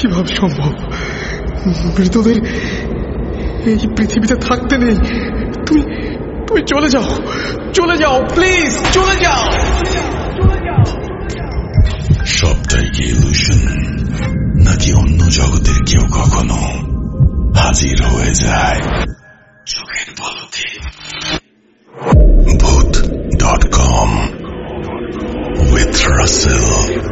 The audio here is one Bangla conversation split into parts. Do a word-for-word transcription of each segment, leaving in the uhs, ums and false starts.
কিভাবে সম্ভব? মৃতদের এই পৃথিবীতে থাকতে নেই। তুমি তুমি চলে যাও, চলে যাও, প্লিজ চলে যাও। সবটাই কি ইলুশন, নাকি অন্য জগতের কেউ কখনো হাজির হয়ে যায় চোখের পলকে? Bhoot dot com with Russell.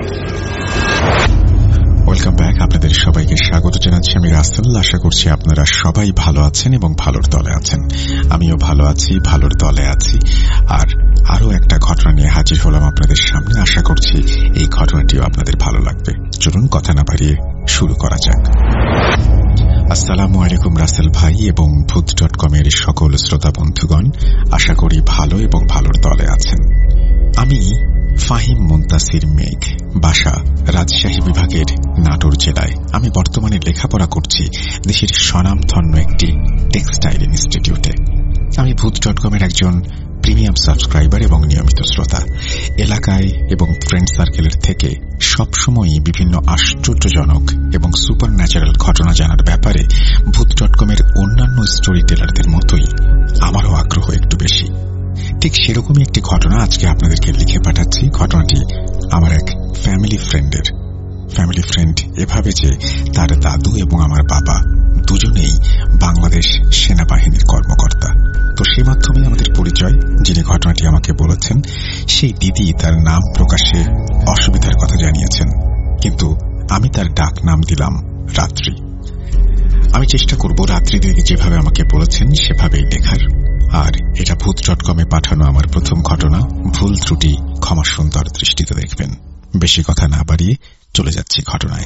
Welcome back. আপনাদের সবাইকে স্বাগত জানাচ্ছি আমি রাসেল। আশা করছি আপনারা সবাই ভালো আছেন এবং ভালোর দলে আছেন। আমিও ভালো আছি, ভালোর দলে আছি। আর আরো একটা ঘটনা নিয়ে হাজির হলাম আপনাদের সামনে। আশা করছি এই ঘটনাটিও আপনাদের ভালো লাগবে। চলুন কথা না বাড়িয়ে শুরু করা যাক। আসসালামু আলাইকুম রাসেল ভাই এবং ভূত ডট কম এর সকল শ্রোতা বন্ধুগণ, আশা করি ভালো এবং ভালোর দলে আছেন। আমি ফাহিম মুনতাসির মেঘ, বাসা রাজশাহী বিভাগের নাটোর জেলায়। আমি বর্তমানে লেখাপড়া করছি দেশের স্বনামধন্য একটি টেক্সটাইল ইনস্টিটিউটে। আমি ভূত ডট কম এর একজন প্রিমিয়াম সাবস্ক্রাইবার এবং নিয়মিত শ্রোতা। এলাকায় এবং ফ্রেন্ড সার্কেলের থেকে সবসময়ই বিভিন্ন আশ্চর্যজনক এবং সুপার ন্যাচারাল ঘটনা জানার ব্যাপারে ভূত ডট কম এর অন্যান্য স্টোরি টেলারদের মতোই আমারও আগ্রহ একটু বেশি। ঠিক সেরকমই একটি ঘটনা আজকে আপনাদেরকে লিখে পাঠাচ্ছি। ঘটনাটি আমার এক ফ্যামিলি ফ্রেন্ডের। ফ্যামিলি ফ্রেন্ড এভাবে যে তার দাদু এবং আমার বাবা দুজনেই বাংলাদেশ সেনাবাহিনীর কর্মকর্তা। তো সে মাধ্যমে আমাদের পরিচয়। যিনি ঘটনাটি আমাকে বলেছেন সেই দিদি তার নাম প্রকাশে অসুবিধার কথা জানিয়েছেন, কিন্তু আমি তার ডাক নাম দিলাম রাত্রি। আমি চেষ্টা করব রাত্রি দিদি যেভাবে আমাকে বলেছেন সেভাবেই লেখার। আর এটা ভূত ডট কমে পাঠানো আমার প্রথম ঘটনা। ভুল ত্রুটি ক্ষমা সুন্দর দৃষ্টিতে দেখবেন। বেশি কথা না বাড়িয়ে চলে যাচ্ছি ঘটনায়।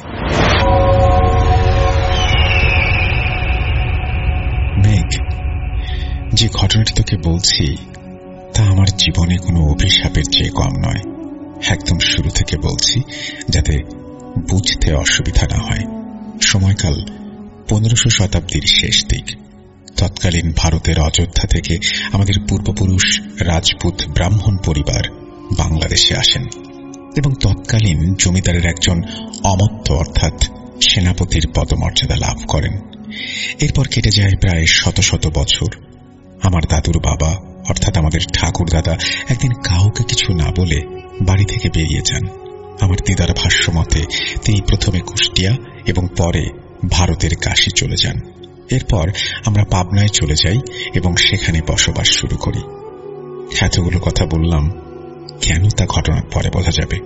মেঘ, যে ঘটনাটি তোকে বলছি তা আমার জীবনে কোনো অভিশাপের চেয়ে কম নয়। একদম শুরু থেকে বলছি যাতে বুঝতে অসুবিধা না হয়। সময়কাল পনেরোশো শতাব্দীর শেষ দিক। তৎকালীন ভারতের অযোধ্যা থেকে আমাদের পূর্বপুরুষ রাজপুত ব্রাহ্মণ পরিবার বাংলাদেশে আসেন এবং তৎকালীন জমিদারের একজন অমত্য অর্থাৎ সেনাপতির পদমর্যাদা লাভ করেন। এরপর কেটে যায় প্রায় শত শত বছর। আমার দাদুর বাবা অর্থাৎ আমাদের ঠাকুর দাদা একদিন কাউকে কিছু না বলে বাড়ি থেকে বেরিয়ে যান। আমার দিদার ভাষ্য মতে তিনি প্রথমে কুষ্টিয়া এবং পরে ভারতের কাশী চলে যান। এরপর আমরা পাবনায় চলে যাই এবং সেখানে বসবাস শুরু করি। এতগুলো কথা বললাম কেন তা ঘটনার পরে বোঝা যাবে।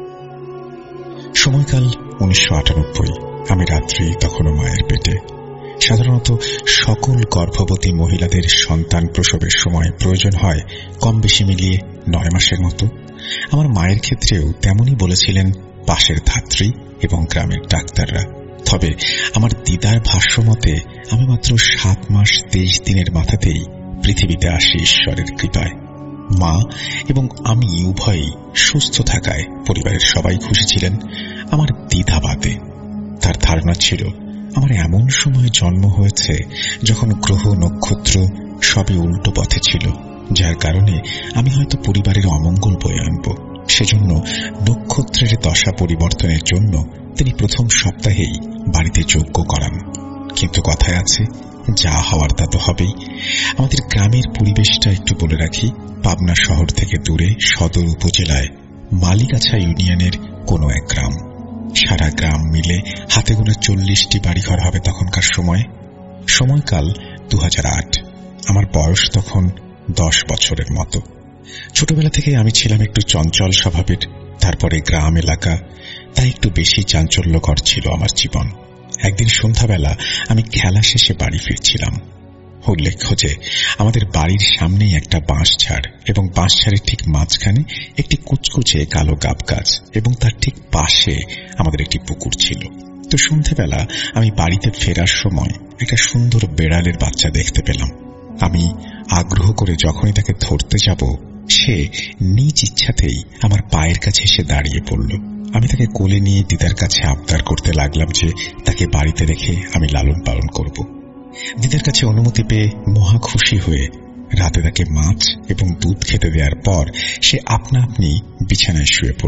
সময়কাল উনিশশো আটানব্বই। আমি রাত্রি তখনও মায়ের পেটে। সাধারণত সকল গর্ভবতী মহিলাদের সন্তান প্রসবের সময় প্রয়োজন হয় কম বেশি মিলিয়ে নয় মাসের মতো। আমার মায়ের ক্ষেত্রেও তেমনই বলেছিলেন পাশের ধাত্রী এবং গ্রামের ডাক্তাররা। তবে আমার দিদার ভাষ্য মতে আমি মাত্র সাত মাস তেইশ দিনের মাথাতেই পৃথিবীতে আসি ঈশ্বরের কৃপায়। মা এবং আমি উভয়ই সুস্থ থাকায় পরিবারের সবাই খুশি ছিলেন, আমার দিদা বাদে। তার ধারণা ছিল আমার এমন সময় জন্ম হয়েছে যখন গ্রহ নক্ষত্র সবই উল্টো পথে ছিল, যার কারণে আমি হয়তো পরিবারের অমঙ্গল বয়ে আনব। সেজন্য নক্ষত্রের দশা পরিবর্তনের জন্য তিনি প্রথম সপ্তাহেই বাড়িতে যজ্ঞ করান। কিন্তু কথায় আছে যা হওয়ার তা তো হবেই। আমাদের গ্রামের পরিবেশটা একটু বলে রাখি। পাবনা শহর থেকে দূরে সদর উপজেলায় মালিগাছা ইউনিয়নের কোনো এক গ্রাম। সারা গ্রাম মিলে হাতে গোনা চল্লিশটি বাড়িঘর হবে তখনকার সময়। সময়কাল দু হাজার আট। আমার বয়স তখন দশ বছরের মতো। ছোটবেলা থেকে আমি ছিলাম একটু চঞ্চল স্বভাবের। তারপরে গ্রাম এলাকা, তাই একটু বেশি চাঞ্চল্যকর ছিল আমার জীবন। একদিন সন্ধ্যাবেলা আমি খেলা শেষে বাড়ি ফিরছিলাম। উল্লেখ্য যে আমাদের বাড়ির সামনেই একটা বাঁশঝাড় এবং বাঁশঝাড়ের ঠিক মাঝখানে একটি কুচকুচে কালো গাব গাছ এবং তার ঠিক পাশে আমাদের একটি পুকুর ছিল। তো সন্ধ্যাবেলা আমি বাড়িতে ফেরার সময় একটা সুন্দর বেড়ালের বাচ্চা দেখতে পেলাম। আমি আগ্রহ করে যখনই তাকে ধরতে যাব, সে নিজ ইচ্ছাতেই আমার পায়ের কাছে এসে দাঁড়িয়ে পড়ল। আমি তাকে কোলে নিয়ে দিদার কাছে আবদার করতে লাগলাম যে তাকে বাড়িতে রেখে আমি লালন পালন করব। দিদার কাছে অনুমতি পেয়ে মহা খুশি হয়ে রাতে তাকে মাছ এবং দুধ খেতে দেওয়ার পর সে আপনা আপনি বিছানায় শুয়ে পড়ল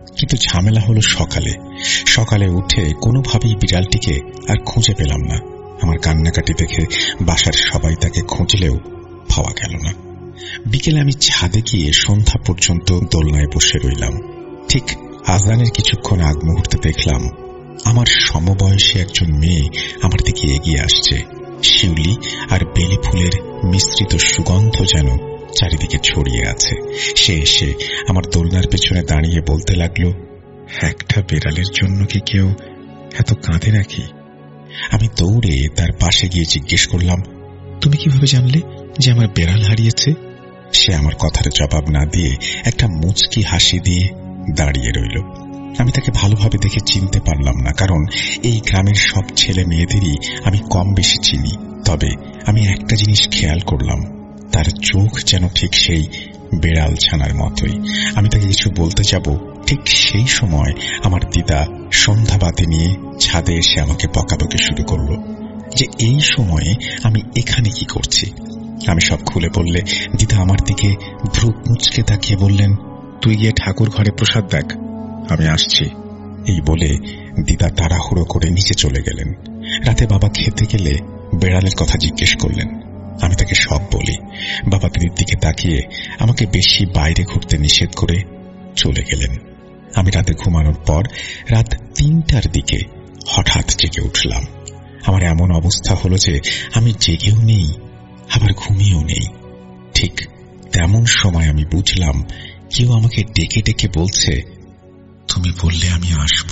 কিন্তু ঝামেলা হলো সকালে সকালে উঠে কোনোভাবেই বিড়ালটিকে আর খুঁজে পেলাম না। আমার কান্নাকাটি দেখে বাসার সবাই তাকে খুঁজলেও পাওয়া গেল না। বিকেলে আমি ছাদে গিয়ে সন্ধ্যা পর্যন্ত দোলনায় বসে রইলাম। ঠিক আজানের কিছুক্ষণ আগ মুহূর্তে দেখলাম আমার সমবয়সী একজন মেয়ে আমার দিকে এগিয়ে আসছে। শিউলি আর বেলি ফুলের মিশ্রিত সুগন্ধ যেন চারিদিকে ছড়িয়ে আছে। সে এসে আমার দোলনার পেছনে দাঁড়িয়ে বলতে লাগলো, একটা বেড়ালের জন্য কি কেউ এত কাঁদে নাকি? আমি দৌড়ে তার পাশে গিয়ে জিজ্ঞেস করলাম, তুমি কিভাবে জানলে যে আমার বেড়াল হারিয়েছে? সে আমার কথার জবাব না দিয়ে একটা মুচকি হাসি দিয়ে দাঁড়িয়ে রইল। আমি তাকে ভালোভাবে দেখে চিনতে পারলাম না, কারণ এই গ্রামের সব ছেলে মেয়েদেরই আমি কম বেশি চিনি। তবে আমি একটা জিনিস খেয়াল করলাম, তার চোখ যেন ঠিক সেই বেড়াল ছানার মতোই। আমি তাকে কিছু বলতে যাব, ঠিক সেই সময় আমার দিদা সন্ধ্যাবাতি নিয়ে ছাদে এসে আমাকে বকাবকি শুরু করলো যে এই সময়ে আমি এখানে কি করছি। আমি সব খুলে বললে দিদা আমার দিকে ভ্রু কুঁচকে তাকিয়ে বললেন, তুই গিয়ে ঠাকুর ঘরে প্রসাদ দেখ, আমি আসছি। এই বলে দিদা তাড়াহুড়ো করে নিচে চলে গেলেন। রাতে বাবা খেতে গেলে বেড়ালের কথা জিজ্ঞেস করলেন। আমি তাকে সব বলি। বাবা দিদির দিকে তাকিয়ে আমাকে বেশি বাইরে ঘুরতে নিষেধ করে চলে গেলেন। আমি রাতে ঘুমানোর পর রাত তিনটার দিকে হঠাৎ জেগে উঠলাম। আমার এমন অবস্থা হলো যে আমি জেগেও নেই আবার ঘুমিয়েও নেই। ঠিক তেমন সময় আমি বুঝলাম কেউ আমাকে ডেকে ডেকে বলছে, তুমি বললে আমি আসব,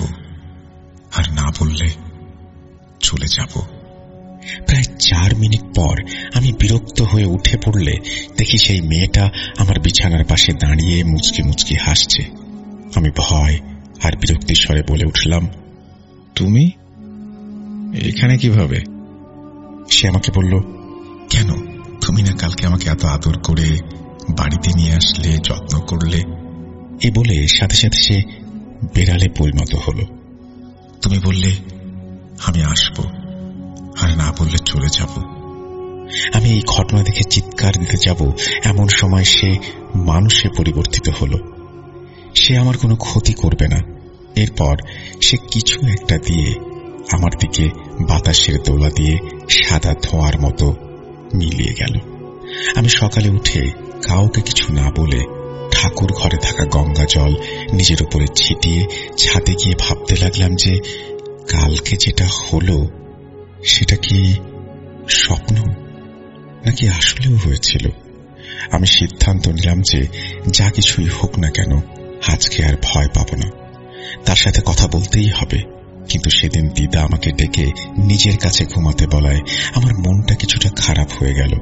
আর না বললে চলে যাব। প্রায় চার মিনিট পর আমি বিরক্ত হয়ে উঠে পড়লে দেখি সেই মেয়েটা আমার বিছানার পাশে দাঁড়িয়ে মুচকি মুচকি হাসছে। আমি ভয় আর বিরক্তির স্বরে বলে উঠলাম, তুমি এখানে কিভাবে? সে আমাকে বলল, কেন তুমি না কালকে আমাকে এত আদর করে বাড়িতে নিয়ে আসলে, যত্ন করলে? এ বলে সাথে সাথে সে বেড়ালে পরিণত হলো। তুমি বললে আমি আসব, আর না বললে চলে যাব। আমি এই ঘটনা দেখে চিৎকার দিতে যাব এমন সময় সে মানুষে পরিবর্তিত হলো। সে আমার কোনো ক্ষতি করবে না। এরপর সে কিছু একটা দিয়ে আমার দিকে বাতাসের দোলা দিয়ে সাদা ধোঁয়ার মতো মিলিয়ে গেল। আমি সকালে উঠে কাউকে কিছু না বলে ঠাকুর ঘরে থাকা গঙ্গা জল নিজের উপরে ছিটিয়ে ছাদে গিয়ে ভাবতে লাগলাম যে কালকে যেটা হলো সেটা কি স্বপ্ন নাকি আসলেও হয়েছিল। আমি সিদ্ধান্ত নিলাম যে যা কিছুই হোক না কেন আজকে আর ভয় পাব না, তার সাথে কথা বলতেই হবে। কিন্তু সেদিন দিদা আমাকে ডেকে নিজের কাছে ঘুমাতে বলায় আমার মনটা কিছুটা খারাপ হয়ে গেল।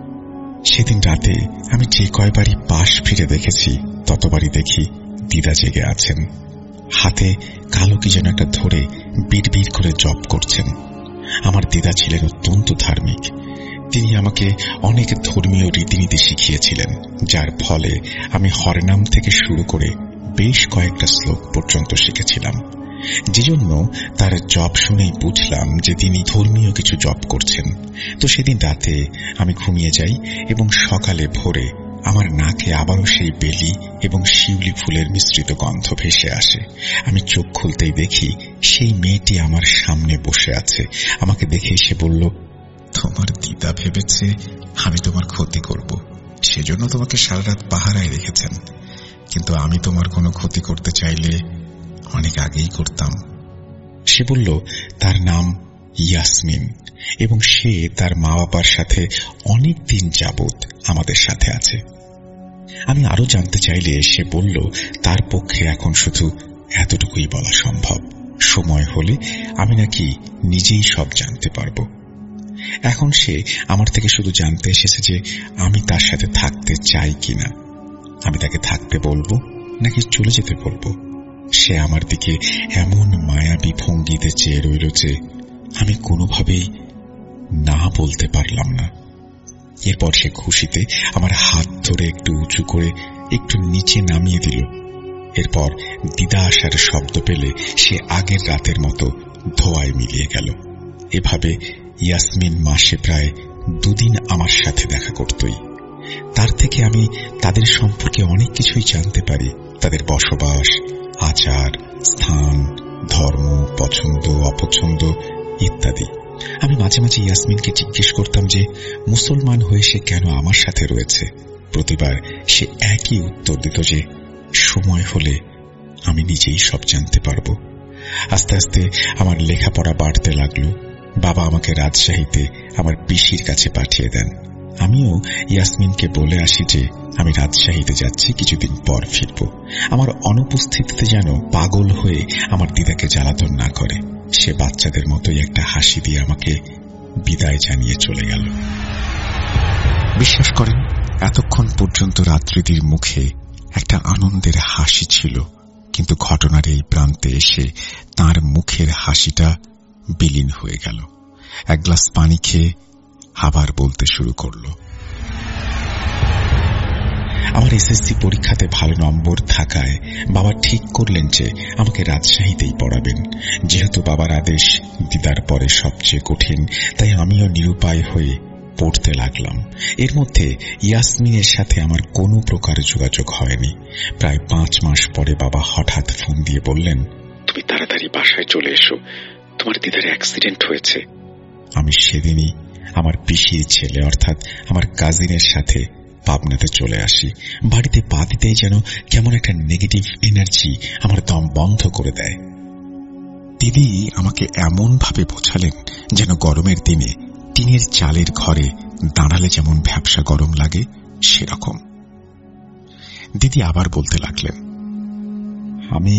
সেদিন রাতে আমি যে কয়বারই পাশ ফিরে দেখেছি ততবারই দেখি দিদা জেগে আছেন, হাতে কালো কি যেন একটা ধরে বিড়বিড় করে জপ করছেন। আমার দিদা ছিলেন অত্যন্ত ধার্মিক। তিনি আমাকে অনেক ধর্মীয় রীতিনীতি শিখিয়েছিলেন, যার ফলে আমি হরনাম থেকে শুরু করে বেশ কয়েকটা শ্লোক পর্যন্ত শিখেছিলাম। যেজন্য তার জপ শুনেই বুঝলাম যে তিনি ধর্মীয় কিছু জপ করছেন। তো সেদিন রাতে আমি ঘুমিয়ে যাই এবং সকালে ভোরে আমার নাকে আবারও সেই বেলি এবং শিউলি ফুলের মিশ্রিত গন্ধ ভেসে আসে। আমি চোখ খুলতেই দেখি সেই মেয়েটি আমার সামনে বসে আছে। আমাকে দেখে সে বলল, তোমার দিদা ভেবেছে আমি তোমার ক্ষতি করব, সেজন্য তোমাকে সারা রাত পাহারায় রেখেছেন, কিন্তু আমি তোমার কোনো ক্ষতি করতে চাইলে অনেক আগেই করতাম। সে বলল তার নাম ইয়াসমিন এবং সে তার মা বাবার সাথে অনেক দিন যাবৎ আমাদের সাথে আছে। আমি আরো জানতে চাইলে সে বলল তার পক্ষে এখন শুধু এতটুকুই বলা সম্ভব, সময় হলে আমি নাকি নিজেই সব জানতে পারব। এখন সে আমার থেকে শুধু জানতে এসেছে যে আমি তার সাথে থাকতে চাই কিনা, আমি তাকে থাকতে বলবো নাকি চলে যেতে বলবো। সে আমার দিকে এমন মায়াবী ভঙ্গিতে চেয়ে রইল যে আমি কোনোভাবেই না বলতে পারলাম না। এরপর সে খুশিতে আমার হাত ধরে একটু উঁচু করে একটু নিচে নামিয়ে দিল। এরপর দিদা আসার শব্দ পেলে সে আগের রাতের মতো ধোঁয়ায় মিলিয়ে গেল। এভাবে ইয়াসমিন মাসে প্রায় দুদিন আমার সাথে দেখা করতই। তার থেকে আমি তাদের সম্পর্কে অনেক কিছুই জানতে পারি, তাদের বসবাস, আচার, স্থান, ধর্ম, পছন্দ অপছন্দ ইত্যাদি। আমি মাঝে মাঝে ইয়াসমিনকে জিজ্ঞেস করতাম যে মুসলমান হয়ে সে কেন আমার সাথে রয়েছে। প্রতিবার সে একই উত্তর দিত যে সময় হলে আমি নিজেই সব জানতে পারব। আস্তে আস্তে আমার লেখাপড়া বাড়তে লাগলো। বাবা আমাকে রাজশাহীতে আমার পিসির কাছে পাঠিয়ে দেন। আমিও ইয়াসমিনকে বলে আসি যে আমি রাজশাহীতে যাচ্ছি, কিছুদিন পর ফিরব। আমার অনুপস্থিতিতে যেন পাগল হয়ে আমার দিদাকে জ্বালাতন না করে। সে বাচ্চাদের মতোই একটা হাসি দিয়ে আমাকে বিদায় জানিয়ে চলে গেল। বিশ্বাস করেন, এতক্ষণ পর্যন্ত রাত্রিদির মুখে একটা আনন্দের হাসি ছিল, কিন্তু ঘটনার এই প্রান্তে এসে তার মুখের হাসিটা বিলীন হয়ে গেল। এক গ্লাস পানি খেয়ে আবার বলতে শুরু করল, আমার এসএসসি পরীক্ষাতে ভালো নম্বর থাকায় বাবা ঠিক করলেন যে আমাকে রাজশাহীতেই পড়াবেন। যেহেতু বাবার আদেশ দিদার পরে সবচেয়ে কঠিন, তাই আমিও নিরুপায় হয়ে পড়তে লাগলাম। এর মধ্যে ইয়াসমিনের সাথে আমার কোনো প্রকার যোগাযোগ হয়নি। প্রায় পাঁচ মাস পরে বাবা হঠাৎ ফোন দিয়ে বললেন, তুমি তাড়াতাড়ি বাসায় চলে এসো, তোমার দিদার অ্যাক্সিডেন্ট হয়েছে। আমি সেদিনই আমার পিসির ছেলে অর্থাৎ আমার কাজিনের সাথে পাবনাতে চলে আসি। বাড়িতে পা দিতেই যেন কেমন একটা নেগেটিভ এনার্জি আমার দম বন্ধ করে দেয়। দিদি আমাকে এমন ভাবে বোঝালেন যেন গরমের দিনে টিনের চালের ঘরে দাঁড়ালে যেমন ভ্যাপসা গরম লাগে সেরকম। দিদি আবার বলতে লাগলেন, আমি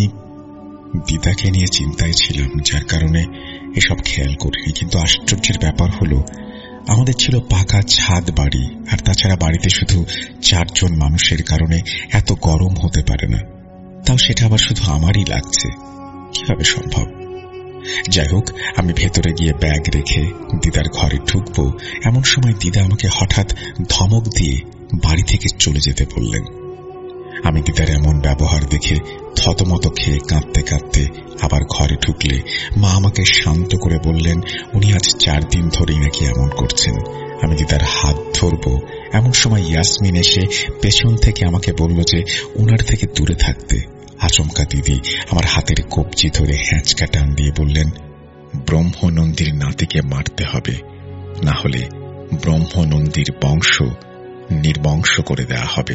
দিদাকে নিয়ে চিন্তায় ছিলাম, যার কারণে এসব খেয়াল করিনি। কিন্তু আশ্চর্যের ব্যাপার হলো, আমাদের ছিল পাকা ছাদ বাড়ি, আর তাছাড়া বাড়িতে শুধু চারজন মানুষের কারণে এত গরম হতে পারে না। তাও সেটা আবার শুধু আমারই লাগছে, কিভাবে সম্ভব? যাই হোক, আমি ভেতরে গিয়ে ব্যাগ রেখে দিদার ঘরে ঢুকবো, এমন সময় দিদা আমাকে হঠাৎ ধমক দিয়ে বাড়ি থেকে চলে যেতে বললেন। আমি দিদার এমন ব্যবহার দেখে থতমত খেয়ে কাঁদতে কাঁদতে আবার ঘরে ঢুকলে মা আমাকে শান্ত করে বললেন, উনি আজ চার দিন ধরেই নাকি এমন করছেন। আমি দিদার হাত ধরব, এমন সময় ইয়াসমিন এসে পেছন থেকে আমাকে বলল যে উনার থেকে দূরে থাকতে। আচমকা দিদি আমার হাতের কবজি ধরে হ্যাঁচকা টান দিয়ে বললেন, ব্রহ্মনন্দীর নাতিকে মারতে হবে, না হলে ব্রহ্মনন্দীর বংশ নির্বংশ করে দেয়া হবে।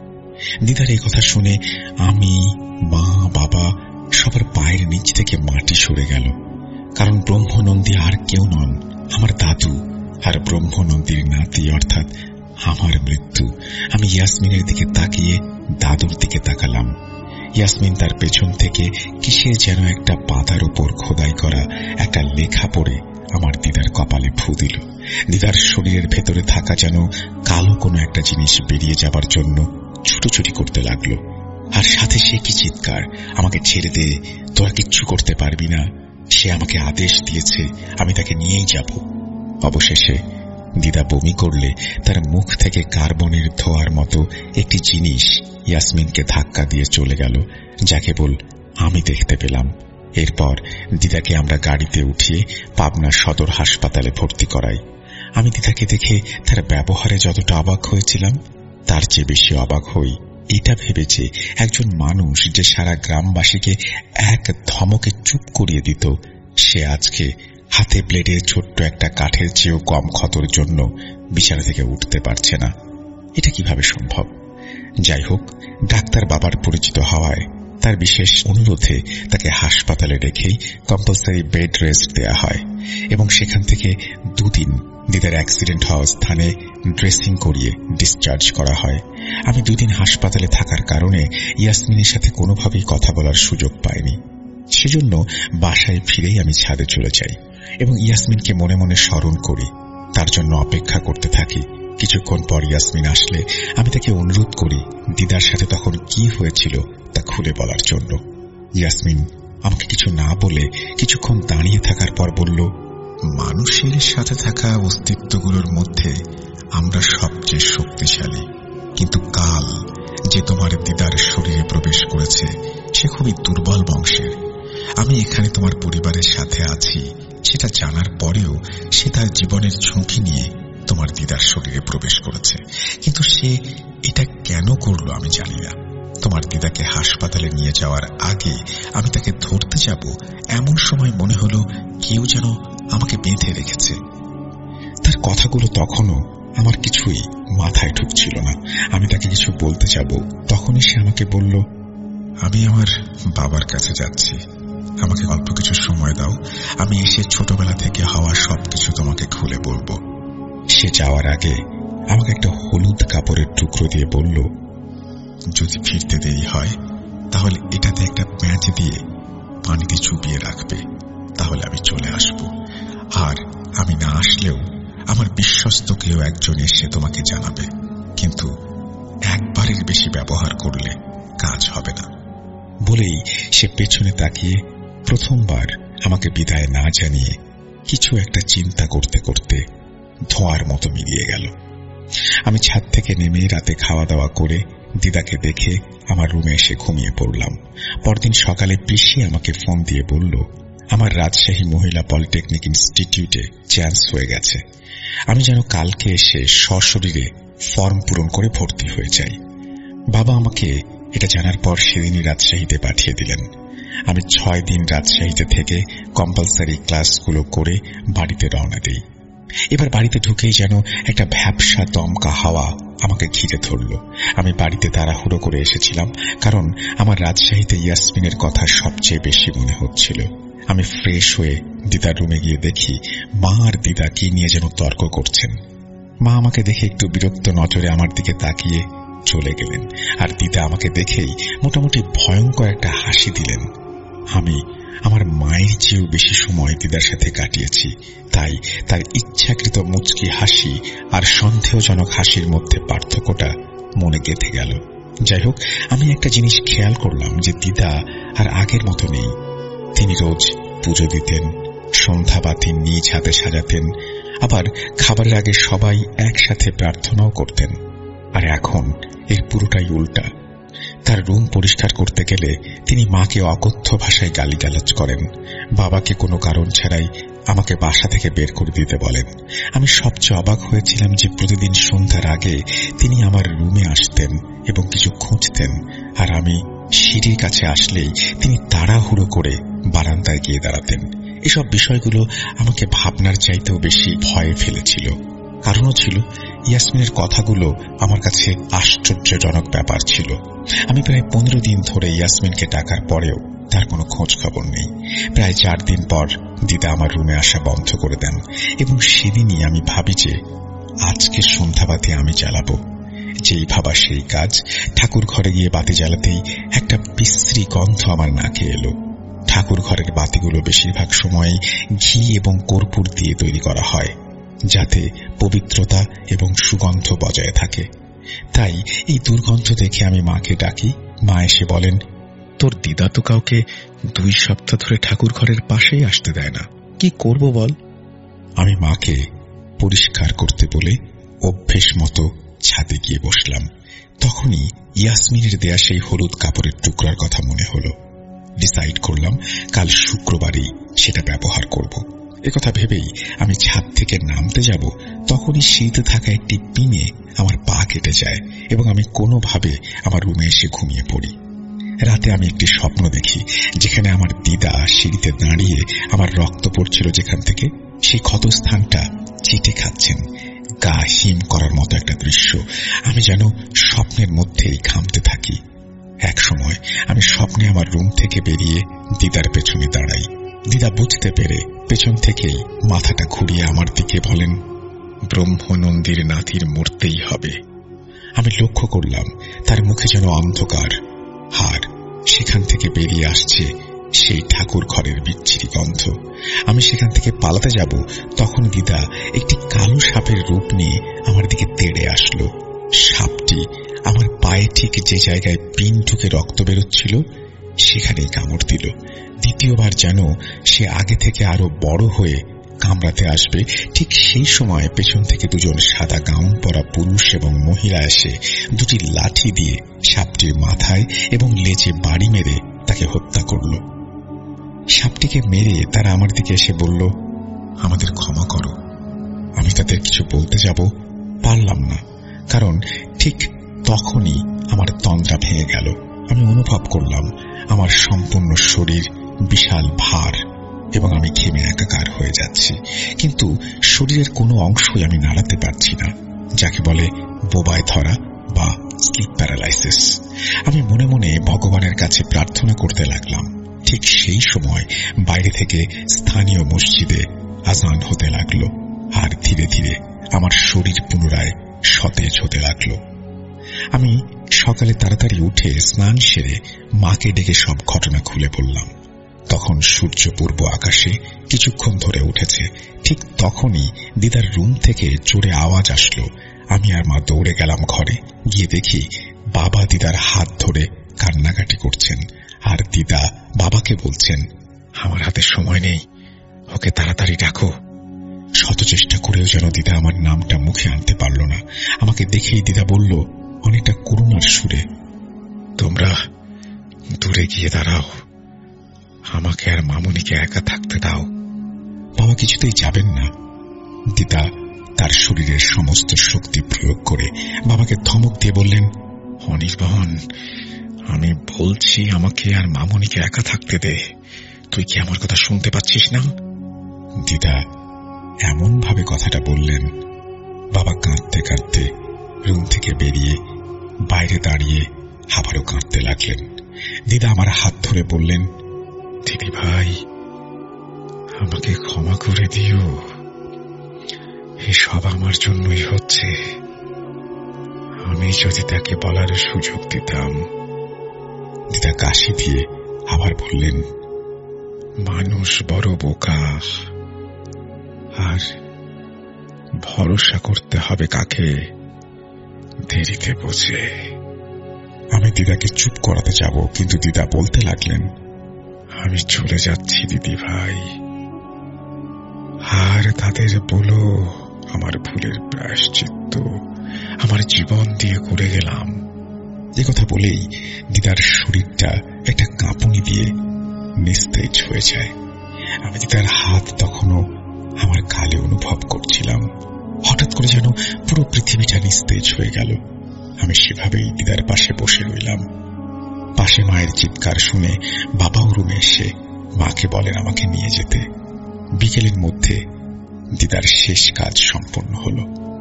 দিদার এই কথা শুনে আমি, মা, বাবা সবার পায়ের নিচ থেকে মাটি সরে গেল। কারণ ব্রহ্মনন্দী আর কেউ নন, আমার দাদু আর ব্রহ্মনন্দীর নাতি অর্থাৎ আমার মৃত্যু। আমি ইয়াসমিনের দিকে তাকিয়ে দাদুর দিকে তাকালাম। ইয়াসমিন তার পেছন থেকে কিসের যেন একটা পাতার উপর খোদাই করা একটা লেখা পড়ে আমার দিদার কপালে ফু দিল। দিদার শরীরের ভেতরে থাকা যেন কালো কোনো একটা জিনিস বেরিয়ে যাবার জন্য ছুটোছুটি করতে লাগলো। আর সাথে সে কি চিৎকার, আমাকে ছেড়ে দে, তোরা কিচ্ছু করতে পারবি না। সে আমাকে আদেশ দিয়েছে, আমি তাকে নিয়েই যাব। অবশেষে দিদা বমি করলে তার মুখ থেকে কার্বনের ধোঁয়ার মতো একটি জিনিস ইয়াসমিনকে ধাক্কা দিয়ে চলে গেল, যা কেবল আমি দেখতে পেলাম। এরপর দিদাকে আমরা গাড়িতে উঠিয়ে পাবনা সদর হাসপাতালে ভর্তি করাই। আমি দিদাকে দেখে তার ব্যবহারে যতটা অবাক হয়েছিলাম, তার চেয়ে বেশি অবাক হই এটা ভেবে যে একজন মানুষ যে সারা গ্রামবাসীকে এক ধমকে চুপ করিয়ে দিত, সে আজকে হাতে ব্লেডের ছোট্ট একটা কাঠের চেয়েও কম ক্ষতর জন্য বিছানা থেকে উঠতে পারছে না। এটা কিভাবে সম্ভব? যাই হোক, ডাক্তার বাবার পরিচিত হওয়ায় তার বিশেষ অনুরোধে তাকে হাসপাতালে রেখেই কম্পালসারি বেড রেস্ট দেয়া হয় এবং সেখান থেকে দুদিন দিদার অ্যাক্সিডেন্ট হওয়া স্থানে ড্রেসিং করিয়ে ডিসচার্জ করা হয়। আমি দুদিন হাসপাতালে থাকার কারণে ইয়াসমিনের সাথে কোনোভাবেই কথা বলার সুযোগ পাইনি। সেজন্য বাসায় ফিরেই আমি ছাদে চলে যাই এবং ইয়াসমিনকে মনে মনে স্মরণ করি, তার জন্য অপেক্ষা করতে থাকি। কিছুক্ষণ পর ইয়াসমিন আসলে আমি তাকে অনুরোধ করি দিদার সাথে তখন কি হয়েছিল তা খুলে বলার জন্য। ইয়াসমিন আমাকে কিছু না বলে কিছুক্ষণ দাঁড়িয়ে থাকার পর বলল, মানুষের সাথে থাকা অস্তিত্বগুলোর মধ্যে আমরা সবচেয়ে শক্তিশালী, কিন্তু কাল যে তোমার দিদার শরীরে প্রবেশ করেছে সে খুবই দুর্বল বংশের। আমি এখানে তোমার পরিবারের সাথে আছি সেটা জানার পরেও সে তার জীবনের ঝুঁকি নিয়ে তোমার দিদার শরীরে প্রবেশ করেছে, কিন্তু সে এটা কেন করলো আমি জানি না। তোমার দিদাকে হাসপাতালে নিয়ে যাওয়ার আগে আমি তাকে ধরতে যাব, এমন সময় মনে হলো কেউ যেন আমাকে বেঁধে রেখেছে। তার কথাগুলো তখনও আমার কিছুই মাথায় ঢুকছিল না। আমি তাকে কিছু বলতে যাব, তখনই সে আমাকে বলল, আমি আমার বাবার কাছে যাচ্ছি, আমাকে অল্প কিছু সময় দাও, আমি এসে ছোটবেলা থেকে হওয়া সবকিছু তোমাকে খুলে বলবো। সে যাওয়ার আগে আমাকে একটা হলুদ কাপড়ের টুকরো দিয়ে বলল, যদি ফিরতে দেরি হয় তাহলে এটাতে একটা প্যাঁচ দিয়ে পানিতে চুবিয়ে রাখবে, তাহলে আমি চলে আসব। আর আমি না আসলেও আমার বিশ্বস্ত কেউ একজন এসে তোমাকে জানাবে, কিন্তু একবারের বেশি ব্যবহার করলে কাজ হবে না। বলেই সে পেছনে তাকিয়ে প্রথমবার আমাকে বিদায় না জানিয়ে কিছু একটা চিন্তা করতে করতে ধোঁয়ার মতো মিলিয়ে গেল। আমি ছাদ থেকে নেমে রাতে খাওয়া দাওয়া করে দিদাকে দেখে আমার রুমে এসে ঘুমিয়ে পড়লাম। পরদিন সকালে পিসি আমাকে ফোন দিয়ে বলল, আমার রাজশাহী মহিলা পলিটেকনিক ইনস্টিটিউটে চান্স হয়ে গেছে। আমি যেন কালকে এসে সশরীরে ফর্ম পূরণ করে ভর্তি হয়ে যাই। বাবা আমাকে এটা জানার পর সেদিনই রাজশাহীতে পাঠিয়ে দিলেন। আমি ছয় দিন রাজশাহীতে থেকে কম্পালসারি ক্লাসগুলো করে বাড়িতে রওনা দিই। এবার বাড়িতে ঢুকেই যেন একটা ভ্যাপসা দমকা হাওয়া আমাকে ঘিরে ধরল। আমি বাড়িতে তাড়াহুড়ো করে এসেছিলাম, কারণ আমার রাজশাহীতে ইয়াসমিনের কথা সবচেয়ে বেশি মনে হচ্ছিল। আমি ফ্রেশ হয়ে দিদার রুমে গিয়ে দেখি মা আর দিদা কি নিয়ে যেন তর্ক করছেন। মা আমাকে দেখে একটু বিরক্ত নজরে আমার দিকে তাকিয়ে চলে গেলেন, আর দিদা আমাকে দেখেই মোটামুটি ভয়ঙ্কর একটা হাসি দিলেন। আমি আমার মায়ের চেয়েও বেশি সময় দিদার সাথে কাটিয়েছি, তাই তার ইচ্ছাকৃত মুচকি হাসি আর সন্দেহজনক হাসির মধ্যে পার্থক্যটা মনে গেঁথে গেল। যাই হোক, আমি একটা জিনিস খেয়াল করলাম যে দিদা আর আগের মতো নেই। তিনি রোজ পুজো দিতেন, সন্ধ্যাবাতি নিজ হাতে সাজাতেন, আবার খাবারের আগে সবাই একসাথে প্রার্থনাও করতেন। আর এখন এর পুরোটাই উল্টা। তার রুম পরিষ্কার করতে গেলে তিনি মাকে অকথ্য ভাষায় গালিগালাজ করেন, বাবাকে কোনো কারণ ছাড়াই আমাকে বাসা থেকে বের করে দিতে বলেন। আমি সবচেয়ে অবাক হয়েছিলাম যে প্রতিদিন সন্ধ্যার আগে তিনি আমার রুমে আসতেন এবং কিছু খুঁজতেন, আর আমি সিঁড়ির কাছে আসলেই তিনি তাড়াহুড়ো করে বারান্দায় গিয়ে দাঁড়াতেন। এসব বিষয়গুলো আমাকে ভাবনার চাইতেও বেশি ভয়ে ফেলেছিল। কারণও ছিল ইয়াসমিনের কথাগুলো আমার কাছে আশ্চর্যজনক ব্যাপার ছিল। আমি প্রায় পনেরো দিন ধরে ইয়াসমিনকে ডাকার পরেও তার কোনো খোঁজ খবর নেই। প্রায় চার দিন পর দিদা আমার রুমে আসা বন্ধ করে দেন এবং সেদিনই আমি ভাবি যে আজকে সন্ধ্যাবাতি আমি জ্বালাবো। যেই ভাবা সেই কাজ। ঠাকুর ঘরে গিয়ে বাতি জ্বালাতেই একটা বিশ্রী গন্ধ আমার নাকে এলো। ঠাকুর ঘরের বাতিগুলো বেশিরভাগ সময়ই ঘি এবং কর্পূর দিয়ে তৈরি করা হয়, যাতে পবিত্রতা এবং সুগন্ধ বজায় থাকে। তাই এই দুর্গন্ধ দেখে আমি মাকে ডাকি। মা এসে বলেন, তোর দিদা তো কাউকে দুই সপ্তাহ ধরে ঠাকুর ঘরের পাশেই আসতে দেয় না, কি করব বল? আমি মাকে পরিষ্কার করতে বলে অভ্যেস মতো ছাদে গিয়ে বসলাম। তখনই ইয়াসমিনের দেয়া সেই হলুদ কাপড়ের টুকরার কথা মনে হলো। ডিসাইড করলাম কাল শুক্রবারই সেটা ব্যবহার করব। একথা ভেবেই আমি ছাদ থেকে নামতে যাব, তখনই শীতে থাকা একটি পিনে আমার পা কেটে যায় এবং আমি কোনোভাবে আমার রুমে এসে ঘুমিয়ে পড়ি। রাতে আমি একটি স্বপ্ন দেখি, যেখানে আমার দিদা সিঁড়িতে দাঁড়িয়ে আমার রক্ত পড়ছিল যেখান থেকে, সেই ক্ষতস্থানটা চিটে খাচ্ছেন। গা হিম করার মতো একটা দৃশ্য। আমি যেন স্বপ্নের মধ্যেই ঘামতে থাকি। এক সময় আমি স্বপ্নে আমার রুম থেকে বেরিয়ে দিদার পেছনে দাঁড়াই। দিদা বুঝতে পেরে পেছন থেকেই মাথাটা ঘুরিয়ে আমার দিকে বলেন, ব্রহ্মনন্দীর নাতির মরতেই হবে। আমি লক্ষ্য করলাম তার মুখে যেন অন্ধকার, আর সেখান থেকে বেরিয়ে আসছে সেই ঠাকুর ঘরের বিচ্ছিরি গন্ধ। আমি সেখান থেকে পালাতে যাব, তখন দিদা একটি কালো সাপের রূপ নিয়ে আমার দিকে তেড়ে আসলো। সাপটি আমার পায়ে ঠিক যে জায়গায় পিন ঢুকে রক্ত বেরোচ্ছিল সেখানেই কামড় দিল। দ্বিতীয়বার যেন সে আগে থেকে আরো বড় হয়ে কামড়াতে আসবে, ঠিক সেই সময় পেছন থেকে দুজন সাদা গাউন পরা পুরুষ এবং মহিলা এসে দুটি লাঠি দিয়ে সাপটির মাথায় এবং লেজে বাড়ি মেরে তাকে হত্যা করল। সাপটিকে মেরে তারা আমার দিকে এসে বলল, আমাদের ক্ষমা করো। আমি তাদের কিছু বলতে যাব, পারলাম না, কারণ ঠিক তখনই আমার তন্দ্রা ভেঙে গেল। আমি অনুভব করলাম আমার সম্পূর্ণ শরীর বিশাল ভার এবং আমি ঘেমে একাকার হয়ে যাচ্ছি, কিন্তু শরীরের কোনো অংশই আমি নাড়াতে পারছি না, যাকে বলে বোবায় ধরা বা স্লিপ প্যারালাইসিস। আমি মনে মনে ভগবানের কাছে প্রার্থনা করতে লাগলাম। ঠিক সেই সময় বাইরে থেকে স্থানীয় মসজিদে আজান হতে লাগলো, আর ধীরে ধীরে আমার শরীর পুনরায় সতেজ হতে লাগলো। আমি সকালে তাড়াতাড়ি উঠে স্নান সেরে মাকে ডেকে সব ঘটনা খুলে বললাম। তখন সূর্য পূর্ব আকাশে কিছুক্ষণ ধরে উঠেছে। ঠিক তখনই দিদার রুম থেকে জোরে আওয়াজ আসলো। আমি আর মা দৌড়ে গেলাম ঘরে। গিয়ে দেখি বাবা দিদার হাত ধরে কান্নাকাটি করছেন, আর দিদা বাবাকে বলছেন, আমার হাতে সময় নেই, ওকে তাড়াতাড়ি ডাকো। শত চেষ্টা করেও যেন দিদা আমার নামটা মুখে আনতে পারল না। আমাকে দেখেই দিদা বলল অনেকটা করুণার সুরে, তোমরা দূরে গিয়ে দাঁড়াও, আমাকে আর মামুনিকে একা থাকতে দাও। বাবা কিছুতেই যাবেন না। দিদা তার শরীরের সমস্ত শক্তি প্রয়োগ করে বাবাকে ধমক দিয়ে বললেন, অনির্বাণ, আমি বলছি আমাকে আর মামুনিকে একা থাকতে দে, তুই কি আমার কথা শুনতে পাচ্ছিস না? দিদা এমন ভাবে কথাটা বললেন, বাবা কাঁদতে কাঁদতে রুম থেকে বেরিয়ে বাইরে দাঁড়িয়ে আবারও কাঁদতে লাগলেন। দিদা আমার হাত ধরে বললেন, দিদি ভাই, আমাকে ক্ষমা করে দিও, এসব আমার জন্যই হচ্ছে। আমি যদি তাকে বলার সুযোগ দিতাম। দিদা কাশি দিয়ে আবার বললেন, মানুষ বড় বোকা, আর ভরসা করতে হবে কাকে, দেরিতে বোঝে। আমি দিদাকে চুপ করাতে যাব, কিন্তু দিদা বলতে লাগলেন, আমি চলে যাচ্ছি দিদি ভাই, আর তাদের বলো আমার ভুলের প্রায়শ্চিত্ত আমার জীবন দিয়ে করে গেলাম। এ কথা বলেই দিদার শরীরটা একটা কাঁপুনি দিয়ে নিস্তেজ হয়ে যায়। আমি দিদার হাত তখনও আমার গালে অনুভব করছিলাম। হঠাৎ করে যেন পুরো পৃথিবীটা নিস্তেজ হয়ে গেল। আমি সেভাবেই দিদার পাশে বসে রইলাম। পাশে মায়ের চিৎকার শুনে বাবাও রুমে এসে মাকে বলেন আমাকে নিয়ে যেতে। বিকেলের মধ্যে দিদার শেষ কাজ সম্পন্ন হল।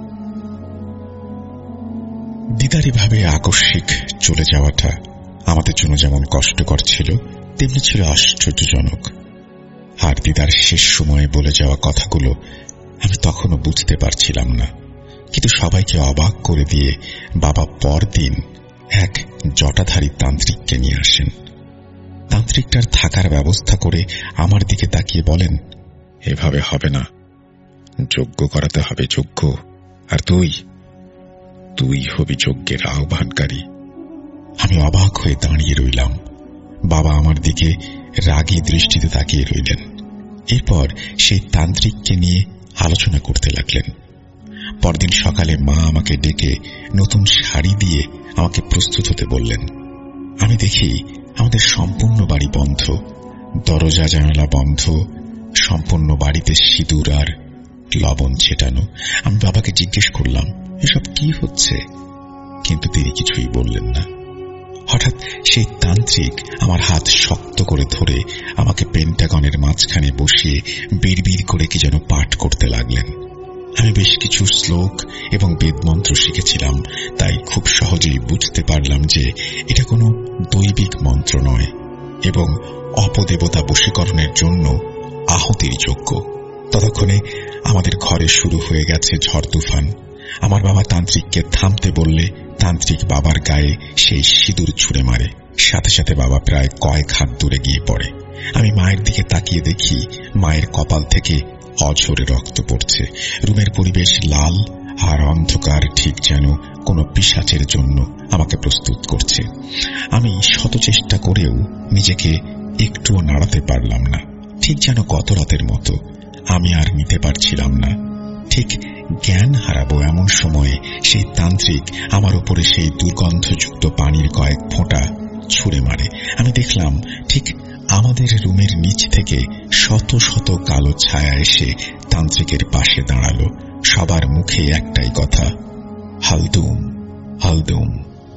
দিদার এভাবে আকস্মিক চলে যাওয়াটা আমাদের জন্য যেমন কষ্টকর ছিল, তেমনি ছিল আশ্চর্যজনক। আর দিদার শেষ সময়ে বলে যাওয়া কথাগুলো আমি তখনও বুঝতে পারছিলাম না, কিন্তু সবাইকে অবাক করে দিয়ে বাবা পরদিন এক জটাধারী তান্ত্রিককে নিয়ে আসেন। তান্ত্রিকটার থাকার ব্যবস্থা করে আমার দিকে তাকিয়ে বলেন, এভাবে হবে না, যজ্ঞ করাতে হবে যজ্ঞ, আর তুই তুই হবি যজ্ঞের আহ্বানকারী। আমি অবাক হয়ে দাঁড়িয়ে রইলাম। বাবা আমার দিকে রাগী দৃষ্টিতে তাকিয়ে রইলেন। এরপর সেই তান্ত্রিককে নিয়ে আলোচনা করতে লাগলেন। পরদিন সকালে মা আমাকে ডেকে নতুন শাড়ি দিয়ে আমাকে প্রস্তুত হতে বললেন। আমি দেখি আমাদের সম্পূর্ণ বাড়ি বন্ধ, দরজা জানালা বন্ধ, সম্পূর্ণ বাড়িতে সিঁদুর আর লবণ ছেটানো। আমি বাবাকে জিজ্ঞেস করলাম, এসব কি হচ্ছে? কিন্তু তিনি কিছুই বললেন না। হঠাৎ সেই তান্ত্রিক আমার হাত শক্ত করে ধরে আমাকে পেন্টাগনের মাঝখানে বসিয়ে বিড়বিড় করে কি যেন পাঠ করতে লাগলেন। আমি বেশ কিছু শ্লোক এবং বেদমন্ত্র শিখেছিলাম, তাই খুব সহজেই বুঝতে পারলাম যে এটা কোনো দৈবিক মন্ত্র নয় এবং অপদেবতা বশীকরণের জন্য আহুতির যজ্ঞ। ততক্ষণে আমাদের ঘরে শুরু হয়ে গেছে ঝড় তুফান। আমার বাবা তান্ত্রিককে থামতে বললে তান্ত্রিক বাবার গায়ে সেই সিঁদুর ছুঁড়ে মারে। সাথে সাথে বাবা প্রায় কয়েক হাত দূরে গিয়ে পড়ে। আমি মায়ের দিকে তাকিয়ে দেখি মায়ের কপাল থেকে অঝরে রক্ত পড়ছে। রুমের পরিবেশ লাল আর অন্ধকার, ঠিক যেন কোনো পিশাচের জন্য আমাকে প্রস্তুত করছে। আমি শত চেষ্টা করেও নিজেকে একটুও নাড়াতে পারলাম না, ঠিক যেন গত রাতের মতো। আমি আর নিতে পারছিলাম না। ঠিক জ্ঞান হারাবো এমন সময়ে সেই তান্ত্রিক আমার উপরে সেই দুর্গন্ধযুক্ত পানির কয়েক ফোঁটা ছুঁড়ে মারে। আমি দেখলাম ঠিক আমাদের রুমের নিচ থেকে শত শত কালো ছায়া এসে তান্ত্রিকের পাশে দাঁড়ালো। সবার মুখে একটাই কথা, হালদুম হালদুম।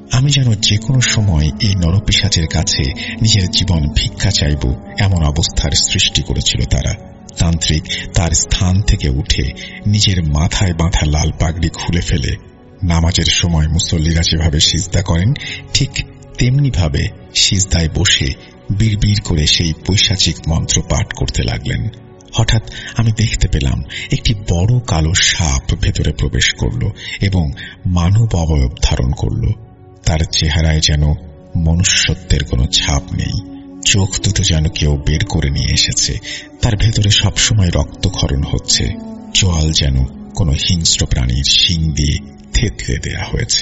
আমি যেন যে কোনো সময় এই নরপিশাচের কাছে নিজের জীবন ভিক্ষা চাইব এমন অবস্থার সৃষ্টি করেছিল তারা। তান্ত্রিক তার স্থান থেকে উঠে নিজের মাথায় বাঁধা লাল পাগড়ি খুলে ফেলে নামাজের সময় মুসল্লিরা যেভাবে সিজদা করেন ঠিক তেমনি ভাবে সিজদায় বসে বিড়বিড় করে সেই পৈশাচিক মন্ত্র পাঠ করতে লাগলেন। হঠাৎ আমি দেখতে পেলাম একটি বড় কালো সাপ ভেতরে প্রবেশ করল এবং মানব অবয়ব ধারণ করল। তার চেহারায় যেন মনুষ্যত্বের কোনো ছাপ নেই, চোখ দুটো যেন কেউ বের করে নিয়ে এসেছে। তার ভেতরে সবসময় রক্তক্ষরণ হচ্ছে, চোয়াল যেন কোনো হিংস্র প্রাণীর শিং দিয়ে থেতলে দেয়া হয়েছে।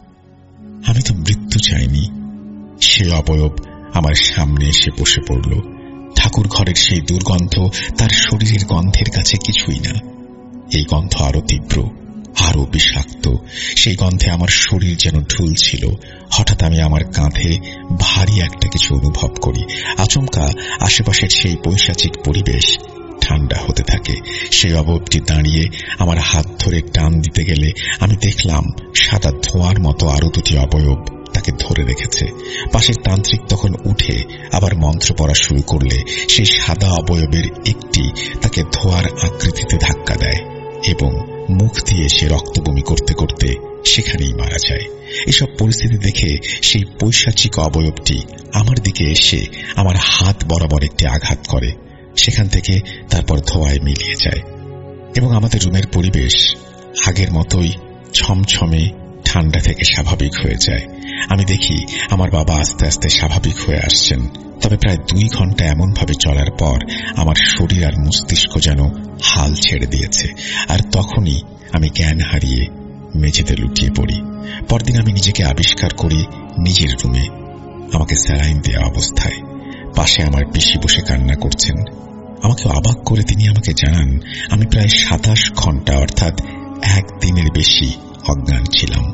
আমি তো মৃত্যু চাইনি। সে অবয়ব আমার সামনে এসে বসে পড়ল। ঠাকুর ঘরের সেই দুর্গন্ধ তার শরীরের গন্ধের কাছে কিছুই না। এই গন্ধ আরো তীব্র, আরো বিষাক্ত। সেই গন্ধে আমার শরীর যেন ঢুলছিল। হঠাৎ আমি আমার কাঁধে ভারী একটা কিছু অনুভব করি। আচমকা আশেপাশের সেই পৈশাচিক পরিবেশ ঠান্ডা হতে থাকে। সেই অবয়বটি দাঁড়িয়ে আমার হাত ধরে টান দিতে গেলে আমি দেখলাম সাদা ধোঁয়ার মতো আরো দুটি অবয়ব তাকে ধরে রেখেছে। পাশের তান্ত্রিক তখন উঠে আবার মন্ত্র পড়া শুরু করলে সেই সাদা অবয়বের একটি তাকে ধোঁয়ার আকৃতিতে ধাক্কা দেয় এবং মুখ দিয়ে সে রক্তবমি করতে করতে সেখানেই মারা যায়। এসব পরিস্থিতি দেখে সেই পৈশাচিক অবয়বটি আমার দিকে এসে আমার হাত বরাবর একটি আঘাত করে। সেখান থেকে তারপর ধোঁয়ায় মিলিয়ে যায় এবং আমাদের রুমের পরিবেশ আগের মতোই ছমছমে ঠান্ডা থেকে স্বাভাবিক হয়ে যায়। আমি দেখি আমার বাবা আস্তে আস্তে স্বাভাবিক হয়ে আসছেন। তবে প্রায় দুই ঘন্টা এমন ভাবে চলার পর আমার শরীর আর মস্তিষ্ক যেন হাল ছেড়ে দিয়েছে, আর তখনই আমি জ্ঞান হারিয়ে মেঝেতে লুটিয়ে পড়ি। পরদিন আমি নিজেকে আবিষ্কার করি নিজের রুমে, আমাকে স্যালাইন দেওয়া অবস্থায়। পাশে আমার পিসি বসে কান্না করছেন। আমাকে অবাক করে তিনি আমাকে জানান আমি প্রায় সাতাশ ঘন্টা অর্থাৎ একদিনের বেশি অজ্ঞান ছিলাম।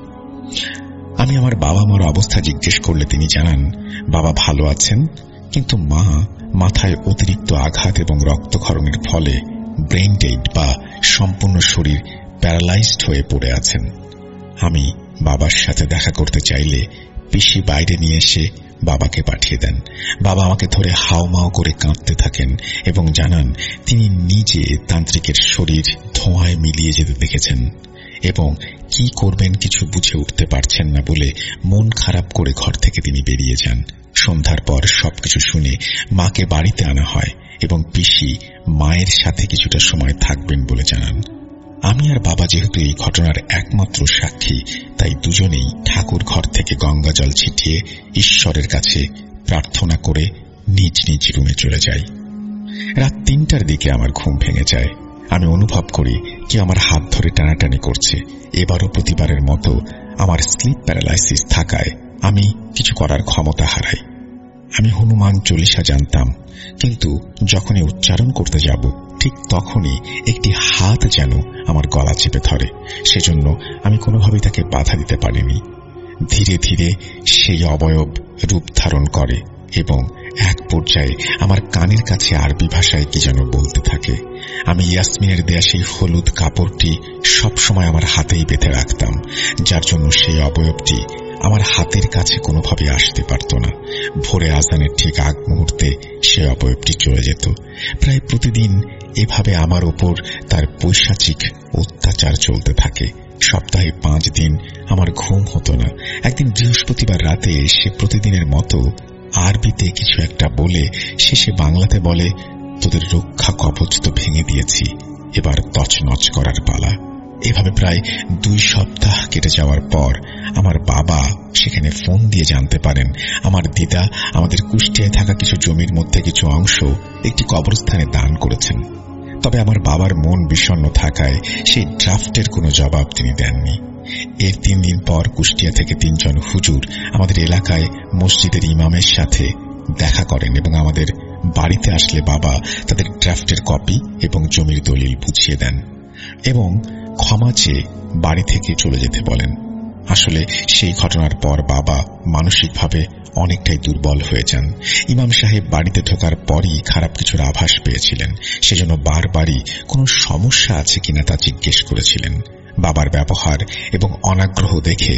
আমি আমার বাবা মার অবস্থা জিজ্ঞেস করলে তিনি জানান বাবা ভালো আছেন, কিন্তু মা মাথায় অতিরিক্ত আঘাত এবং রক্তক্ষরণের ফলে ব্রেন ডেড বা সম্পূর্ণ শরীর প্যারালাইজড হয়ে পড়ে আছেন। আমি বাবার সাথে দেখা করতে চাইলে পিসি বাইরে নিয়ে এসে বাবাকে পাঠিয়ে দেন। বাবা আমাকে ধরে হাওমাও করে কাঁদতে থাকেন এবং জানান তিনি নিজে তান্ত্রিকের শরীর ধোঁয়ায় মিলিয়ে যেতে দেখেছেন এবং কি করবেন কিছু বুঝে উঠতে পারছেন না বলে মন খারাপ করে ঘর থেকে তিনি বেরিয়ে যান। সন্ধ্যার পর সবকিছু শুনে মাকে বাড়িতে আনা হয় এবং পিসি মায়ের সাথে কিছুটা সময় থাকবেন বলে জানান। আমি আর বাবা যেহেতু এই ঘটনার একমাত্র সাক্ষী, তাই দুজনেই ঠাকুর ঘর থেকে গঙ্গা জল ছিটিয়ে ঈশ্বরের কাছে প্রার্থনা করে নিজ নিজ রুমে চলে যাই। রাত তিনটার দিকে আমার ঘুম ভেঙে যায়। আমি অনুভব করি কেউ আমার হাত ধরে টানাটানি করছে। এবারও প্রতিবারের মতো আমার স্লিপ প্যারালাইসিস থাকায় আমি কিছু করার ক্ষমতা হারাই। আমি হনুমান চল্লিশা জানতাম, কিন্তু যখনই উচ্চারণ করতে যাব ঠিক তখনই একটি হাত যেন আমার গলা চেপে ধরে। সেজন্য আমি কোনোভাবেই তাকে বাধা দিতে পারিনি। ধীরে ধীরে সেই অবয়ব রূপ ধারণ করে এবং এক পর্যায়ে আমার কানের কাছে আরবি ভাষায় কি যেন বলতে থাকে। আমি ইয়াসমিনের দেয়া সেই হলুদ কাপড়টি সবসময় আমার হাতেই বেঁধে রাখতাম, যার জন্য সেই অবয়বটি আমার হাতের কাছে কোনোভাবে আসতে পারত না। ভোরে আজানের ঠিক আগ মুহূর্তে সে অবয়বটি চলে যেত। প্রায় প্রতিদিন এভাবে আমার ওপর তার পৈশাচিক অত্যাচার চলতে থাকে। সপ্তাহে পাঁচ দিন আমার ঘুম হতো না। একদিন বৃহস্পতিবার রাতে সে প্রতিদিনের মতো আরবিতে কিছু একটা বলে শেষে বাংলাতে বলে, তোদের রক্ষা কবচ তো ভেঙে দিয়েছি, এবার তছনছ করার পালা। এভাবে প্রায় দুই সপ্তাহ কেটে যাওয়ার পর আমার বাবা সেখানে ফোন দিয়ে জানতে পারেন আমার দিদা আমাদের কুষ্টিয়ায় থাকা কিছু জমির মধ্যে কিছু অংশ একটি কবরস্থানে দান করেছেন। তবে আমার বাবার মন বিষণ্ণ থাকায় সেই ড্রাফটের কোনো জবাব তিনি দেননি। এর তিন দিন পর কুষ্টিয়া থেকে তিনজন হুজুর আমাদের এলাকায় মসজিদের ইমামের সাথে দেখা করেন এবং আমাদের বাড়িতে আসলে বাবা তাদের ড্রাফটের কপি এবং জমির দলিল বুঝিয়ে দেন এবং ক্ষমা চেয়ে বাড়ি থেকে চলে যেতে বলেন। আসলে সেই ঘটনার পর বাবা মানসিকভাবে অনেকটাই দুর্বল হয়ে যান। ইমাম সাহেব বাড়িতে ঢোকার পরই খারাপ কিছুর আভাস পেয়েছিলেন, সেজন্য বারবারই কোনো সমস্যা আছে কিনা তা জিজ্ঞেস করেছিলেন। বাবার ব্যবহার এবং অনাগ্রহ দেখে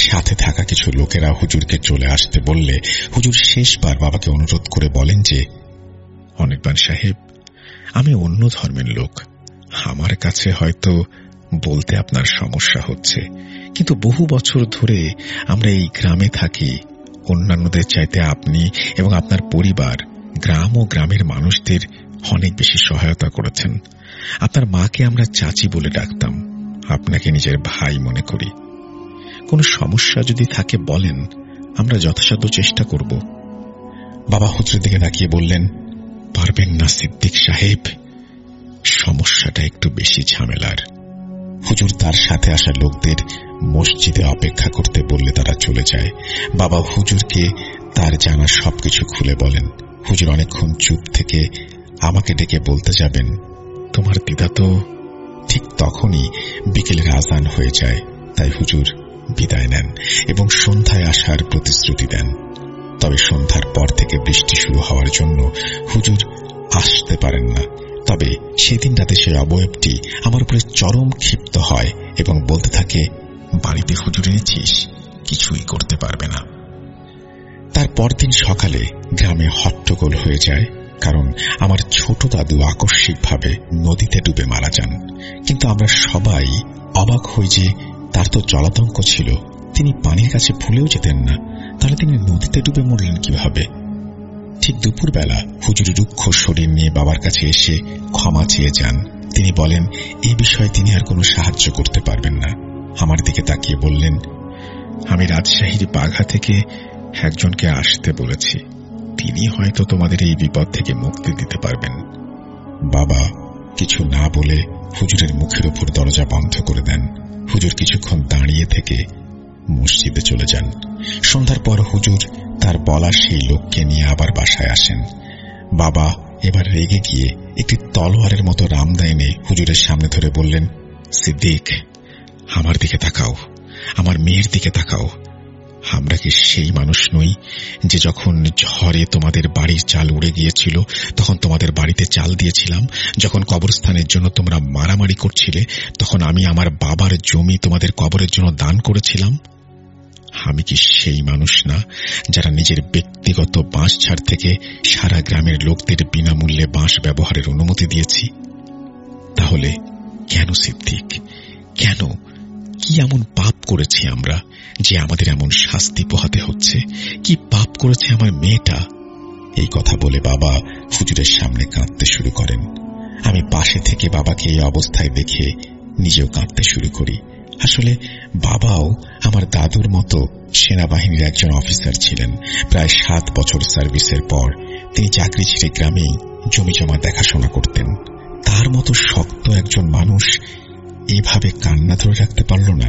সাথে থাকা কিছু লোকেরা হুজুরকে চলে আসতে বললে হুজুর শেষবার বাবাকে অনুরোধ করে বলেন যে, অনির্বাণ সাহেব, আমি অন্য ধর্মের লোক, আমার কাছে হয়তো বলতে আপনার সমস্যা হচ্ছে, কিন্তু বহু বছর ধরে আমরা এই গ্রামে থাকি। অন্যান্যদের চাইতে আপনি এবং আপনার পরিবার গ্রাম ও গ্রামের মানুষদের অনেক বেশি সহায়তা করেছেন। আপনার মাকে আমরা চাচি বলে ডাকতাম, আপনাকে নিজের ভাই মনে করি। কোনো সমস্যা যদি থাকে বলেন, আমরা যথাসাধ্য চেষ্টা করব। বাবা হুজুরের দিকে তাকিয়ে বললেন, পারবেন না সিদ্দিক সাহেব, সমস্যাটা একটু বেশি ঝামেলার। হুজুর তার সাথে আসা লোকদের মসজিদে অপেক্ষা করতে বললে তারা চলে যায়। বাবা হুজুরকে তার জানা সবকিছু খুলে বলেন। হুজুর অনেকক্ষণ চুপ থেকে আমাকে ডেকে বলতে যাবেন, তোমার দিদা তো। ঠিক তখনই বিকেলের আজান হয়ে যায়, তাই হুজুর বিদায় নেন এবং সন্ধ্যায় আসার প্রতিশ্রুতি দেন। তবে সন্ধ্যার পর থেকে বৃষ্টি শুরু হওয়ার জন্য হুজুর আসতে পারেন না। তবে সেদিন রাতে সে অবয়বটি আমার উপরে চরম ক্ষিপ্ত হয় এবং বলতে থাকে, বাড়িতে হুজুর এনেছিস, কিছুই করতে পারবে না। তার পরদিন সকালে গ্রামে হট্টগোল হয়ে যায়, কারণ আমার ছোট দাদু আকস্মিকভাবে নদীতে ডুবে মারা যান। কিন্তু আমরা সবাই অবাক হই যে তার তো জলাতঙ্ক ছিল, তিনি পানির কাছে ভুলেও যেতেন না, তাহলে তিনি নদীতে ডুবে মরলেন কিভাবে? ঠিক দুপুরবেলা হুজুর রুক্ষ শরীর নিয়ে বাবার কাছে এসে ক্ষমা চেয়ে যান। তিনি বলেন এই বিষয়ে তিনি আর কোনো সাহায্য করতে পারবেন না। আমার দিকে তাকিয়ে বললেন, আমি রাজশাহীর বাঘা থেকে একজনকে আসতে বলেছি, তিনি হয়তো তোমাদের এই বিপদ থেকে মুক্তি দিতে পারবেন। বাবা কিছু না বলে হুজুরের মুখের উপর দরজা বন্ধ করে দেন। হুজুর কিছুক্ষণ দাঁড়িয়ে থেকে মসজিদে চলে যান। সন্ধ্যার পর হুজুর তার বলা সেই লোককে নিয়ে আবার বাসায় আসেন। বাবা এবার রেগে গিয়ে একটি তলোয়ারের মতো রামদা এনে হুজুরের সামনে ধরে বললেন, সিদ্দিক, আমার দিকে তাকাও, আমার মেয়ের দিকে তাকাও। আমরা কি সেই মানুষ নই যে যখন ঝড়ে তোমাদের বাড়ির চাল উড়ে গিয়েছিল তখন তোমাদের বাড়িতে চাল দিয়েছিলাম? যখন কবরস্থানের জন্য তোমরা মারামারি করছিলে তখন আমি আমার বাবার জমি তোমাদের কবরের জন্য দান করেছিলাম? আমি কি সেই মানুষ না যারা নিজের ব্যক্তিগত বাঁশ ঝাড় থেকে সারা গ্রামের লোকদের বিনামূল্যে বাঁশ ব্যবহারের অনুমতি দিয়েছি? তাহলে কেন সিদ্দিক, কেন, কি এমন পাপ করেছি আমরা যে আমাদের এমন শাস্তি পোহাতে হচ্ছে? কি পাপ করেছে আমার মেয়েটা? এই কথা বলে বাবা হুজুরের সামনে কাঁদতে শুরু করেন। আমি পাশে থেকে বাবাকে এই অবস্থায় দেখে নিজেও কাঁদতে শুরু করি। আসলে বাবাও আমার দাদুর মতো সেনাবাহিনীর একজন অফিসার ছিলেন। প্রায় সাত বছর সার্ভিসের পর তিনি চাকরি ছেড়ে গ্রামেই জমি জমা দেখাশোনা করতেন। তার মতো শক্ত একজন মানুষ এইভাবে কান্না ধরে রাখতে পারল না।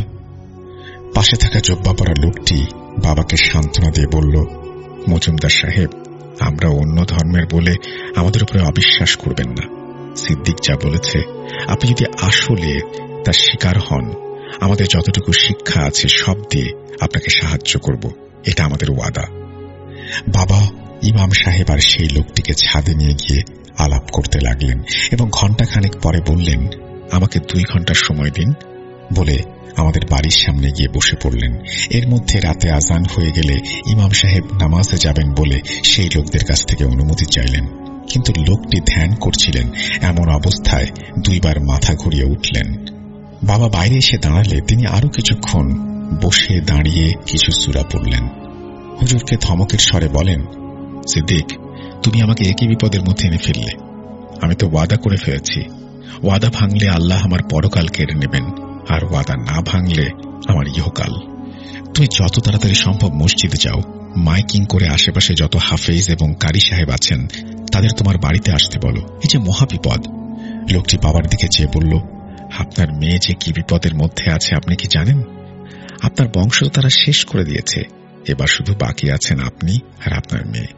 পাশে থাকা জব্বা পরা লোকটি বাবাকে সান্ত্বনা দিয়ে বলল, মজুমদার সাহেব, আমরা অন্য ধর্মের বলে আমাদের উপরে অবিশ্বাস করবেন না। সিদ্দিক যা বলেছে, আপনি যদি আসলে তার শিকার হন, আমাদের যতটুকু শিক্ষা আছে সব দিয়ে আপনাকে সাহায্য করব, এটা আমাদের ওয়াদা। বাবা ইমাম সাহেব আর সেই লোকটিকে ছাদে নিয়ে গিয়ে আলাপ করতে লাগলেন এবং ঘণ্টাখানেক পরে বললেন, আমাকে দুই ঘন্টার সময় দিন বলে আমাদের বাড়ির সামনে গিয়ে বসে পড়লেন। এর মধ্যে রাতে আজান হয়ে গেলে ইমাম সাহেব নামাজে যাবেন বলে সেই লোকদের কাছ থেকে অনুমতি চাইলেন, কিন্তু লোকটি ধ্যান করছিলেন। এমন অবস্থায় দুইবার মাথা ঘুরিয়ে উঠলেন। বাবা বাইরে এসে দাঁড়ালে তিনি আরো কিছুক্ষণ বসে দাঁড়িয়ে কিছু সূরা পড়লেন। হুজুরকে ধমকের স্বরে বলেন, সিদ্দিক, তুমি আমাকে একই বিপদের মধ্যে এনে ফেললে। আমি তো ওয়াদা করে ফেলেছি, ওয়াদা ভাঙলে আল্লাহ আমার পরকাল কেড়ে নেবেন, আর ওয়াদা না ভাঙলে আমার ইহকাল। তুমি যত তাড়াতাড়ি সম্ভব মসজিদে যাও, মাইকিং করে আশেপাশে যত হাফেজ এবং কারি সাহেব আছেন তাদের তোমার বাড়িতে আসতে বলো। এই যে মহাবিপদ। লোকটি বাবার দিকে চেয়ে বলল, আপনার মেয়ে যে কি বিপদের মধ্যে আছে আপনি কি জানেন? আপনার বংশ তারা শেষ করে দিয়েছে, এবার শুধু বাকি আছেন আপনি আর আপনার মেয়ে।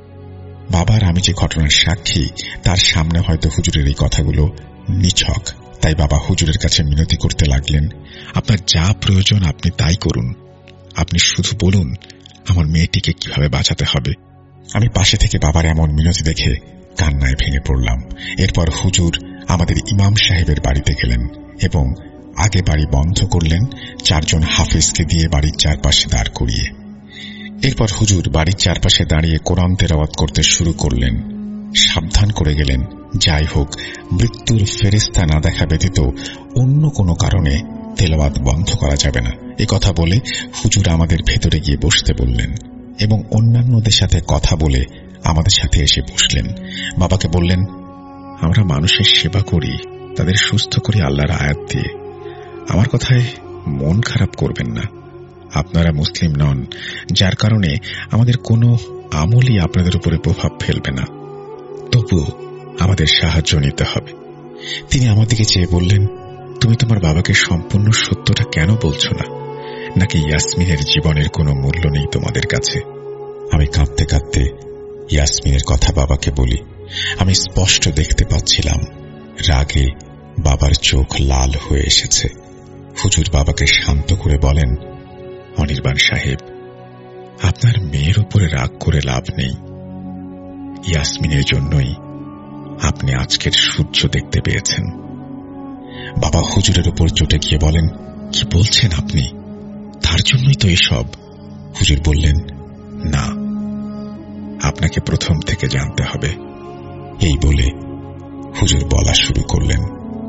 বাবার আমি যে ঘটনার সাক্ষী তার সামনে হয়তো হুজুরের এই কথাগুলো নিছক, তাই বাবা হুজুরের কাছে মিনতি করতে লাগলেন, আপনার যা প্রয়োজন আপনি তাই করুন, আপনি শুধু বলুন আমার মেয়েটিকে কিভাবে বাঁচাতে হবে। আমি পাশে থেকে বাবার এমন মিনতি দেখে কান্নায় ভেঙে পড়লাম। এরপর হুজুর আমাদের ইমাম সাহেবের বাড়িতে গেলেন এবং আগে বাড়ি বন্ধ করলেন চারজন হাফেজকে দিয়ে বাড়ির চারপাশে দাঁড় করিয়ে। এরপর হুজুর বাড়ির চারপাশে দাঁড়িয়ে কোরআন তেলাওয়াত করতে শুরু করলেন। সাবধান করে গেলেন, যাই হোক মৃত্যুর ফেরেশতা না দেখা ব্যতীত অন্য কোনো কারণে তেলাওয়াত বন্ধ করা যাবে না। এ কথা বলে হুজুর আমাদের ভেতরে গিয়ে বসতে বললেন এবং অন্যান্যদের সাথে কথা বলে আমাদের সাথে এসে বসলেন। বাবাকে বললেন, আমরা মানুষের সেবা করি, তাদের সুস্থ করি আল্লাহর আয়াত দিয়ে। আমার কথায় মন খারাপ করবেন না। আপনারা মুসলিম নন, যার কারণে আমাদের কোনো আমলই আপনাদের উপরে প্রভাব ফেলবে না, তবুও আমাদের সাহায্য নিতে হবে। তিনি আমার দিকে চেয়ে বললেন, তুমি তোমার বাবাকে সম্পূর্ণ সত্যটা কেন বলছো না? নাকি ইয়াসমিনের জীবনের কোনো মূল্য নেই তোমাদের কাছে? আমি কাঁদতে কাঁদতে ইয়াসমিনের কথা বাবাকে বলি। আমি স্পষ্ট দেখতে পাচ্ছিলাম রাগে বাবার চোখ লাল হয়ে এসেছে। হুজুর বাবাকে শান্ত করে বলেন, অনির্বাণ সাহেব, আপনার মেয়ের উপরে রাগ করে লাভ নেই। ইয়াসমিনের জন্যই আপনি আজকের সূর্য দেখতে পেয়েছেন। বাবা হুজুরের উপর চটে গিয়ে বলেন, কি বলছেন আপনি? তার জন্যই তো এসব। হুজুর বললেন, না, আপনাকে প্রথম থেকে জানতে হবে। এই বলে হুজুর বলা শুরু করলেন,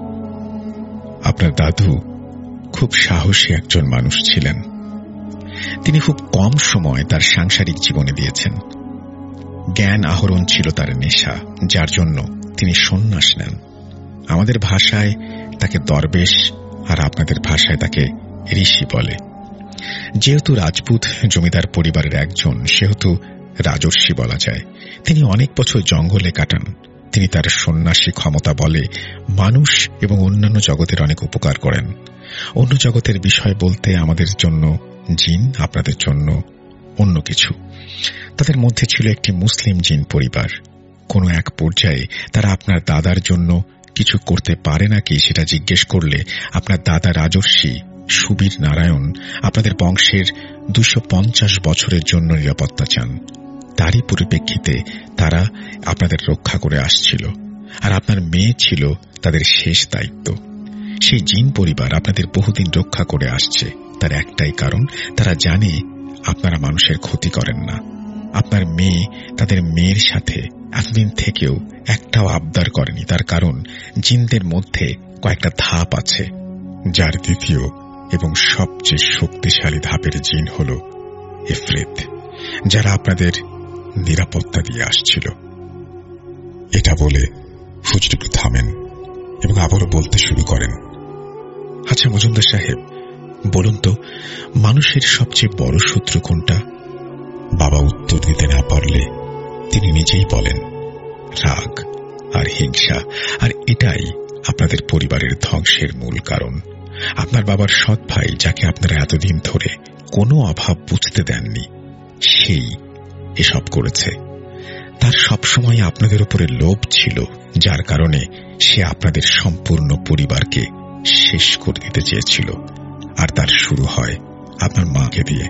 আপনার দাদু খুব সাহসী একজন মানুষ ছিলেন। তিনি খুব কম সময় তার সাংসারিক জীবনে দিয়েছেন। জ্ঞান আহরণ ছিল তার নেশা, যার জন্য তিনি সন্ন্যাস নেন। আমাদের ভাষায় তাকে দরবেশ, আর আপনাদের ভাষায় তাকে ঋষি বলে। যেহেতু রাজপুত জমিদার পরিবারের একজন, সেহেতু রাজর্ষি বলা যায়। তিনি অনেক বছর জঙ্গলে কাটান। তিনি তার সন্ন্যাসী ক্ষমতা বলে মানুষ এবং অন্যান্য জগতের অনেক উপকার করেন। অন্য জগতের বিষয় বলতে আমাদের জন্য জিন, আপনাদের জন্য অন্য কিছু। তাদের মধ্যে ছিল একটি মুসলিম জিন পরিবার। কোনো এক পর্যায়ে তারা আপনার দাদার জন্য কিছু করতে পারে নাকি সেটা জিজ্ঞেস করলে আপনার দাদা রাজর্ষি সুবীর নারায়ণ আপনাদের বংশের দুশো পঞ্চাশ বছরের জন্য নিরাপত্তা চান। তারই পরিপ্রেক্ষিতে তারা আপনাদের রক্ষা করে আসছিল, আর আপনার মেয়ে ছিল তাদের শেষ দায়িত্ব। সেই জিন পরিবার আপনাদের বহুদিন রক্ষা করে আসছে। তার একটাই কারণ, তারা জানে আপনারা মানুষের ক্ষতি করেন না। আপনার মেয়ে তাদের মেয়ের সাথে এতদিন থেকেও একটাও আবদার করেনি। তার কারণ জিনদের মধ্যে কয়েকটা ধাপ আছে, যার দ্বিতীয় এবং সবচেয়ে শক্তিশালী ধাপের জিন হল ইফরিত, যারা আপনাদের নিরাপত্তা দিয়ে আসছিল। এটা বলে হুজুর একটু থামেন এবং আবারও বলতে শুরু করেন, আচ্ছা মজুমদার সাহেব, বলুন তো মানুষের সবচেয়ে বড় শত্রু কোনটা? বাবা উত্তর দিতে না পারলে তিনি নিজেই বলেন, রাগ আর হিংসা। আর এটাই আপনাদের পরিবারের ধ্বংসের মূল কারণ। আপনার বাবার সৎ ভাই, যাকে আপনারা এতদিন ধরে কোনো অভাব বুঝতে দেননি, সেই এসব করেছে। তার সবসময় আপনাদের উপরে লোভ ছিল, যার কারণে সে আপনাদের সম্পূর্ণ পরিবারকে শেষ করে দিতে চেয়েছিল। আর তার শুরু হয় আপনার মাকে দিয়ে।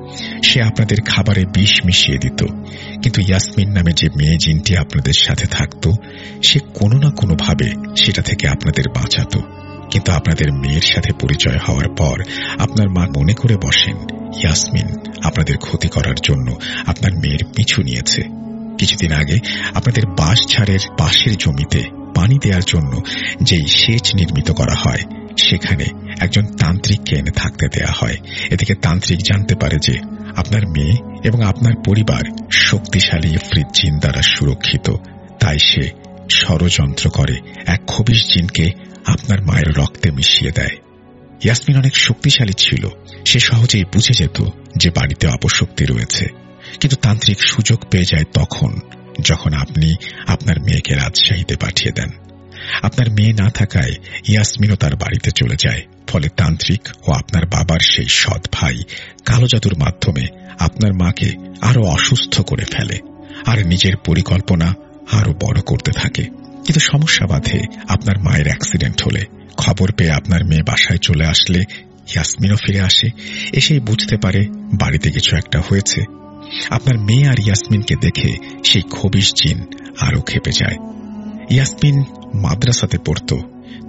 সে আপনাদের খাবারে বিষ মিশিয়ে দিত। কিন্তু ইয়াসমিন নামে যে মেয়ে জিনটি আপনাদের সাথে থাকত, সে কোনো না কোনো ভাবে সেটা থেকে আপনাদের বাঁচাত। কিন্তু আপনাদের মেয়ের সাথে পরিচয় হওয়ার পর আপনার মা মনে করে বসেন ইয়াসমিন আপনাদের ক্ষতি করার জন্য আপনার মেয়ের পিছু নিয়েছে। কিছুদিন আগে আপনাদের বাঁশঝাড়ের পাশের জমিতে পানি দেওয়ার জন্য যেই সেচ নির্মিত করা হয়, সেখানে একজন তান্ত্রিককে এনে থাকতে দেয়া হয়। এদিকে তান্ত্রিক জানতে পারে যে আপনার মেয়ে এবং আপনার পরিবার শক্তিশালী ইফরিত জিন দ্বারা সুরক্ষিত। তাই সে ষড়যন্ত্র করে এক খবিশ জিনকে আপনার মায়ের রক্তে মিশিয়ে দেয়। ইয়াসমিন অনেক শক্তিশালী ছিল। সে সহজেই বুঝে যেত যে বাড়িতে অপশক্তি রয়েছে। কিন্তু তান্ত্রিক সুযোগ পেয়ে যায় তখন, যখন আপনি আপনার মেয়েকে রাজশাহীতে পাঠিয়ে দেন। আপনার মেয়ে না থাকায় ইয়াসমিনও তার বাড়িতে চলে যায়। ফলে তান্ত্রিক ও আপনার বাবার সেই সৎ ভাই কালো জাদুর মাধ্যমে আপনার মাকে আরো অসুস্থ করে ফেলে, আর নিজের পরিকল্পনা আরো বড় করতে থাকে। কিন্তু সমস্যা বাধে আপনার মায়ের অ্যাক্সিডেন্ট হলে। খবর পেয়ে আপনার মেয়ে বাসায় চলে আসলে ইয়াসমিনও ফিরে আসে। এসেই বুঝতে পারে বাড়িতে কিছু একটা হয়েছে। আপনার মেয়ে আর ইয়াসমিনকে দেখে সেই খবিশ জিন আরো খেপে যায়। ইয়াসমিন মাদ্রাসাতে পড়ত,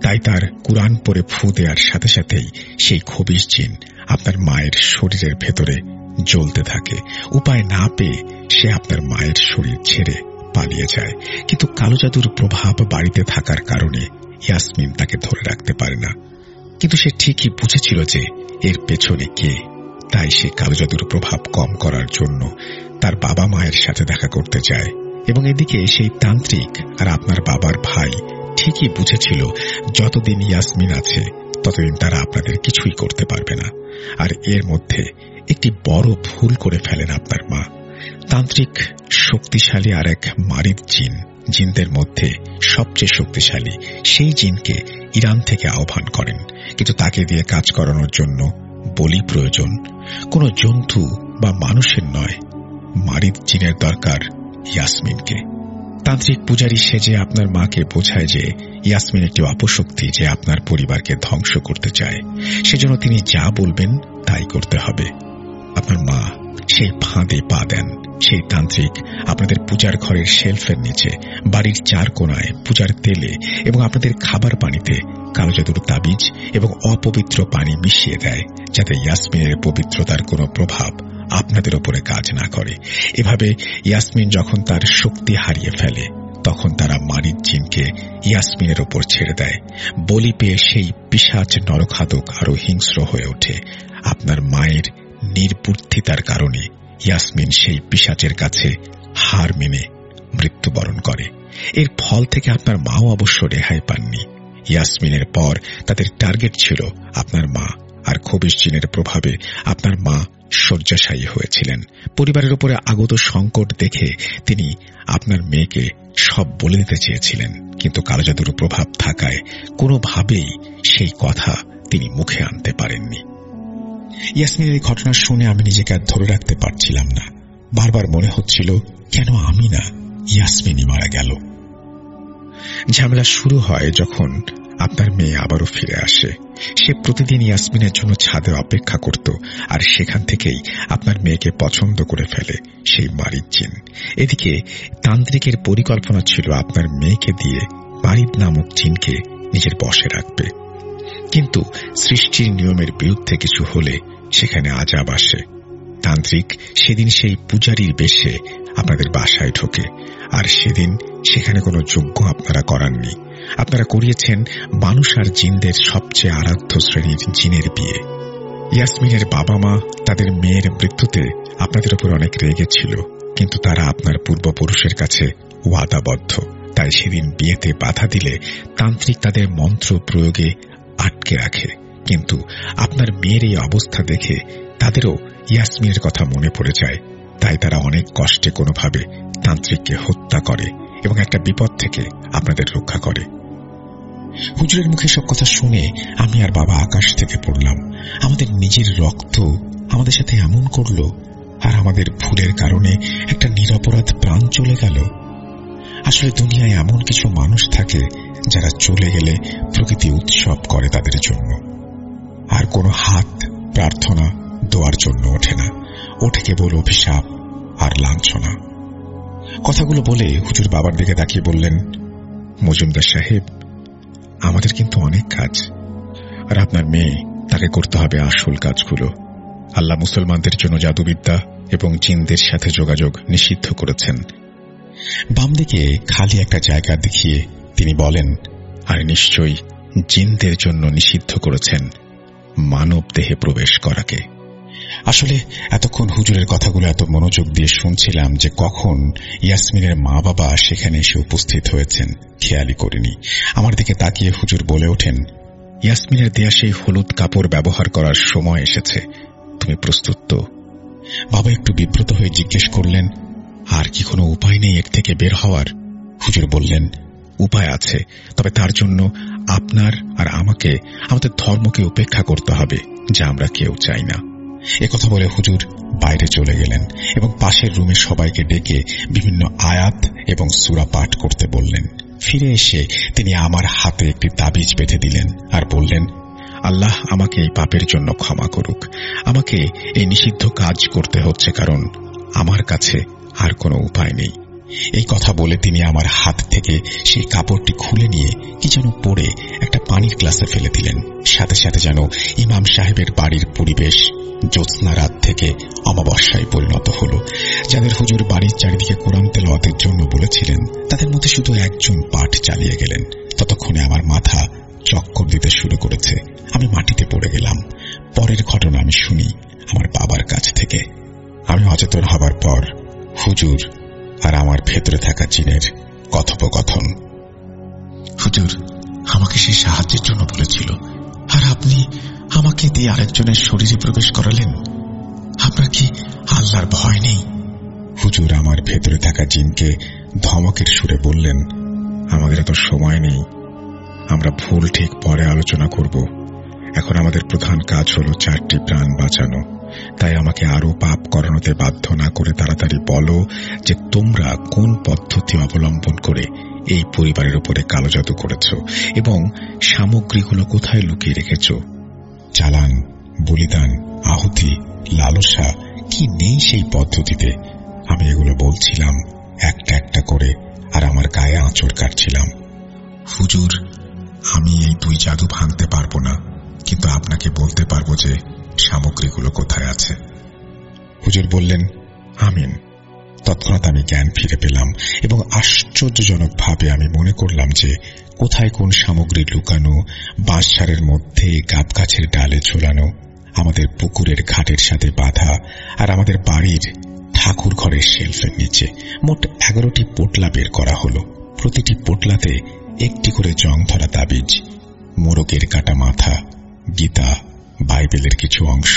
তাই তার কুরআন পড়ে ফু দেওয়ার সাথে সাথেই সেই খবিশ জিন আপনার মায়ের শরীরের ভেতরে জ্বলতে থাকে। উপায় না পেয়ে সে আপনার মায়ের শরীর ছেড়ে পালিয়ে যায়, কিন্তু কালো জাদুর প্রভাব বাড়িতে থাকার কারণে ইয়াসমিন তাকে ধরে রাখতে পারে না। কিন্তু সে ঠিকই বুঝেছিল যে এর পেছনে কে, তাই সে কালো জাদুর প্রভাব কম করার জন্য তার বাবা মায়ের সাথে দেখা করতে যায়। এবং এদিকে সেই তান্ত্রিক আর আপনার বাবার ভাই ঠিকই বুঝেছিল যতদিন ইয়াসমিন আছে ততদিন তারা আপনাদের কিছুই করতে পারবে না। আর এর মধ্যে একটি বড় ভুল করে ফেলেন আপনার মা। তান্ত্রিক শক্তিশালী আর এক মারিদ জিন, জিনদের মধ্যে সবচেয়ে শক্তিশালী সেই জিনকে ইরান থেকে আহ্বান করেন, কিন্তু তাকে দিয়ে কাজ করানোর জন্য বলি প্রয়োজন। কোনো জন্তু বা মানুষের নয়, মারিদ জিনের দরকার ইয়াসমিনকে। তান্ত্রিক পূজারী সেজে আপনার মাকে বোঝায় যে ইয়াসমিন একটি অপশক্তি যে আপনার পরিবারকে ধ্বংস করতে চায়, সেজন্য তিনি যা বলবেন তাই করতে হবে। আপনার মা সেই ফাঁদে পা দেন। সেই তান্ত্রিক আপনাদের পূজার ঘরের শেলফের নিচে, বাড়ির চার কোনায়, পূজার তেলে এবং আপনাদের খাবার পানিতে কালো জাদুর তাবিজ এবং অপবিত্র পানি মিশিয়ে দেয়, যাতে ইয়াসমিনের পবিত্রতার কোনো প্রভাব আপনাদের ওপরে কাজ না করে। এভাবে ইয়াসমিন যখন তার শক্তি হারিয়ে ফেলে তখন তারা মারিদ জিনকে ইয়াসমিনের ওপর ছেড়ে দেয়। বলি পেয়ে সেই পিশাচ নরখাদক আরো হিংস্র হয়ে ওঠে। আপনার মায়ের নির্বুদ্ধিতার কারণে ইয়াসমিন সেই পিশাচের কাছে হার মেনে মৃত্যুবরণ করে। এর ফল থেকে আপনার মাও অবশ্য রেহাই পাননি। ইয়াসমিনের পর তাদের টার্গেট ছিল আপনার মা, আর খবিশ জিনের প্রভাবে আপনার মা শয্যাশায়ী হয়েছিলেন। পরিবারের উপরে আগত সংকট দেখে তিনি আপনার মেয়েকে সব বলে দিতে চেয়েছিলেন, কিন্তু কালো জাদুর প্রভাব থাকায় কোনোভাবেই সেই কথা তিনি মুখে আনতে পারেননি। ইয়াসমিনের এই ঘটনা শুনে আমি নিজেকে আর ধরে রাখতে পারছিলাম না। বারবার মনে হচ্ছিল কেন আমি না, ইয়াসমিনই মারা গেল। ঝামেলা শুরু হয় যখন আপনার মেয়ে আবারও ফিরে আসে। সে প্রতিদিন ইয়াসমিনের জন্য ছাদে অপেক্ষা করত, আর সেখান থেকেই আপনার মেয়েকে পছন্দ করে ফেলে সেই মারিদ জিন। এদিকে তান্ত্রিকের পরিকল্পনা ছিল আপনার মেয়েকে দিয়ে মারিদ নামক জিনকে নিজের বশে রাখবে, কিন্তু সৃষ্টির নিয়মের বিরুদ্ধে কিছু হলে সেখানে আযাব আসে। তান্ত্রিক সেদিন সেই পূজারীর বেশে আপনাদের বাসায় ঢোকে, আর সেদিন সেখানে কোনো যজ্ঞ আপনারা করাননি। আপনারা করিয়েছেন মানুষ আর জিনদের সবচেয়ে আরাধ্য শ্রেণীর জিনের বিয়ে। ইয়াসমিনের বাবা মা তাদের মেয়ের মৃত্যুতে আপনাদের উপর অনেক রেগে ছিল, কিন্তু তারা আপনার পূর্বপুরুষের কাছে ওয়াদাবদ্ধ। তাই সেদিন বিয়েতে বাধা দিলে তান্ত্রিক তাদের মন্ত্র প্রয়োগে আটকে রাখে। কিন্তু আপনার মেয়ের এই অবস্থা দেখে তাদেরও ইয়াসমিনের কথা মনে পড়ে যায়। তাই তারা অনেক কষ্টে কোনোভাবে তান্ত্রিককে হত্যা করে এবং একটা বিপদ থেকে আপনাদের রক্ষা করে। হুজুরের মুখে সব কথা শুনে আমি আর বাবা আকাশ থেকে পড়লাম। আমাদের নিজের রক্ত আমাদের সাথে এমন করলো, আর আমাদের ভুলের কারণে একটা নিরপরাধ প্রাণ চলে গেল। আসলে দুনিয়ায় এমন কিছু মানুষ থাকে যারা চলে গেলে প্রকৃতি উৎসব করে তাদের জন্য, আর কোনো হাত প্রার্থনা দোয়ার জন্য ওঠে না, ওঠে কেবল অভিশাপ আর লাঞ্ছনা। কথাগুলো বলে হুজুর বাবার দিকে তাকিয়ে বললেন, মজুমদার সাহেব, আমাদের কিন্তু অনেক কাজ, আর আপনার মেয়ে তাকে করতে হবে আসল কাজগুলো। আল্লাহ মুসলমানদের জন্য জাদুবিদ্যা এবং জিনদের সাথে যোগাযোগ নিষিদ্ধ করেছেন। বাম দিকে খালি একটা জায়গা দেখিয়ে তিনি বলেন, আর নিশ্চয়ই জিনদের জন্য নিষিদ্ধ করেছেন মানব দেহে প্রবেশ করাকে। আসলে এতক্ষণ হুজুরের কথাগুলো এত মনোযোগ দিয়ে শুনছিলাম যে কখন ইয়াসমিনের মা বাবা সেখানে এসে উপস্থিত হয়েছেন খেয়ালই করিনি। আমার দিকে তাকিয়ে হুজুর বলে ওঠেন, ইয়াসমিনের দেয়া সেই হলুদ কাপড় ব্যবহার করার সময় এসেছে, তুমি প্রস্তুত তো? বাবা একটু বিব্রত হয়ে জিজ্ঞেস করলেন, আর কি কোনো উপায় নেই এর থেকে বের হওয়ার? হুজুর বললেন, উপায় আছে, তবে তার জন্য আপনার আর আমাকে আমাদের ধর্মকে উপেক্ষা করতে হবে, যা আমরা কেউ চাই না। একথা বলে হুজুর বাইরে চলে গেলেন এবং পাশের রুমে সবাইকে ডেকে বিভিন্ন আয়াত এবং সূরা পাঠ করতে বললেন। ফিরে এসে তিনি আমার হাতে একটি তাবিজ বেঁধে দিলেন আর বললেন, আল্লাহ আমাকে এই পাপের জন্য ক্ষমা করুক। আমাকে এই নিষিদ্ধ কাজ করতে হচ্ছে কারণ আমার কাছে আর কোনো উপায় নেই। এই কথা বলে তিনি আমার হাত থেকে সেই কাপড়টি খুলে নিয়ে কি যেন পরে একটা পানির গ্লাসে ফেলে দিলেন। সাথে সাথে যেন ইমাম সাহেবের বাড়ির পরিবেশ জ্যোৎস্না রাত থেকে অমাবস্যায় পরিণত হল। যাদের হুজুর বাড়ির চারিদিকে কোরআন তেলাওয়াতের জন্য বলেছিলেন, তাদের মধ্যে শুধু একজন পাঠ চালিয়ে গেলেন। ততক্ষণে আমার মাথা চক্কর দিতে শুরু করেছে। আমি মাটিতে পড়ে গেলাম। পরের ঘটনা আমি শুনি আমার বাবার কাছ থেকে। আমি অচেতন হবার পর হুজুর আর আমার ভেতরে থাকা জিনের কথোপকথন। হুজুর আমাকে সেই সাহায্যের জন্য বলেছিল, আর আপনি আমাকে দিয়ে আরেকজনের শরীরে প্রবেশ করালেন। আপনার কি আল্লাহর ভয় নেই? হুজুর আমার ভেতরে থাকা জিনকে ধমকের সুরে বললেন, আমাদের এত সময় নেই, আমরা ভুল ঠিক পরে আলোচনা করব। এখন আমাদের প্রধান কাজ হলো চারটি প্রাণ বাঁচানো। তাই আমাকে আরো পাপ করানোতে বাধ্য না করে তাড়াতাড়ি বলো যে তোমরা কোন পদ্ধতি অবলম্বন করে এই পরিবারের উপরে কালো জাদু করেছ এবং সামগ্রীগুলো কোথায় লুকিয়ে রেখেছ। চালান, বলিদান, আহুতি, লালসা কি নেই সেই পদ্ধতিতে? আমি এগুলো বলছিলাম একটা একটা করে, আর আমার গায়ে আঁচড় কাটছিলাম। হুজুর আমি এই দুই জাদু ভাঙতে পারবো না, কিন্তু আপনাকে বলতে পারবো যে সামগ্রীগুলো কোথায় আছে। হুজুর বললেন, আমিন। তৎক্ষণাৎ আমি জ্ঞান ফিরে পেলাম এবং আশ্চর্যজনক ভাবে আমি মনে করলাম যে কোথায় কোন সামগ্রী লুকানো, বাঁশঝাড়ের মধ্যে, গাব গাছের ডালে ঝোলানো, আমাদের পুকুরের ঘাটের সাথে বাঁধা, আর আমাদের বাড়ির ঠাকুর ঘরের শেলফের নিচে। মোট এগারোটি পোটলা বের করা হলো। প্রতিটি পোটলাতে একটি করে জং ধরা তাবিজ, মোরগের কাটা মাথা, গীতা, বাইবেলের কিছু অংশ।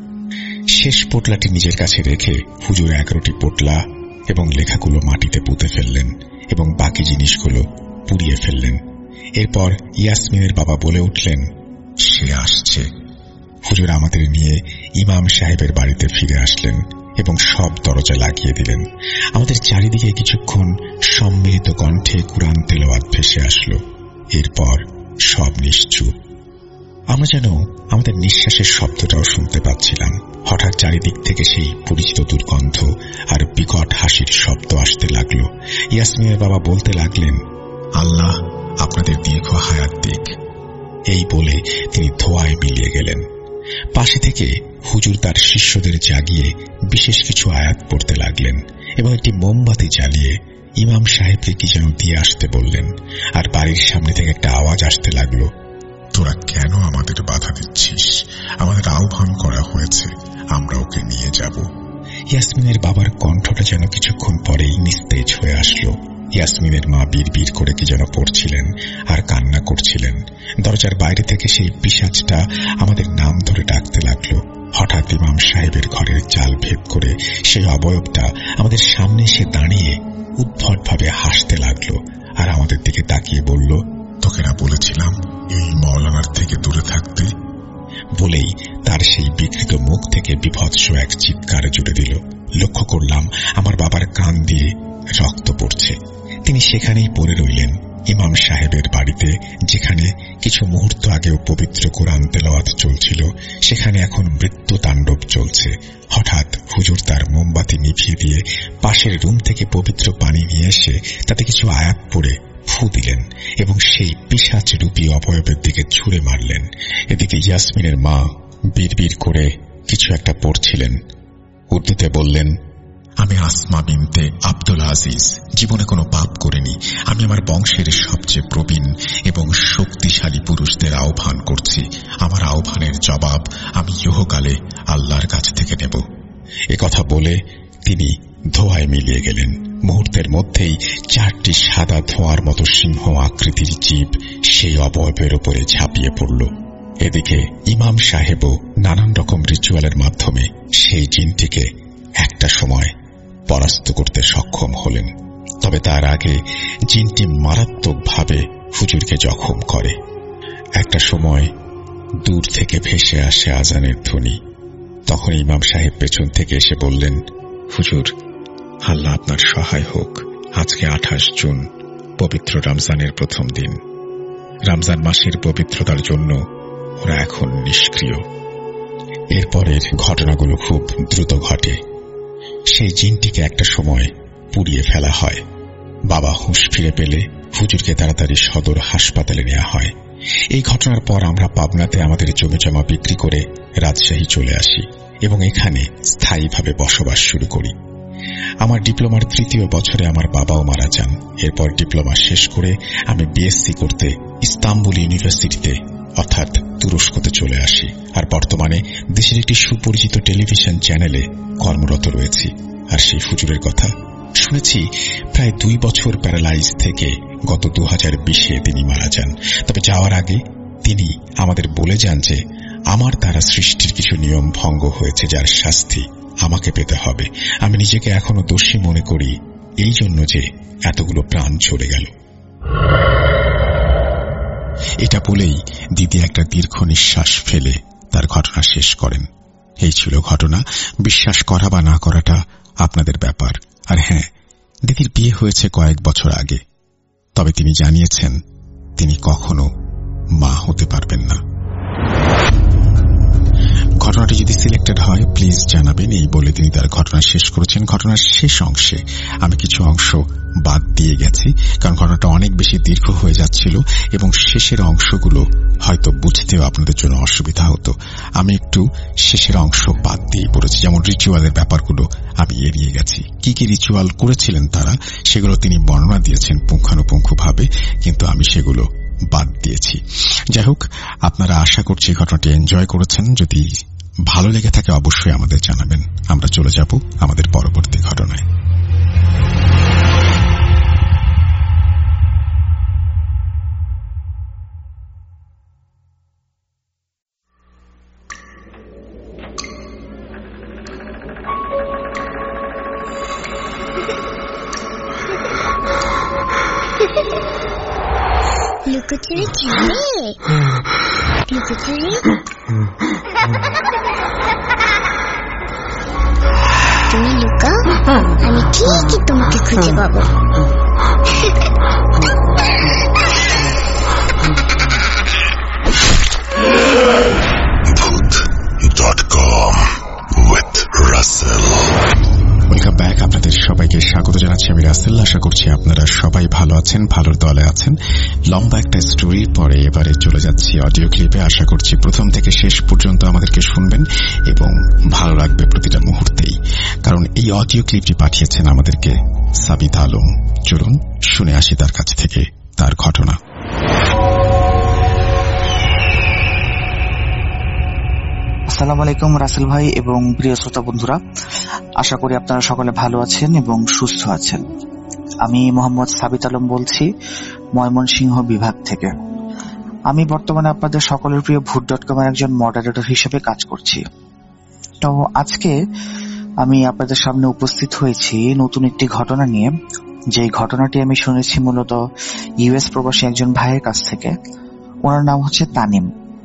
শেষ পোটলাটি নিজের কাছে রেখে হুজুর এগারোটি পোটলা এবং লেখাগুলো মাটিতে পুঁতে ফেললেন এবং বাকি জিনিসগুলো পুড়িয়ে ফেললেন। এরপর ইয়াসমিনের বাবা বলে উঠলেন, সে আসছে। হুজুর আমাদের নিয়ে ইমাম সাহেবের বাড়িতে ফিরে আসলেন এবং সব দরজা লাগিয়ে দিলেন। আমাদের চারিদিকে কিছুক্ষণ সম্মিলিত কণ্ঠে কুরআন তেলাওয়াত ভেসে আসলো। এরপর সব নিশ্চুপ। আমরা যেন আমাদের নিঃশ্বাসের শব্দটাও শুনতে পাচ্ছিলাম। হঠাৎ চারিদিক থেকে সেই পরিচিত দুর্গন্ধ আর বিকট হাসির শব্দ আসতে লাগলো। ইয়াসমিনের বাবা বলতে লাগলেন, আল্লাহ আপনাদের দীর্ঘ হায়াত দিক। এই বলে তিনি ধোঁয়ায় মিলিয়ে গেলেন। পাশে থেকে হুজুর তার শিষ্যদের জাগিয়ে বিশেষ কিছু আয়াত পড়তে লাগলেন এবং একটি মোমবাতি জ্বালিয়ে ইমাম সাহেবকে কি যেন দিয়ে আসতে বললেন। আর বাড়ির সামনে থেকে একটা আওয়াজ আসতে লাগলো, তোরা কেন আমাদের বাধা দিচ্ছিস? আমাদের আহ্বান করা হয়েছে, আমরা ওকে নিয়ে যাব। ইয়াসমিনের বাবার কণ্ঠটা যেন কিছুক্ষণ পরেই নিস্তেজ হয়ে আসলো। ইয়াসমিনের মা বিড়বিড় করে কি যেন পড়ছিলেন আর কান্না করছিলেন। দরজার বাইরে থেকে সেই পিশাচটা আমাদের নাম ধরে ডাকতে লাগলো। হঠাৎ ইমাম সাহেবের ঘরের চাল ভেদ করে সেই অবয়বটা আমাদের সামনে এসে দাঁড়িয়ে উদ্ভটভাবে হাসতে লাগলো আর আমাদের দিকে তাকিয়ে বলল, তোকে না বলেছিলাম এই মওলানার থেকে দূরে থাকতে? বলেই তার সেই বিকৃত মুখ থেকে বিভৎস এক চিৎকার জুড়ে দিল। লক্ষ্য করলাম আমার বাবার কান দিয়ে রক্ত পড়ছে। তিনি সেখানেই পড়ে রইলেন, ইমাম সাহেবের বাড়িতে, যেখানে কিছু মুহূর্ত আগেও পবিত্র কোরআন তেলাওয়াত চলছিল, সেখানে এখন মৃত্যু তাণ্ডব চলছে। হঠাৎ হুজুর তার মোমবাতি নিভিয়ে দিয়ে পাশের রুম থেকে পবিত্র পানি নিয়ে এসে তাতে কিছু আয়াত পড়ে ফু দিলেন এবং সেই পিশাচ রূপী অবয়বের দিকে ছুঁড়ে মারলেন। এদিকে ইয়াসমিনের মা বিড়বিড় করে কিছু একটা পড়ছিলেন। উর্দুতে বললেন, আমি আসমা বিনতে আব্দুল আজিজ জীবনে কোনো পাপ করিনি। আমি আমার বংশের সবচেয়ে প্রবীণ এবং শক্তিশালী পুরুষদের আহ্বান করছি। আমার আহ্বানের জবাব আমি ইহকালে আল্লাহর কাছ থেকে নেব। এ কথা বলে তিনি ধোঁয়ায় মিলিয়ে গেলেন। মুহূর্তের মধ্যেই চারটি সাদা ধোঁয়ার মতো সিংহ আকৃতির জীব সেই অবয়বের উপরে ঝাঁপিয়ে পড়ল। এদিকে ইমাম সাহেবও নানান রকম রিচুয়ালের মাধ্যমে সেই জিনটিকে একটা সময় পরাস্ত করতে সক্ষম হলেন। তবে তার আগে জিনটি মারাত্মকভাবে হুজুরকে জখম করে। একটা সময় দূর থেকে ভেসে আসে আজানের ধ্বনি। তখন ইমাম সাহেব পেছন থেকে এসে বললেন, হুজুর আল্লাহ আপনার সহায় হোক। আজকে আঠাশ জুন, পবিত্র রমজানের প্রথম দিন। রমজান মাসের পবিত্রতার জন্য ওরা এখন নিষ্ক্রিয়। এরপরের ঘটনাগুলো খুব দ্রুত ঘটে। সেই জিনটিকে একটা সময় পুড়িয়ে ফেলা হয়। বাবা হুঁশ ফিরে পেলে হুজুরকে তাড়াতাড়ি সদর হাসপাতালে নেওয়া হয়। এই ঘটনার পর আমরা পাবনাতে আমাদের জমিজমা বিক্রি করে রাজশাহী চলে আসি এবং এখানে স্থায়ীভাবে বসবাস শুরু করি। আমার ডিপ্লোমার তৃতীয় বছরে আমার বাবাও মারা যান। এরপর ডিপ্লোমা শেষ করে আমি বিএসসি করতে ইস্তাম্বুল ইউনিভার্সিটিতে অর্থাৎ তুরস্কতে চলে আসি, আর বর্তমানে দেশের একটি সুপরিচিত টেলিভিশন চ্যানেলে কর্মরত রয়েছি। আর সেই হুজুরের কথা শুনেছি প্রায় দুই বছর প্যারালাইজ থেকে গত দু হাজার বিশে তিনি মারা যান। তবে যাওয়ার আগে তিনি আমাদের বলে যান যে আমার দ্বারা সৃষ্টির কিছু নিয়ম ভঙ্গ হয়েছে, যার শাস্তি আমাকে পেতে হবে। আমি নিজেকে এখনো দোষী মনে করি এই জন্য যে এতগুলো প্রাণ চলে গেল। এটা বলেই দিদি একটা দীর্ঘ নিঃশ্বাস ফেলে তার ঘটনা শেষ করেন। এই ছিল ঘটনা। বিশ্বাস করা বা না করাটা আপনাদের ব্যাপার। আর হ্যাঁ, দিদির বিয়ে হয়েছে কয়েক বছর আগে, তবে তিনি জানিয়েছেন তিনি কখনো মা হতে পারবেন না। ঘটনাটি যদি সিলেক্টেড হয় প্লিজ জানাবেন, এই বলে তিনি তার ঘটনা শেষ করেছেন। ঘটনার শেষ অংশে আমি কিছু অংশ বাদ দিয়ে গেছি, কারণ ঘটনাটা অনেক বেশি দীর্ঘ হয়ে যাচ্ছিল এবং শেষের অংশগুলো হয়তো বুঝতেও আপনাদের জন্য অসুবিধা হতো। আমি একটু শেষের অংশ বাদ দিয়ে পড়েছি, যেমন রিচুয়ালের ব্যাপারগুলো আমি এড়িয়ে গেছি। কি কি রিচুয়াল করেছিলেন তারা সেগুলো তিনি বর্ণনা দিয়েছেন পুঙ্খানুপুঙ্খভাবে, কিন্তু আমি সেগুলো বাদ দিয়েছি। যাই হোক, আপনারা আশা করছি ঘটনাটি এনজয় করেছেন। যদি ভালো লেগে থাকে অবশ্যই আমাদের জানাবেন। আমরা চলে যাব আমাদের পরবর্তী ঘটনায়। লুকোচুরি খেলে লুকোচুরি তুমি লুকাও, আমি ঠিকই তোমাকে খুঁজে পাবো। Bhoot dot com with Russell. Welcome back. আপনাদের সবাইকে স্বাগত জানাচ্ছি। আমি রাসেল। আশা করছি আপনারা সবাই ভালো আছেন, ভালোর দলে আছেন। লম্বা একটা স্টোরির পরে এবারে চলে যাচ্ছি অডিও ক্লিপে। আশা করছি প্রথম থেকে শেষ পর্যন্ত আমাদেরকে শুনবেন এবং ভালো লাগবে প্রতিটা মুহূর্তেই, কারণ এই অডিও ক্লিপটি পাঠিয়েছেন আমাদেরকে সাবিত আলম। চলুন শুনে আসি তার কাছ থেকে তার ঘটনা। আসসালামু আলাইকুম রাসেল ভাই এবং প্রিয় শ্রোতা বন্ধুরা, আশা করি আপনারা সকলে ভালো আছেন এবং সুস্থ আছেন। আমি মোহাম্মদ সাবিত আলম বলছি ময়মনসিংহ বিভাগ থেকে। আমি বর্তমানে আপনাদের সকলের প্রিয় ভূত ডট কম এর একজন মডারেটর হিসেবে কাজ করছি। তো আজকে আমি আপনাদের সামনে উপস্থিত হয়েছি নতুন একটি ঘটনা নিয়ে, যে ঘটনাটি আমি শুনেছি মূলত ইউএস প্রবাসী একজন ভাইয়ের কাছ থেকে। ওনার নাম হচ্ছে তানিম।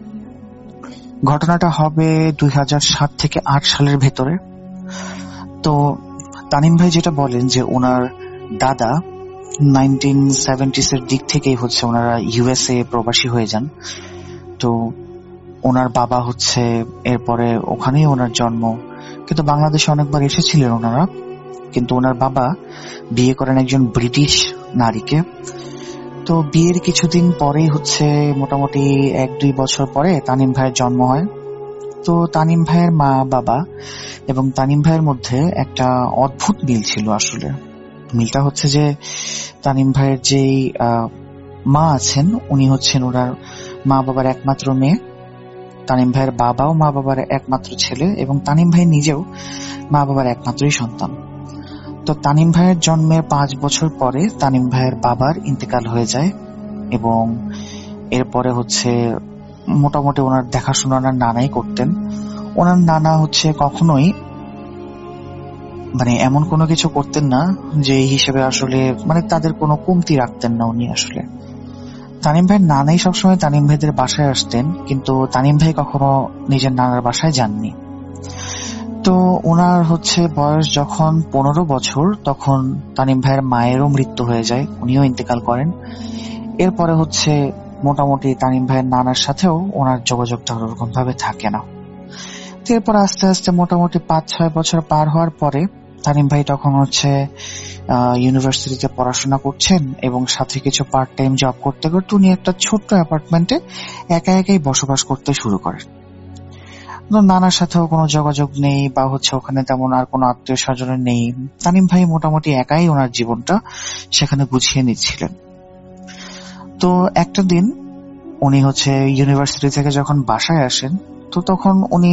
ঘটনাটা হবে দুই হাজার সাত থেকে আট সালের ভেতরে। তো তানিম ভাই যেটা বলেন যে ওনার দাদা নাইনটিন সেভেন্টিস এর দিক থেকেই হচ্ছে ওনারা ইউএসএ প্রবাসী হয়ে যান। তো ওনার বাবা হচ্ছে এরপরে ওখানেই ওনার জন্ম, কিন্তু বাংলাদেশে অনেকবার এসেছিলেন ওনারা। কিন্তু ওনার বাবা বিয়ে করেন একজন ব্রিটিশ নারীকে। তো বিয়ের কিছুদিন পরেই হচ্ছে মোটামুটি এক দুই বছর পরে তানিম ভাইয়ের জন্ম হয়। তো তানিম ভাইয়ের মা বাবা এবং তানিম ভাইয়ের মধ্যে একটা অদ্ভুত মিল ছিল। আসলে মিলটা হচ্ছে যে তানিম ভাইয়ের যেই মা আছেন উনি হচ্ছেন ওনার মা বাবার একমাত্র মেয়ে, তানিম ভাইয়ের বাবাও মা বাবার একমাত্র ছেলে এবং তানিম ভাই নিজেও মা বাবার একমাত্রই সন্তান। তো তানিম ভাইয়ের জন্মের পাঁচ বছর পরে তানিম ভাইয়ের বাবার ইন্তেকাল হয়ে যায় এবং এরপরে হচ্ছে মোটামুটি ওনার দেখাশোনা ওনার নানাই করতেন। ওনার নানা হচ্ছে কখনোই মানে এমন কোনো কিছু করতেন না যে হিসেবে আসলে মানে তাদের কোনো কমতি রাখতেন না উনি। আসলে তানিম ভাইয়ের নানাই সবসময় তানিম ভাইদের বাসায় আসতেন, কিন্তু তানিম ভাই কখনো নিজের নানার বাসায় যাননি। তো ওনার হচ্ছে বয়স যখন পনেরো বছর তখন তানিম ভাইয়ের মায়েরও মৃত্যু হয়ে যায়, উনিও ইন্তেকাল করেন। এরপরে হচ্ছে মোটামুটি তানিম ভাইয়ের নানার সাথেও ওনার যোগাযোগটা ওরকম ভাবে থাকে না। এরপর আস্তে আস্তে মোটামুটি পাঁচ ছয় বছর পার হওয়ার পরে তানিম ভাই তখন হচ্ছে ইউনিভার্সিটিতে পড়াশোনা করছেন এবং সাথে কিছু পার্ট টাইম জব করতে করতে উনি একটা ছোট্ট অ্যাপার্টমেন্টে একা একাই বসবাস করতে শুরু করেন। নানার সাথেও কোনো যোগাযোগ নেই বা হচ্ছে ওখানে তেমন আর কোনো আত্মীয় স্বজনের নেই। তানিম ভাই মোটামুটি একাই ওনার জীবনটা সেখানে গুছিয়ে নিচ্ছিলেন। তো একটা দিন উনি হচ্ছে ইউনিভার্সিটি থেকে যখন বাসায় আসেন, তো তখন উনি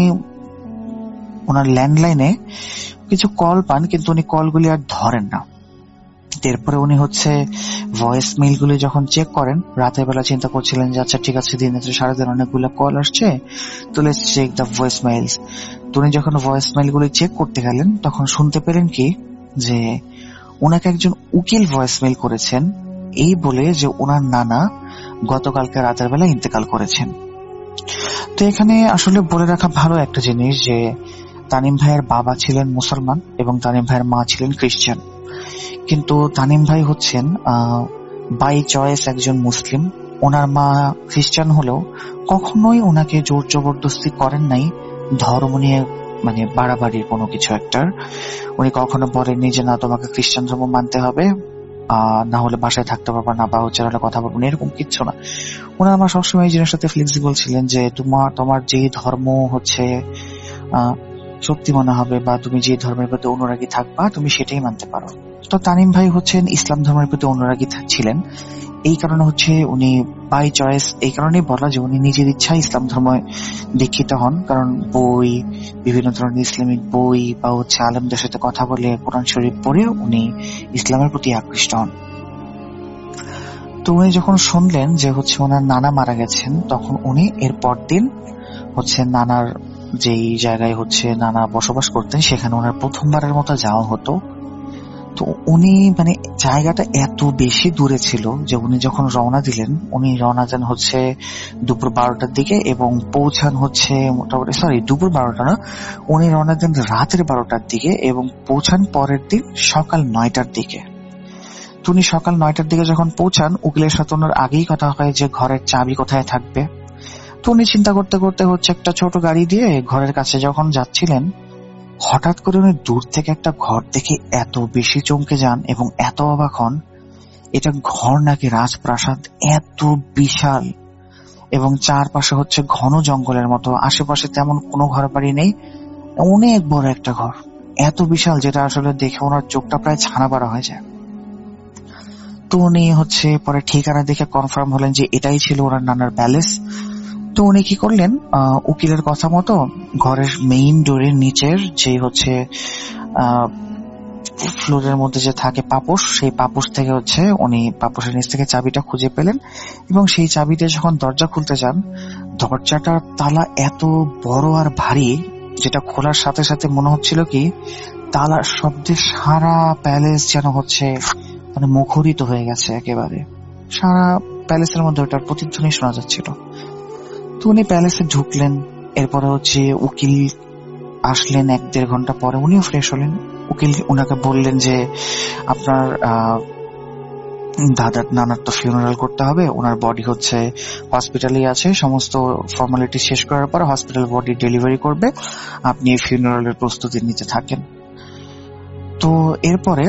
ওনার ল্যান্ডলাইনে কিছু কল পান, কিন্তু উনি কলগুলি আর ধরেন না। এরপরে উনি হচ্ছে ভয়েস মেইল গুলি যখন চেক করেন, রাতের বেলা চিন্তা করছিলেন যে আচ্ছা ঠিক আছে, দিনে তো সারাদিন অনেকগুলো কল আসছে, তো let's check the voice mails. তো উনি যখন ভয়েস মেইল গুলি চেক করতে গেলেন, তখন শুনতে পেলেন কি যে ওনাকে একজন উকিল ভয়েস মেইল করেছেন এই বলে যে ওনার নানা গতকালকে রাতের বেলা ইন্তেকাল করেছেন। তো এখানে আসলে বলে রাখা ভালো একটা জিনিস যে তানিম ভাইয়ের বাবা ছিলেন মুসলমান এবং তানিম ভাইয়ের মা ছিলেন খ্রিস্টান, কিন্তু তানিম ভাই হচ্ছেন বাই চয়েস একজন মুসলিম। ওনার মা খ্রিস্টান হলেও কখনোই ওনাকে জোর জবরদস্তি করেন নাই ধর্ম নিয়ে, মানে বাড়াবাড়ির কোনো কিছু একটার। উনি কখনো বলেননি যে না তোমাকে খ্রিস্টান ধর্ম মানতে হবে, আহ না হলে বাসায় থাকতে পারবা না বা হচ্ছে না কথা বলবো না, এরকম কিচ্ছু না। ওনার মা সবসময় এই জিনিসটাতে ফ্লেক্সিবল ছিলেন যে তোমার তোমার যেই ধর্ম হচ্ছে আহ সত্যি মনে হবে বা তুমি যে ধর্মের প্রতি অনুরাগী থাকবা তুমি সেটাই মানতে পারো। তো তানিম ভাই হচ্ছেন ইসলাম ধর্মের প্রতি অনুরাগী ছিলেন, এই কারণে হচ্ছে উনি বাই চয়েস, এই কারণেই বলা যে উনি নিজের ইচ্ছায় ইসলাম ধর্মে দীক্ষিত হন, কারণ বই, বিভিন্ন ধরনের ইসলামিক বই বা হচ্ছে আলেমদের সাথে কথা বলে কোরআন শরীফ পড়ে উনি ইসলামের প্রতি আকৃষ্ট হন। তো উনি যখন শুনলেন যে হচ্ছে ওনার নানা মারা গেছেন, তখন উনি এর পর দিন হচ্ছে নানার যেই জায়গায় হচ্ছে নানা বসবাস করতেন সেখানে ওনার প্রথমবারের মতো যাওয়া হতো। তো উনি মানে জায়গাটা এত বেশি দূরে ছিল যে উনি যখন রওনা দিলেন, উনি রওনা দেন হচ্ছে দুপুর বারোটার দিকে এবং পৌঁছান হচ্ছে মোটামুটি সরি দুপুর বারোটা না উনি রওনা দেন রাতের বারোটার দিকে এবং পৌঁছান পরের দিন সকাল নয়টার দিকে। তো উনি সকাল নয়টার দিকে যখন পৌঁছান, উকিলের সাথে ওনার আগেই কথা হয় যে ঘরের চাবি কোথায় থাকবে। তো উনি চিন্তা করতে করতে হচ্ছে একটা ছোট গাড়ি দিয়ে ঘরের কাছে যখন যাচ্ছিলেন, হঠাৎ করে উনি দূর থেকে একটা ঘর দেখে এত বেশি চমকে যান এবং এত অবাক হন। এটা ঘর নাকি রাজপ্রাসাদ, এত বিশাল এবং চারপাশে হচ্ছে ঘন জঙ্গলের মতো, আশেপাশে তেমন কোনো ঘর বাড়ি নেই, অনেক বড় একটা ঘর, এত বিশাল যেটা আসলে দেখে ওনার চোখটা প্রায় ছানা পাড়া হয়ে যায়। তো উনি হচ্ছে পরে ঠিকানা দেখে কনফার্ম হলেন যে এটাই ছিল ওনার নানার প্যালেস। তো উনি কি করলেন, আহ উকিলের কথা মতো ঘরের মেইন ডোরের নিচের যে হচ্ছে আহ ফ্লোরের মধ্যে যে থাকে পাপোশ, সেই পাপোশ থেকে হচ্ছে উনি পাপোশের নিচ থেকে চাবিটা খুঁজে পেলেন এবং সেই চাবিতে যখন দরজা খুলতে যান, দরজাটার তালা এত বড় আর ভারী যেটা খোলার সাথে সাথে মনে হচ্ছিল কি তালার শব্দে সারা প্যালেস যেন হচ্ছে মানে মুখরিত হয়ে গেছে, একেবারে সারা প্যালেসের মধ্যে ওটার প্রতিধ্বনি শোনা যাচ্ছিল। তো উনি প্যালেসে ঢুকলেন, এরপরে হচ্ছে উকিল আসলেন এক দেড় ঘন্টা পরে, উনিও ফ্রেশ হলেন। উকিল উনাকে বললেন যে আপনার আহ দাদার নানার তো ফিউনারাল করতে হবে, ওনার বডি হচ্ছে হসপিটালেই আছে, সমস্ত ফর্মালিটি শেষ করার পর হসপিটাল বডি ডেলিভারি করবে, আপনি ফিউনারালের প্রস্তুতি নিতে থাকেন। তো এরপরে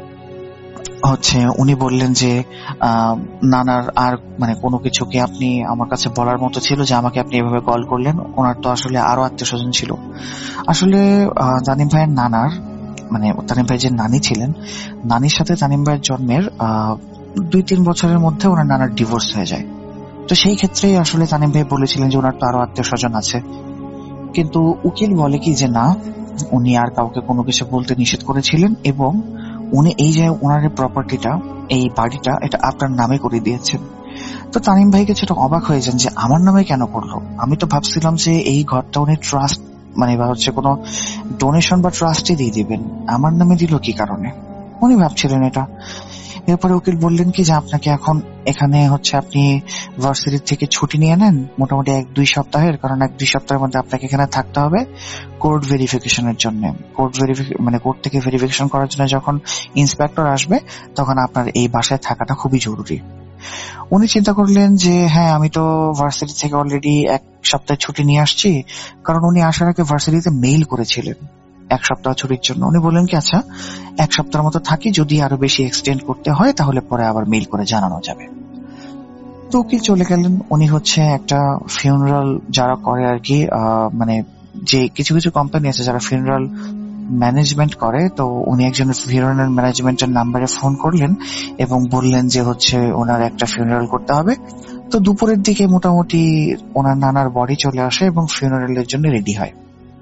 হচ্ছে উনি বললেন যে আহ নানার আর মানে কোনো কিছু কি আপনি আমার কাছে বলার মতো ছিল যে আমাকে আপনি এভাবে কল করলেন? ওনার তো আসলে আরো আত্মীয় স্বজন ছিল। আসলে তানিম ভাইয়ের নানার মানে তানিম ভাই যে নানি ছিলেন, নানির সাথে তানিম ভাইয়ের জন্মের আহ দুই তিন বছরের মধ্যে ওনার নানার ডিভোর্স হয়ে যায়। তো সেই ক্ষেত্রেই আসলে তানিম ভাই বলেছিলেন যে ওনার তো আরো আত্মীয় স্বজন আছে, কিন্তু উকিল বলে কি যে না, উনি আর কাউকে কোনো কিছু বলতে নিষেধ করেছিলেন এবং উনি এই যে ওনার প্রপার্টিটা, এই বাড়িটা, এটা আপনার নামে করে দিয়েছেন। তো তানিম ভাইকে সেটা অবাক হয়ে যান যে আমার নামে কেন করলো, আমি তো ভাবছিলাম যে এই ঘরটা উনি ট্রাস্ট মানে বা হচ্ছে কোনো ডোনেশন বা ট্রাস্টে দিয়ে দিবেন, আমার নামে দিল কি কারণে, উনি ভাবছিলেন এটা। এরপরে উকিল বললেন কি যে আপনাকে এখন এখানে হচ্ছে আপনি ভার্সিটি থেকে ছুটি নিয়ে নেন মোটামুটি এক দুই সপ্তাহের, কারণ এক দুই সপ্তাহের মধ্যে আপনাকে এখানে থাকতে হবে কোর্ট ভেরিফিকেশনের জন্য। কোর্ট ভেরিফিকেশন মানে কোর্ট থেকে ভেরিফিকেশন করার জন্য যখন ইন্সপেক্টর আসবে তখন আপনার এই বাসায় থাকাটা খুবই জরুরি। উনি চিন্তা করলেন যে হ্যাঁ, আমি তো ভার্সিটি থেকে অলরেডি এক সপ্তাহ ছুটি নিয়ে আসছি, কারণ উনি আসার আগে ভার্সিটিতে মেইল করেছিলেন এক সপ্তাহ ছুটির জন্য। উনি বললেন কি আচ্ছা এক সপ্তাহের মতো থাকি, যদি আরো বেশি এক্সটেন্ড করতে হয় তাহলে পরে আবার মেইল করে জানানো যাবে। তো উকিল চলে গেলেন। উনি হচ্ছে একটা ফিউনারাল যারা করে আর কি, মানে যে কিছু কিছু কোম্পানি আছে যারা ফিউনারাল ম্যানেজমেন্ট করে, তো উনি একজন ফিউনারাল ম্যানেজমেন্টের নাম্বারে ফোন করলেন এবং বললেন যে হচ্ছে ওনার একটা ফিউনারাল করতে হবে। তো দুপুরের দিকে মোটামুটি ওনার নানার বডি চলে আসে এবং ফিউনারালের জন্য রেডি হয়।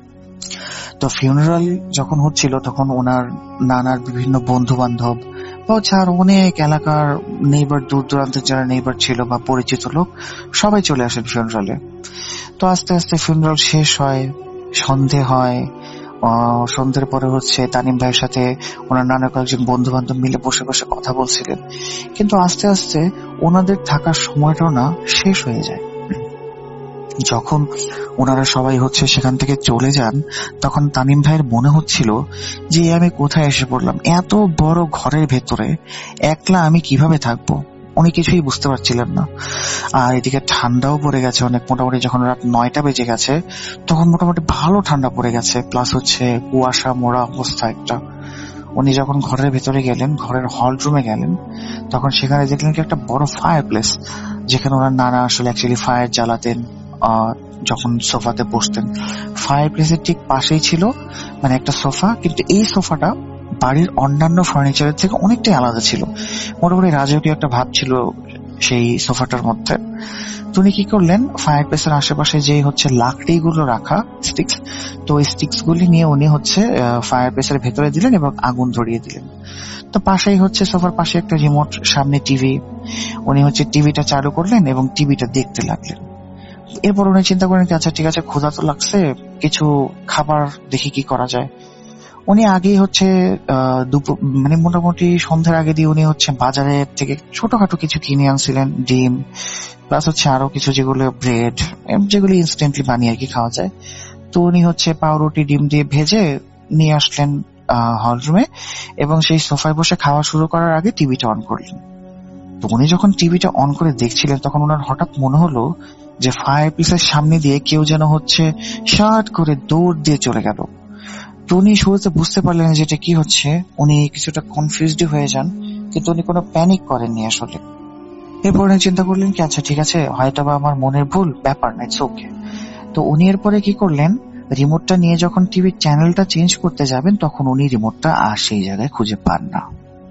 তো ফিউনারাল যখন হচ্ছিল তখন ওনার নানার বিভিন্ন বন্ধু বান্ধব বা হচ্ছে আর অনেক এলাকার নেইবার, দূর দূরান্তের যারা নেইবার ছিল বা পরিচিত লোক সবাই চলে আসেন ফিউনারালে। তো আস্তে আস্তে ফিউনারাল শেষ হয়, সন্ধে হয়। সন্ধ্যের পরে হচ্ছে তানিম ভাইয়ের সাথে ওনার নানা কয়েকজন বন্ধু বান্ধব মিলে বসে বসে কথা বলছিলেন, কিন্তু আস্তে আস্তে ওনাদের থাকার সময়টাও না শেষ হয়ে যায়। যখন ওনারা সবাই হচ্ছে সেখান থেকে চলে যান তখন তামিম ভাইয়ের মনে হচ্ছিল যে আমি কোথায় এসে পড়লাম, এত বড় ঘরের ভেতরে একলা আমি কিভাবে থাকবো। উনি কিছুই বুঝতে পারছিলেন না। আর এদিকে ঠান্ডাও পড়ে গেছে অনেক, মোটামুটি যখন রাত নয়টা বেজে গেছে তখন মোটামুটি ভালো ঠান্ডা পড়ে গেছে, প্লাস হচ্ছে কুয়াশা মোড়া অবস্থা একটা। উনি যখন ঘরের ভেতরে গেলেন, ঘরের হল রুমে গেলেন, তখন সেখানে দেখলেন কি একটা বড় ফায়ার প্লেস, যেখানে ওনার নানা আসলে অ্যাকচুয়ালি ফায়ার জ্বালাতেন যখন সোফাতে বসতেন। ফায়ার প্লেসের ঠিক পাশেই ছিল মানে একটা সোফা, কিন্তু এই সোফাটা বাড়ির অন্যান্য ফার্নিচারের থেকে অনেকটাই আলাদা ছিল। মোটামুটি রাজকীয় একটা ভাব ছিল সেই সোফাটার মধ্যে। উনি কি করলেন, ফায়ার প্লেসের আশেপাশে যে হচ্ছে লাকড়ি গুলো রাখা স্টিক্স, তো ওই স্টিক্স গুলি নিয়ে উনি হচ্ছে ফায়ার প্লেসের ভেতরে দিলেন এবং আগুন ধরিয়ে দিলেন। তো পাশেই হচ্ছে সোফার পাশে একটা রিমোট, সামনে টিভি। উনি হচ্ছে টিভিটা চালু করলেন এবং টিভিটা দেখতে লাগলেন। এরপর উনি চিন্তা করেন আচ্ছা ঠিক আছে, ক্ষুধা তো লাগছে, কিছু খাবার দেখি কি করা যায়। উনি আগেই হচ্ছে আহ দুপুর মানে মোটামুটি সন্ধ্যার আগে দিয়ে উনি হচ্ছে বাজারের থেকে ছোটখাটো কিছু কিনে আনছিলেন, ডিম প্লাস হচ্ছে আরো কিছু যেগুলো ব্রেড, যেগুলো ইনস্ট্যান্টলি বানিয়ে আর কি খাওয়া যায়। তো উনি হচ্ছে পাউরুটি ডিম দিয়ে ভেজে নিয়ে আসলেন হল রুমে এবং সেই সোফায় বসে খাওয়া শুরু করার আগে টিভিটা অন করলেন। তো উনি যখন টিভিটা অন করে দেখছিলেন তখন ওনার হঠাৎ মনে হলো যে ফায়ার প্লেসের সামনে দিয়ে কেউ যেন হচ্ছে শার্ট করে দৌড় দিয়ে চলে গেল। তো উনি শুরুতে বুঝতে পারলেন যে এটা কি হচ্ছে, উনি কিছুটা কনফিউজড হয়ে যান, কিন্তু উনি কোনো প্যানিক করেননি আসলে। এরপর উনি চিন্তা করলেন কি আচ্ছা ঠিক আছে, হয়তো বা আমার মনের ভুল, ব্যাপার না, ইটস ওকে। তো উনি এরপরে কি করলেন, রিমোটটা নিয়ে যখন টিভির চ্যানেলটা চেঞ্জ করতে যাবেন তখন উনি রিমোটটা আর সেই জায়গায় খুঁজে পান না।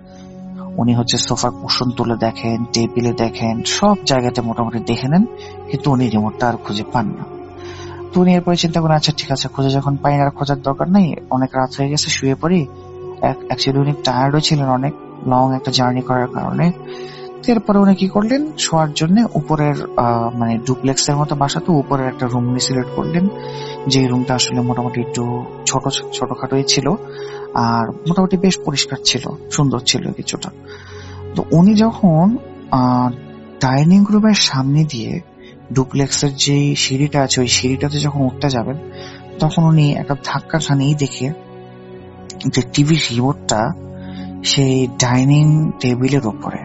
উনি হচ্ছে সোফার কুশন তুলে দেখেন, টেবিলে দেখেন, সব জায়গাতে মোটামুটি দেখে নেন, কিন্তু উনি রিমোটটা আর খুঁজে পান না। তো উনি এরপরে চিন্তা করেন আচ্ছা ঠিক আছে, খুঁজে যখন পাই না, আর খোঁজার দরকার নেই, অনেক রাত হয়ে গেছে, শুয়ে পড়ি। অ্যাকচুয়ালি উনি টায়ার্ডও ছিলেন অনেক, লং একটা জার্নি করার কারণে। এরপরে উনি কি করলেন, শোয়ার জন্য উপরের মানে ডুপ্লেক্স এর মতো বাসা, তো উপরের একটা রুম উনি সিলেক্ট করলেন, যে রুমটা আসলে মোটামুটি একটু ছোট ছোটখাটোই ছিল আর মোটামুটি বেশ পরিষ্কার ছিল, সুন্দর ছিল কিছুটা। তো উনি যখন আহ ডাইনিং রুমের সামনে দিয়ে ডুপ্লেক্সের যে সিঁড়িটা আছে ওই সিঁড়িটাতে যখন উঠতে যাবেন তখন উনি একটা ধাক্কা খানেই দেখে যে টিভির রিমোটটা সেই ডাইনিং টেবিলের উপরে।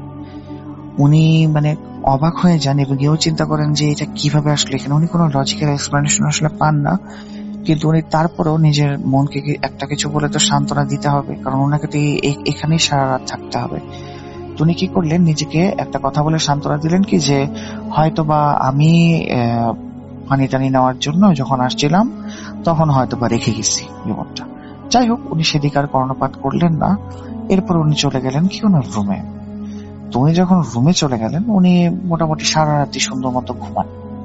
উনি মানে অবাক হয়ে যান এবং এও চিন্তা করেন যে এটা কিভাবে আসলে এখানে। উনি কোনো লজিক্যাল এক্সপ্লেনেশন আসলে পান না, কিন্তু উনি তারপরেও নিজের মনকে একটা কিছু বলে তো সান্ত্বনা দিতে হবে, কারণ ওনাকে তো এখানেই সারা রাত থাকতে হবে। উনি কি করলেন, নিজেকে একটা কথা বলে সান্ত্বনা দিলেন কি যে হয়তো বা আমি পানি টানি নেওয়ার জন্য যখন আসছিলাম তখন হয়তো বা রেখে গেছি রিমোটটা। যাই হোক, উনি সেদিকে আর কর্ণপাত করলেন না। এরপর উনি চলে গেলেন কি ওনার রুমে। তো উনি যখন রুমে চলে গেলেন উনি মোটামুটি সারা রাতি সুন্দর মতো ঘুমান,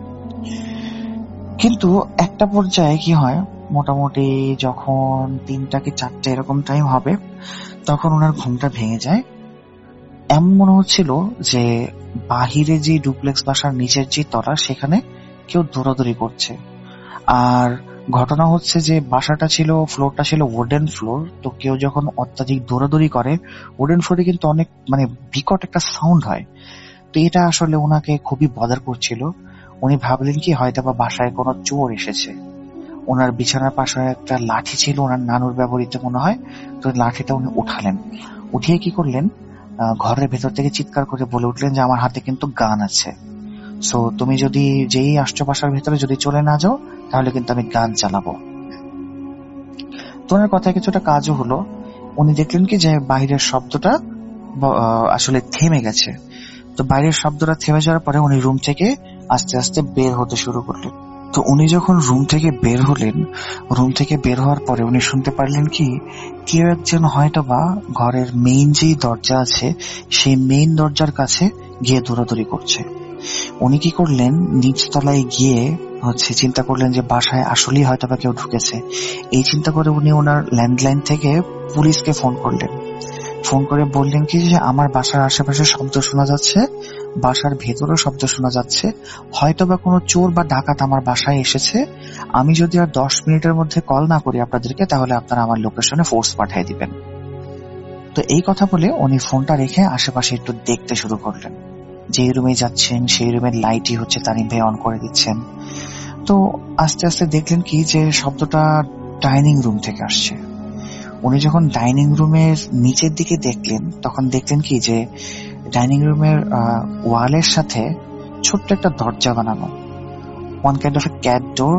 কিন্তু একটা পর্যায়ে কি হয়, মোটামুটি যখন তিনটা কি চারটে এরকম টাইম হবে তখন ওনার ঘুমটা ভেঙে যায়। এমন মনে হচ্ছিল যে বাহিরে যে ডুপ্লেক্স বাসার নিচের যে তলা সেখানে কেউ দৌড়াদৌড়ি করছে। আর ঘটনা হচ্ছে যে বাসাটা ছিল, ফ্লোরটা ছিল উডেন ফ্লোর, তো কেউ যখন অত্যাধিক দৌড়াদৌড়ি করে উডেন ফ্লোরে কিন্তু অনেক মানে বিকট একটা সাউন্ড হয়। তো এটা আসলে ওনাকে খুবই বদার করছিল। উনি ভাবলেন কি হয়তো বা বাসায় কোনো চোর এসেছে। ওনার বিছানার পাশে একটা লাঠি ছিল, ওনার নানুর ব্যবহৃত মনে হয়, তো লাঠিটা উনি উঠালেন। উঠিয়ে কি করলেন, ঘরের ভেতর থেকে চিৎকার করে বলে উঠলেন যে আমার হাতে কিন্তু গান আছে, সো তুমি যদি যেই আসছো বাসার ভেতরে যদি চলে না যাও তাহলে কিন্তু আমি গান চালাবো। ওনার কথায় কিছুটা কাজও হলো। উনি দেখলেন কি যে বাইরের শব্দটা আসলে থেমে গেছে। তো বাইরের শব্দটা থেমে যাওয়ার পরে উনি রুম থেকে আস্তে আস্তে বের হতে শুরু করলেন। তো উনি যখন রুম থেকে বের হলেন, রুম থেকে বের হওয়ার পরে উনি শুনতে পারলেন কি কেউ একজন হয়তো বা ঘরের মেইন যেই দরজা আছে সেই মেইন দরজার কাছে গিয়ে দৌড়াদৌড়ি করছে। উনি কি করলেন, নিচতলায় গিয়ে হচ্ছে চিন্তা করলেন যে বাসায় আসলেই হয়তো বা কেউ ঢুকেছে। এই চিন্তা করে উনি ওনার ল্যান্ডলাইন থেকে পুলিশকে ফোন করলেন। ফোন করে বললেন কি যে আমার বাসার আশেপাশে শব্দ শোনা যাচ্ছে, বাসার ভেতরেও শব্দ শোনা যাচ্ছে, হয়তো বা কোনো চোর বা ডাকাত আমার বাসায় এসেছে। আমি যদি আর দশ মিনিটের মধ্যে কল না করি আপনাদেরকে, তাহলে আপনারা আমার লোকেশনে ফোর্স পাঠিয়ে দিবেন। তো এই কথা বলে উনি ফোনটা রেখে আশেপাশে একটু দেখতে শুরু করলেন। যেই রুমে যাচ্ছেন সেই রুমের লাইটই হচ্ছে তানিম ভাই অন করে দিচ্ছেন। তো আস্তে আস্তে দেখলেন কি যে শব্দটা ডাইনিং রুম থেকে আসছে। উনি যখন ডাইনিং রুমের নিচের দিকে দেখলেন তখন দেখলেন কি যে ডাইনিং রুমের ওয়ালের সাথে ছোট্ট একটা দরজা বানানো, one kind of a cat door.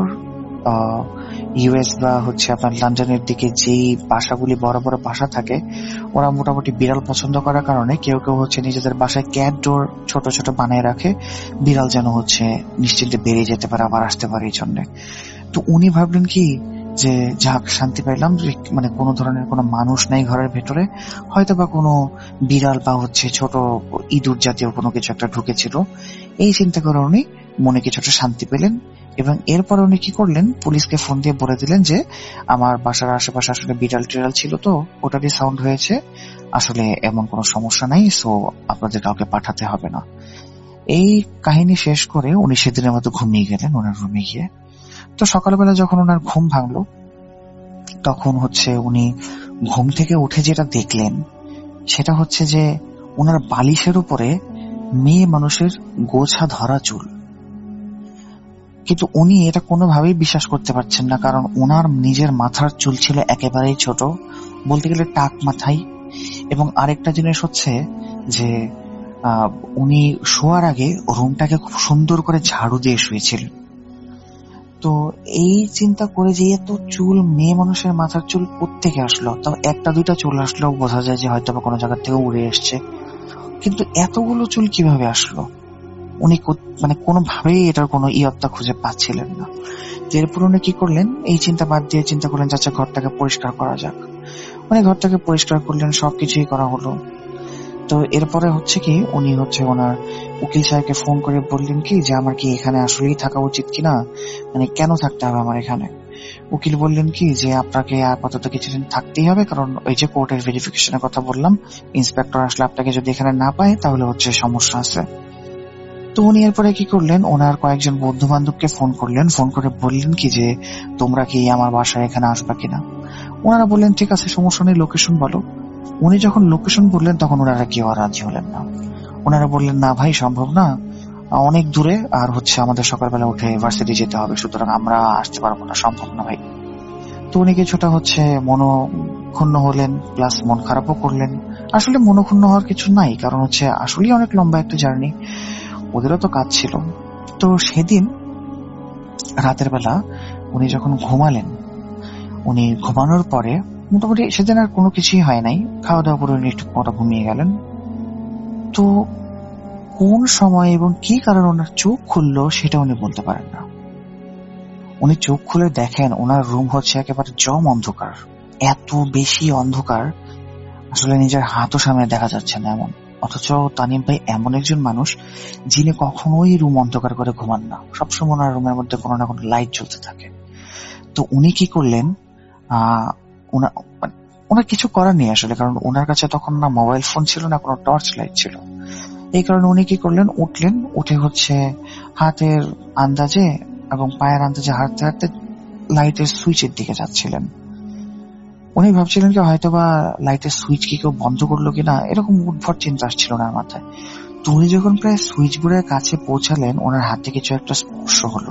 US বা হচ্ছে আপনার লন্ডনের দিকে যেই বাসাগুলি বড় বড় বাসা থাকে, ওরা মোটামুটি বিড়াল পছন্দ করার কারণে কেউ কেউ হচ্ছে নিজেদের বাসায় ক্যাট ডোর ছোট ছোট বানিয়ে রাখে, বিড়াল যেন হচ্ছে নিশ্চিন্তে বেরিয়ে যেতে পারে, আবার আসতে পারে এই জন্য। তো উনি ভাবলেন কি যে যাক শান্তি পাইলাম, মানে কোনো ধরনের কোনো মানুষ নাই ঘরের ভেতরে, হয়তো বা কোনো বিড়াল বা হচ্ছে ছোট ইঁদুর জাতীয় কোনো কিছু একটা ঢুকেছিল। এই চিন্তা করে উনি মনে কিছুটা শান্তি পেলেন। এবং এরপর উনি কি করলেন, পুলিশকে ফোন দিয়ে বলে দিলেন যে আমার বাসার আশেপাশে আসলে বিড়াল টিড়াল ছিল, তো ওটারই সাউন্ড হয়েছে, আসলে এমন কোনো সমস্যা নাই, সো আপনাদের কাউকে পাঠাতে হবে না। এই কাহিনী শেষ করে উনি সেদিনের মতো ঘুমিয়ে গেলেন ওনার রুমে গিয়ে। তো সকালবেলা যখন ওনার ঘুম ভাঙলো তখন হচ্ছে উনি ঘুম থেকে উঠে যেটা দেখলেন সেটা হচ্ছে যে ওনার বালিশের উপরে মেয়ে মানুষের গোছা ধরা চুল। কিন্তু উনি এটা কোনোভাবেই বিশ্বাস করতে পারছেন না, কারণ ওনার নিজের মাথার চুল ছিল একেবারেই ছোট, বলতে গেলে টাক মাথায়। এবং আরেকটা জিনিস হচ্ছে যে আহ উনি শোয়ার আগে রুমটাকে খুব সুন্দর করে ঝাড়ু দিয়ে শুয়েছিলেন। তো এই চিন্তা করে যে এত চুল, মেয়ে মানুষের মাথার চুল কোত্থেকে আসলো, তাও একটা দুইটা চুল আসলেও বোঝা যায় যে হয়তো বা কোনো জায়গা থেকে উড়ে এসছে, কিন্তু এতগুলো চুল কিভাবে আসলো উনি মানে কোনোভাবেই এটার কোনো ইয়ত্তা খুঁজে পাচ্ছিলেন না। এরপর উনি কি করলেন, এই চিন্তা বাদ দিয়ে চিন্তা করলেন আচ্ছা ঘরটাকে পরিষ্কার করা যাক। উনি ঘরটাকে পরিষ্কার করলেন, সবকিছুই করা হলো। তো এরপরে হচ্ছে কি উনি হচ্ছে ওনার উকিল সাহেবকে ফোন করে বললেন কি যে আমার কি এখানে আসলেই থাকা উচিত কিনা, মানে কেন থাকতে হবে আমার এখানে। উকিল বললেন কি যে আপনাকে আপাতত কিছুদিন থাকতেই হবে, কারণ ওই যে কোর্টের ভেরিফিকেশনের কথা বললাম, ইন্সপেক্টর আসলে আপনাকে যদি এখানে না পায় তাহলে হচ্ছে সমস্যা আছে। তো উনি এরপরে কি করলেন, ওনার কয়েকজন বন্ধু বান্ধবকে ফোন করলেন, ফোন করে বললেন কি যে তোমরা কি আমার বাসায় এখানে আসবা কিনা। ওনারা বললেন ঠিক আছে সমস্যা নেই, লোকেশন বলো। উনি যখন লোকেশন বললেন তখন ওনারা কেউ আর রাজি হলেন না। ওনারা বললেন না ভাই সম্ভব না, অনেক দূরে, আর হচ্ছে আমাদের সকালবেলা উঠে ভার্সিটি যেতে হবে, সুতরাং আমরা আসতে পারবো না, সম্ভব না ভাই। তো উনি কিছুটা হচ্ছে মনক্ষুণ্ণ হলেন, প্লাস মন খারাপও করলেন। আসলে মনক্ষুণ্ণ হওয়ার কিছু নাই, কারণ হচ্ছে আসলেই অনেক লম্বা একটা জার্নি, ওদেরও তো কাজ ছিল। তো সেদিন রাতের বেলা উনি যখন ঘুমালেন, উনি ঘুমানোর পরে মোটামুটি সেদিন আর কোনো কিছুই হয় নাই, খাওয়া দাওয়া করে উনি একটু পরে ঘুমিয়ে গেলেন। তো কোন সময় এবং কি কারণে ওনার চোখ খুললো সেটা উনি বলতে পারেন না। উনি চোখ খুলে দেখেন ওনার রুম হচ্ছে একেবারে জম অন্ধকার, এত বেশি অন্ধকার আসলে নিজের হাতও সামনে দেখা যাচ্ছে না এমন। অথচ তানিম ভাই এমন একজন মানুষ যিনি কখনোই রুম অন্ধকার করে ঘুমান না, সবসময় ওনার রুমের মধ্যে কোনো না কোনো লাইট জ্বলতে থাকে। তো উনি কি করলেন, আহ ওনার কিছু করার নেই আসলে, কারণ ওনার কাছে তখন না মোবাইল ফোন ছিল না কোনো টর্চ লাইট ছিল। এই কারণে উনি কি করলেন, উঠলেন, উঠে হচ্ছে হাতের আন্দাজে এবং পায়ের আন্দাজে হাঁটতে হাঁটতে লাইটের সুইচের দিকে যাচ্ছিলেন। উনি ভাবছিলেন কি হয়তো বা লাইটের সুইচ কি কেউ বন্ধ করলো কিনা, এরকম উদ্ভট চিন্তা আসছিল ওনার মাথায়। তো উনি যখন প্রায় সুইচ বোর্ডের কাছে পৌঁছালেন ওনার হাতে কিছু একটা স্পর্শ হলো।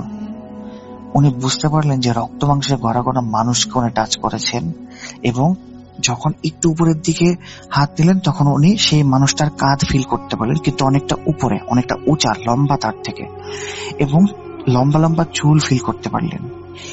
উনি বুঝতে পারলেন যে রক্ত মাংসে গড়া গড়া মানুষকে উনি টাচ করেছেন, এবং যখন একটু উপরের দিকে হাত দিলেন তখন উনি সেই মানুষটার কাঁধ ফিল করতে পারলেন, কিন্তু অনেকটা উপরে, অনেকটা উঁচা, লম্বা তার থেকে, এবং লম্বা লম্বা চুল ফিল করতে পারলেন।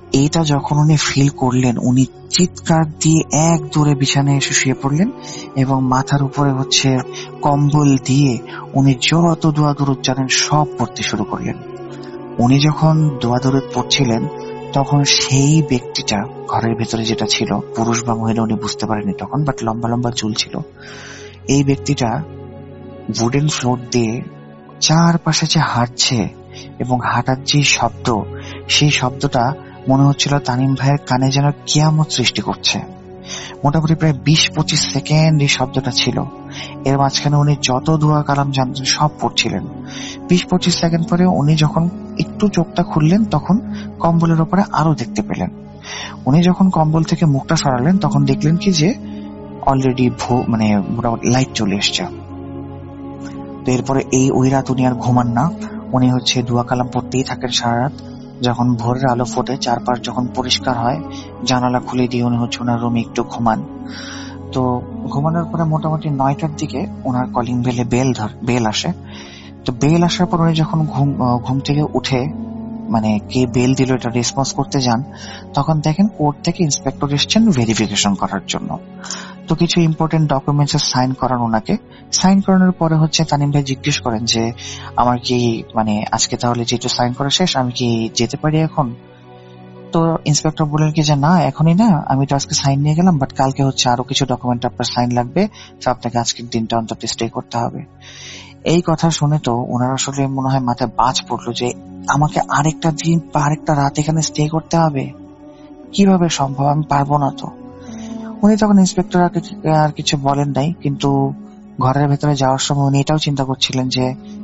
এইটা যখন উনি ফিল করলেন, উনি চিৎকার দিয়ে এক দৌড়ে বিছানায় এসে শুয়ে পড়লেন এবং মাথার উপরে হচ্ছে কম্বল দিয়ে উনি যত দোয়া দরুদ জানেন সব পড়তে শুরু করলেন। উনি যখন দোয়া দরুদ পড়ছিলেন তখন সেই ব্যক্তিটা ঘরের ভেতরে যেটা ছিল, পুরুষ বা মহিলা উনি বুঝতে পারেনি তখন, বাট লম্বা লম্বা চুল ছিল, এই ব্যক্তিটা উডেন ফ্লোর দিয়ে চারপাশে যে হাঁটছে এবং হাঁটার যে শব্দ, সেই শব্দটা মনে হচ্ছিল তানিম ভাইয়ের কানে যেন কিয়ামত সৃষ্টি করছে। মোটামুটি প্রায় বিশ পঁচিশ সেকেন্ড এই শব্দটা ছিল। এর মাঝখানে উনি যত দোয়া কালাম জানতেন সব পড়ছিলেন। বিশ পঁচিশ সেকেন্ড পরে উনি যখন একটু চোখটা খুললেন তখন কম্বলের ওপরে আরো দেখতে পেলেন। উনি যখন কম্বল থেকে মুখটা সরালেন তখন দেখলেন কি যে অলরেডি মানে মোটামুটি লাইট চলে এসছে। তো এরপরে এই ওই রাত উনি আর ঘুমান না, উনি হচ্ছে দোয়া কালাম পড়তেই থাকেন সারা রাত। যখন ভোরের আলো ফোটে, চারপাশ যখন পরিষ্কার হয়, জানালা খুলে দিয়ে উনি হচ্ছে ওনার রুমে একটু ঘুমান। তো ঘুমানোর পরে মোটামুটি নয়টার দিকে ওনার কলিং বেলে বেল ধর বেল আসে। তো বেল আসার পর উনি যখন ঘুম ঘুম থেকে উঠে মানে কে বেল দিল এটা রেসপন্স করতে যান, তখন দেখেন কোর্ট থেকে ইন্সপেক্টর এসছেন ভেরিফিকেশন করার জন্য। তো কিছু ইম্পর্টেন্ট ডকুমেন্টস সাইন করান ওনাকে। সাইন করানোর পরে হচ্ছে তানিম ভাই জিজ্ঞেস করেন যে আমার কি মানে আজকে তাহলে যেহেতু সাইন করা শেষ আমি কি যেতে পারি এখন? তো ইন্সপেক্টর বললেন কি যে না এখনই না, আমি তো আজকে সাইন নিয়ে গেলাম, বাট কালকে হচ্ছে আরো কিছু ডকুমেন্ট আপনার সাইন লাগবে, তো আপনাকে আজকের দিনটা অন্তত স্টে করতে হবে। এই কথা শুনে তো ওনার আসলে মনে হয় মাথায় বাজ পড়লো যে আমাকে আরেকটা দিন বা আরেকটা রাত এখানে স্টে করতে হবে, কিভাবে সম্ভব, আমি পারবো না। তো উনি তখন ইন্সপেক্টর আর কিছু বলেন নাই, কিন্তু ঘরের ভেতরে যাওয়ার সময় উনি এটাও চিন্তা করছিলেন যে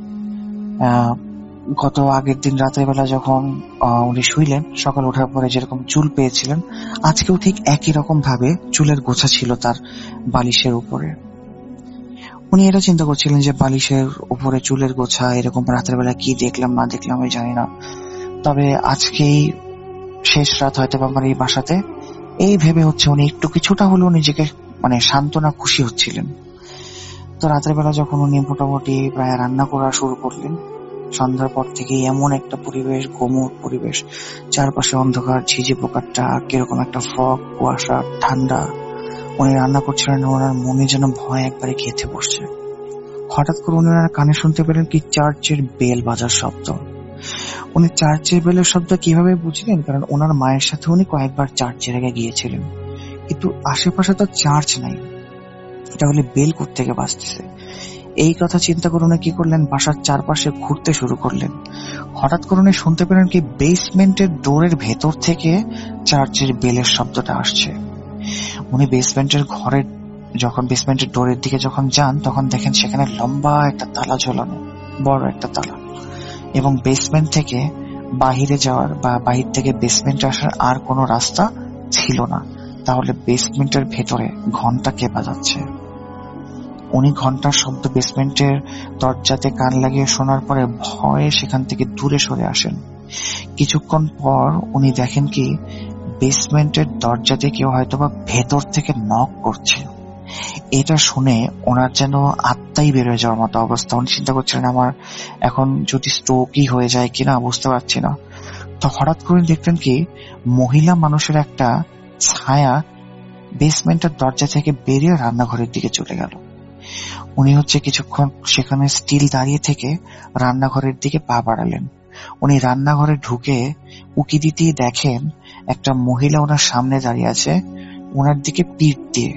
গত আগের দিন রাতের বেলা যখন উনি শুইলেন, সকাল ওঠার পরে যেরকম চুল পেয়েছিলেন আজকেও ঠিক একই রকম ভাবে চুলের গোছা ছিল তার বালিশের উপরে। উনি এটা চিন্তা করছিলেন যে বালিশের উপরে চুলের গোছা, এরকম রাতের বেলা কি দেখলাম না দেখলাম আমি জানি না, তবে আজকেই শেষ রাত হয়তো আমার এই বাসাতে, এই ভেবে হচ্ছে উনি একটু কিছুটা হলেও নিজেকে মানে সান্ত্বনা খুশি হচ্ছিলেন। তো রাতের বেলা যখন উনি মোটামুটি প্রায় রান্না করা শুরু করলেন, সন্ধ্যার পর থেকে এমন একটা পরিবেশ, গোমর পরিবেশ, চারপাশে অন্ধকার, ঝিঝি পোকার ডাক, কিরকম একটা ফগ, কুয়াশা, ঠান্ডা। উনি রান্না করছিলেন, ওনার মনে যেন ভয় একবারে খেতে বসছে। হঠাৎ করে উনি ওনার কানে শুনতে পেলেন কি চার্চের বেল বাজার শব্দ। উনি চার্চের বেলের শব্দ কিভাবে বুঝলেন? কারণ ওনার মায়ের সাথে উনি কয়েকবার চার্চের আগে গিয়েছিলেন, কিন্তু আশেপাশে তো চার্চ নাই, তাহলে বেল কোত্থেকে বাজতেছে? এই কথা চিন্তা করে উনি কি করলেন, বাসার চারপাশে ঘুরতে শুরু করলেন। হঠাৎ করে উনি শুনতে পেলেন কি বেসমেন্টের ডোরের ভেতর থেকে চার্চের বেলের শব্দটা আসছে। উনি বেসমেন্টের ঘরের যখন বেসমেন্টের ডোরের দিকে যখন যান তখন দেখেন সেখানে লম্বা একটা তালা ঝোলানো, বড় একটা তালা, এবং বেসমেন্ট থেকে বাহিরে যাওয়ার বা বাহির থেকে বেসমেন্টে আসার আর কোনো রাস্তা ছিল না। তাহলে বেসমেন্টের ভেতরে ঘন্টা কে বাজাচ্ছে? উনি ঘন্টার শব্দ বেসমেন্টের দরজাতে কান লাগিয়ে শোনার পরে ভয়ে সেখান থেকে দূরে সরে আসেন। কিছুক্ষণ পর উনি দেখেন কি বেসমেন্টের দরজাতে কেউ হয়তোবা ভেতর থেকে নক করছে। এটা শুনে ওনার যেন আত্মাই বের হয়ে যাওয়ার মতো অবস্থা। উনি চিন্তা করছিলেন আমার এখন যদি স্ট্রোকই হয়ে যায় কিনা, বুঝতে পারছি না। তো হঠাৎ করে দেখলেন কি মহিলা মানুষের একটা ছায়া বেসমেন্টের দরজা থেকে বেরিয়ে রান্নাঘরের দিকে চলে গেল। উনি হচ্ছে কিছুক্ষণ সেখানে স্টিল দাঁড়িয়ে থেকে রান্নাঘরের দিকে পা বাড়ালেন। উনি রান্নাঘরে ঢুকে উকি দিতেই দেখেন একটা মহিলা ওনার সামনে দাঁড়িয়ে আছে, ওনার দিকে পিঠ দিয়ে।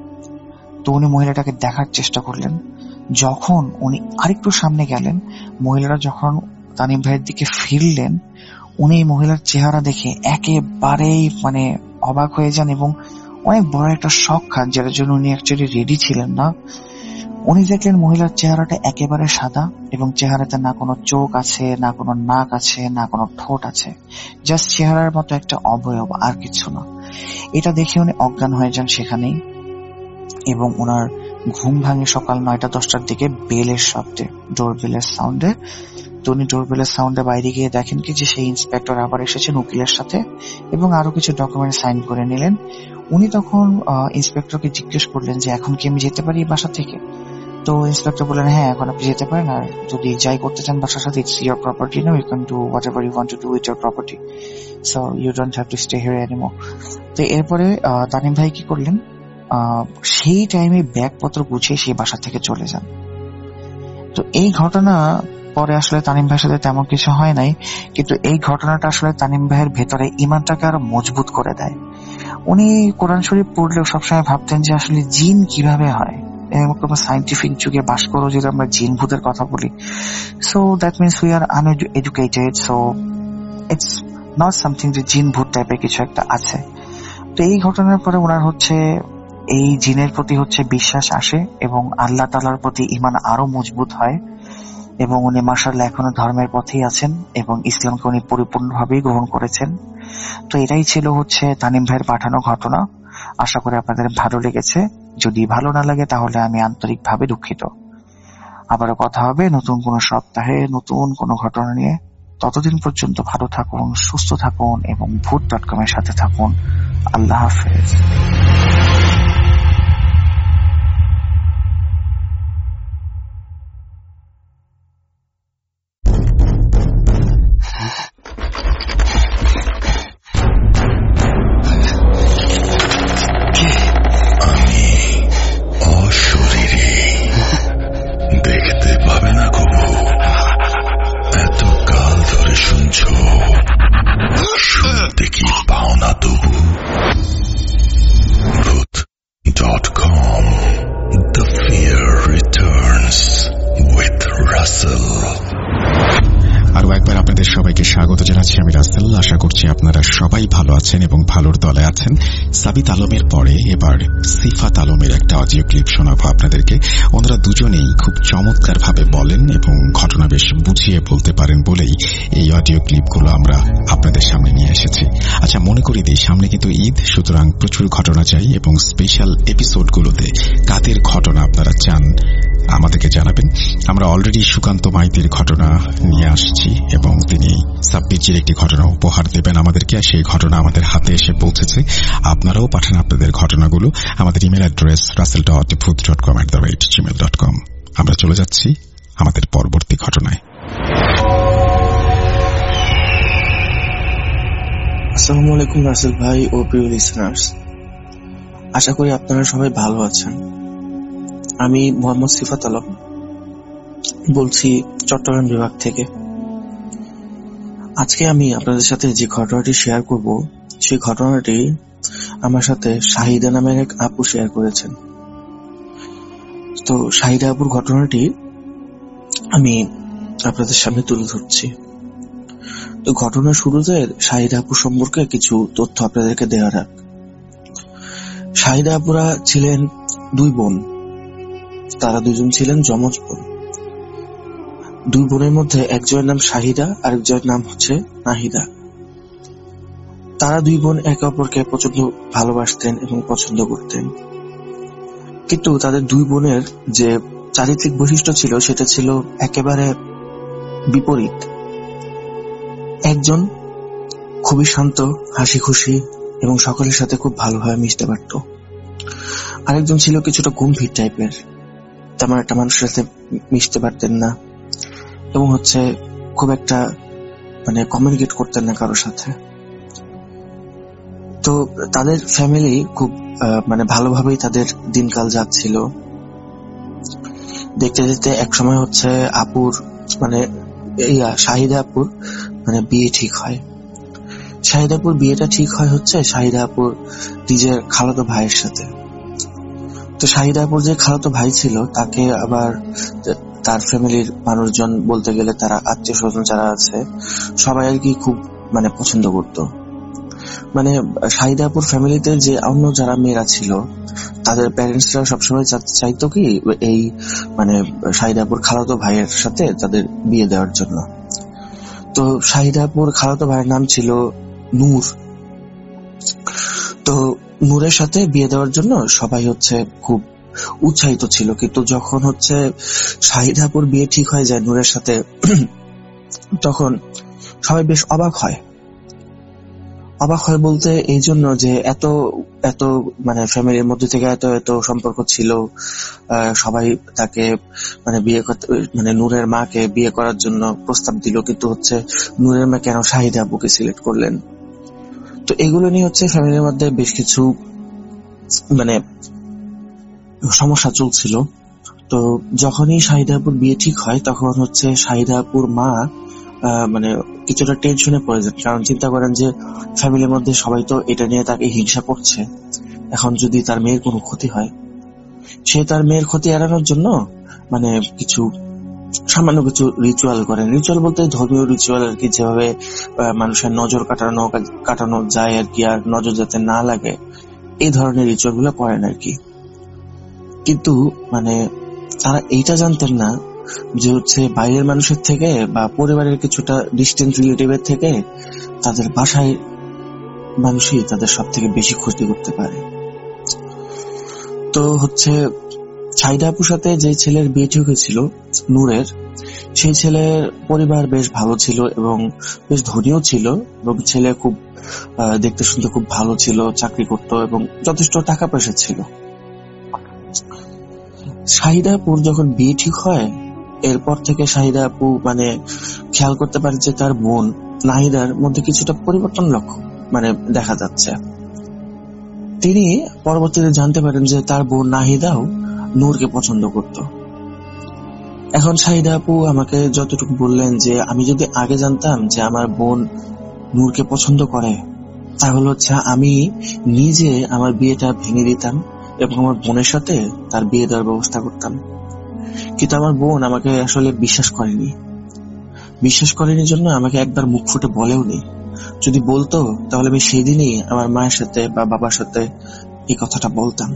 তো উনি মহিলাটাকে দেখার চেষ্টা করলেন। যখন উনি আরেকটু সামনে গেলেন, মহিলাটা যখন তানিম ভাইয়ের দিকে ফিরলেন, উনি মহিলার চেহারা দেখে একেবারেই মানে অবাক হয়ে যান এবং অনেক বড় একটা শক খান, যেটার জন্য উনি অ্যাকচুয়ালি রেডি ছিলেন না। উনি দেখলেন মহিলার চেহারাটা একেবারে সাদা এবং চেহারাতে না কোনো চোখ আছে, না কোনো নাক আছে, না কোনো ঠোঁট আছে, জাস্ট চেহারার মতো একটা অবয়ব, আর কিছু না। এটা দেখে উনি অজ্ঞান হয়ে যান সেখানেই এবং ওনার ঘুম ভাঙে সকাল নয়টা দশটার দিকে বেলের শব্দে, ডোর বেলের সাউন্ডে। তো উনি ডোর বেলের সাউন্ডে বাইরে গিয়ে দেখেন কি যে সেই ইন্সপেক্টর আবার এসেছেন উকিলের সাথে এবং আরো কিছু ডকুমেন্ট সাইন করে নিলেন। উনি তখন ইন্সপেক্টরকে জিজ্ঞেস করলেন যে এখন কি আমি যেতে পারি বাসা থেকে? তো ইন্সপেক্টর বললেন হ্যাঁ এখন আপনি যেতে পারেন, আর যদি যাই করতে চান বাসার সাথে it's your property, no you can do whatever you want to do with your property, so you don't have to stay here anymore. তো এরপরে তানিম ভাই কি করলেন, সেই টাইমে ব্যাগপত্র গুছিয়ে সেই বাসা থেকে চলে যান। তো এই ঘটনা পরে আসলে তানিম ভাইয়ের সাথে তেমন কিছু হয় নাই, কিন্তু এই ঘটনাটা আসলে তানিম ভাইয়ের ভেতরে ইমানটাকে আরো মজবুত করে দেয়। উনি কোরআন শরীফ পড়লেও সবসময় ভাবতেন যে আসলে জিন কিভাবে হয়, কোনো সাইন্টিফিক যুগে বাস করো যদি আমরা জিন ভূতের কথা বলি, so that means we are uneducated, so it's not something যে জিন ভূত টাইপের কিছু একটা আছে। তো এই ঘটনার পরে ওনার হচ্ছে এই জিনের প্রতি হচ্ছে বিশ্বাস আসে এবং আল্লাহ তাআলার প্রতি ঈমান আরো মজবুত হয়, এবং উনি মাশাআল্লাহ এখনো ধর্মের পথেই আছেন এবং ইসলামকে উনি পরিপূর্ণভাবেই গ্রহণ করেছেন। তো এটাই ছিল হচ্ছে তানিম ভাইয়ের পাঠানো ঘটনা। আশা করি আপনাদের ভালো লেগেছে, যদি ভালো না লাগে তাহলে আমি আন্তরিকভাবে দুঃখিত। আবারও কথা হবে নতুন কোনো সপ্তাহে নতুন কোনো ঘটনা নিয়ে। ততদিন পর্যন্ত ভালো থাকুন, সুস্থ থাকুন এবং ভূত ডট কম এর সাথে থাকুন। আল্লাহ হাফেজ। স্বাগত জানাচ্ছি আমি রাসেল। আশা করছি আপনারা সবাই ভালো আছেন এবং ভালোর দলে আছেন। সাবিত আলমের পরে এবার সিফাত আলমের একটা অডিও ক্লিপ শোনাবো আপনাদেরকে। ওনারা দুজনেই খুব চমৎকার ভাবে বলেন এবং ঘটনা বেশ বুঝিয়ে বলতে পারেন বলেই এই অডিও ক্লিপগুলো আমরা আপনাদের সামনে নিয়ে এসেছি। আচ্ছা, মনে করি দিই সামনে কিন্তু ঈদ, সুতরাং প্রচুর ঘটনা চাই এবং স্পেশাল এপিসোডগুলোতে কাদের ঘটনা আপনারা চান আমাদেরকে জানাবেন। আমরা অলরেডি সুকান্ত মাইতির ঘটনা নিয়ে আসছি এবং তিনি সাব্বিরজির একটি ঘটনা উপহার দেবেন আমাদেরকে, সেই ঘটনা আমাদের হাতে এসে পৌঁছেছে। আপনারাও পাঠান আপনাদের ঘটনাগুলো আমাদের email address Russell dot Bhoot dot com at the rate Gmail dot com. আমরা চলে যাচ্ছি আমাদের পরবর্তী ঘটনায়। আসসালামু আলাইকুম রাসেল ভাই ও প্রিয় লিসেনার্স, আশা করি আপনারা সবাই ভালো আছেন। আমি মোহাম্মদ সিফাত আলম বলছি চট্টগ্রাম বিভাগ থেকে। আজকে আমি আপনাদের সাথে যে ঘটনাটি শেয়ার করব সেই ঘটনাটি আমার সাথে শাহিদা নামের এক আপু শেয়ার করেছেন। তো শাহিদা আপুর ঘটনাটি আমি আপনাদের সামনে তুলে ধরছি। তো ঘটনার শুরুতে শাহিদা আপু সম্পর্কে কিছু তথ্য আপনাদেরকে দেওয়া রাখ। শাহিদা আপুরা ছিলেন দুই বোন, তারা দুজন ছিলেন যমজ বোন। দুই বোনের মধ্যে একজনের নাম শাহিদা, আরেকজনের নাম হচ্ছে নাহিদা। তারা দুই বোন একে অপরকে প্রচন্ড ভালোবাসতেন এবং পছন্দ করতেন, কিন্তু তাদের দুই বোনের যে চারিত্রিক বৈশিষ্ট্য ছিল সেটা ছিল একেবারে বিপরীত। একজন খুবই শান্ত, হাসি খুশি এবং সকলের সাথে খুব ভালোভাবে মিশতে পারত। আরেকজন ছিল কিছুটা গম্ভীর টাইপের, তেমন একটা মানুষের সাথে মিশতে পারতেন না এবং হচ্ছে খুব একটা মানে কমিউনিকেট করতেন না কারোর সাথে। তো তাদের ফ্যামিলি খুব মানে ভালোভাবেই তাদের দিনকাল যাচ্ছিল। দেখতে দেখতে এক সময় হচ্ছে আপুর মানে শাহিদা আপুর মানে বিয়ে ঠিক হয়। শাহিদাপুর বিয়েটা ঠিক হয় হচ্ছে শাহিদাপুর নিজের খালাতো ভাইয়ের সাথে। তো শাহিদাপুর যে খালাতো ভাই ছিল তাকে আবার তার ফ্যামিলির মানুষজন বলতে গেলে তারা আত্মীয় স্বজন যারা আছে সবাই আর কি খুব মানে পছন্দ করত। মানে শাহিদাপুর ফ্যামিলিতে যে অন্য যারা মেয়েরা ছিল তাদের প্যারেন্টসরা সবসময় চাইতো কি এই মানে শাহিদাপুর খালাতো ভাইয়ের সাথে তাদের বিয়ে দেওয়ার জন্য। তো শাহিদাপুর খালাতো ভাইয়ের নাম ছিল নূর। তো নূরের সাথে বিয়ে দেওয়ার জন্য সবাই হচ্ছে খুব উৎসাহিত ছিল, কিন্তু যখন হচ্ছে শাহিদাপুর বিয়ে ঠিক হয়ে যায় নূরের সাথে, তখন সবাই বেশ অবাক হয়। অবাক হয় বলতে এই জন্য যে এত এত মানে ফ্যামিলির মধ্যে থেকে এত এত সম্পর্ক ছিল, সবাই তাকে মানে বিয়ে করতে মানে নূরের মাকে বিয়ে করার জন্য প্রস্তাব দিল, কিন্তু হচ্ছে নূরের মা কেন শাহিদা আপুকে সিলেক্ট করলেন। তো এগুলো নিয়ে হচ্ছে ফ্যামিলির মধ্যে বেশ কিছু মানে সমস্যা চলছিল। তো যখনই শাহিদা আপুর বিয়ে ঠিক হয় তখন হচ্ছে শাহিদা আপুর মা মানে কিছুটা টেনশনে পড়ে যান, কারণ চিন্তা করেন যে ফ্যামিলির মধ্যে সবাই তো এটা নিয়ে তাকে হিংসা করছে, এখন যদি তার মেয়ের কোনো ক্ষতি হয়, সে তার মেয়ের ক্ষতি এড়ানোর জন্য মানে কিছু সামান্য কিছু রিচুয়াল করেন। রিচুয়াল বলতে ধর্মীয় রিচুয়াল আর কি, যেভাবে মানুষের নজর কাটানো কাটানো যায় আর কি, আর নজর যাতে না লাগে এই ধরনের রিচুয়াল গুলো করেন আর কি। কিন্তু মানে তারা এইটা জানতেন না যে হচ্ছে বাইরের মানুষের থেকে বা পরিবারের কিছুটা ডিস্টেন্স রিলেটিভের থেকে তাদের বাসায় মানুষই তাদের সব থেকে বেশি ক্ষতি করতে পারে। তো হচ্ছে শাহিদা আপুর সাথে যে ছেলের বিয়ে ঠিক হয়েছিল নূরের, সেই ছেলের পরিবার বেশ ভালো ছিল এবং বেশ ধনীও ছিল, এবং ছেলে খুব দেখতে শুনতে খুব ভালো ছিল, চাকরি করত এবং যথেষ্ট টাকা পয়সা ছিল। শাহিদা আপুর যখন বিয়ে ঠিক হয় এরপর থেকে শাহিদা আপু মানে খেয়াল করতে পারে যে তার বোন নাহিদার মধ্যে কিছুটা পরিবর্তন লক্ষ্য মানে দেখা যাচ্ছে। তিনি পরবর্তীতে জানতে পারেন যে তার বোন নাহিদাও নূরকে পছন্দ করত। এখন শাহিদা আপু আমাকে যতটুকু বললেন যে আমি যদি আগে জানতাম যে আমার বোন নূরকে পছন্দ করে, তাহলে হচ্ছে আমি নিজে আমার বিয়েটা ভেঙে দিতাম এবং আমার বোনের সাথে তার বিয়ে দেওয়ার ব্যবস্থা করতাম। কিন্তু আমার বোন আমাকে আসলে বিশ্বাস করেনি, বিশ্বাস করেনি জন্য আমাকে একবার মুখ ফুটে বলেও নি। যদি বলতো তাহলে আমি সেই দিনই আমার মায়ের সাথে বা বাবার সাথে এই কথাটা বলতাম।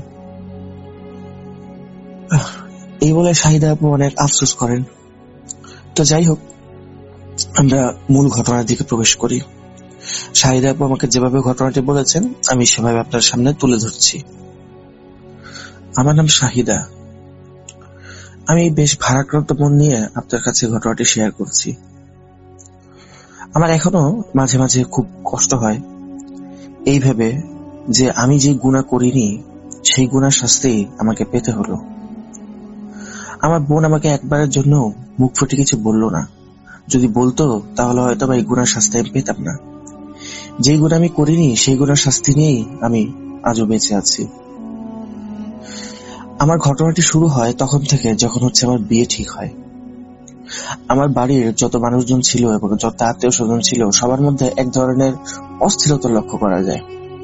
এই বলে শাহিদা আপু অনেক আফসোস করেন। তো যাই হোক, আমরা মূল ঘটনার দিকে প্রবেশ করি। শাহিদা আপু আমাকে যেভাবে ঘটনাটি বলেছেন আমি সেভাবে আপনার সামনে তুলে ধরছি। আমার নাম শাহিদা। আমি বেশ ভারাক্রান্ত মন নিয়ে আপনার কাছে ঘটনাটি শেয়ার করছি। আমার এখনো মাঝে মাঝে খুব কষ্ট হয় এই ভেবে যে আমি যে গুনাহ করিনি সেই গুনার শাস্তি আমাকে পেতে হলো। আমার বোন আমাকে একবারের জন্য মুখ ফুটে কিছু বলল না। যদি বলতো তাহলে হয়তো বা এই গুনার শাস্তি আমি পেতাম না। যেই গুনাহ আমি করিনি সেই গুনার শাস্তি নিয়েই আমি আজও বেঁচে আছি। আমার ঘটনাটি শুরু হয় তখন থেকে যখন হচ্ছে আমার বিয়ে ঠিক হয়। আমার বাড়ির যত মানুষজন ছিল এবং যত আত্মীয় স্বজন ছিল সবার মধ্যে এক ধরনের অস্থিরতা লক্ষ্য করা যায়।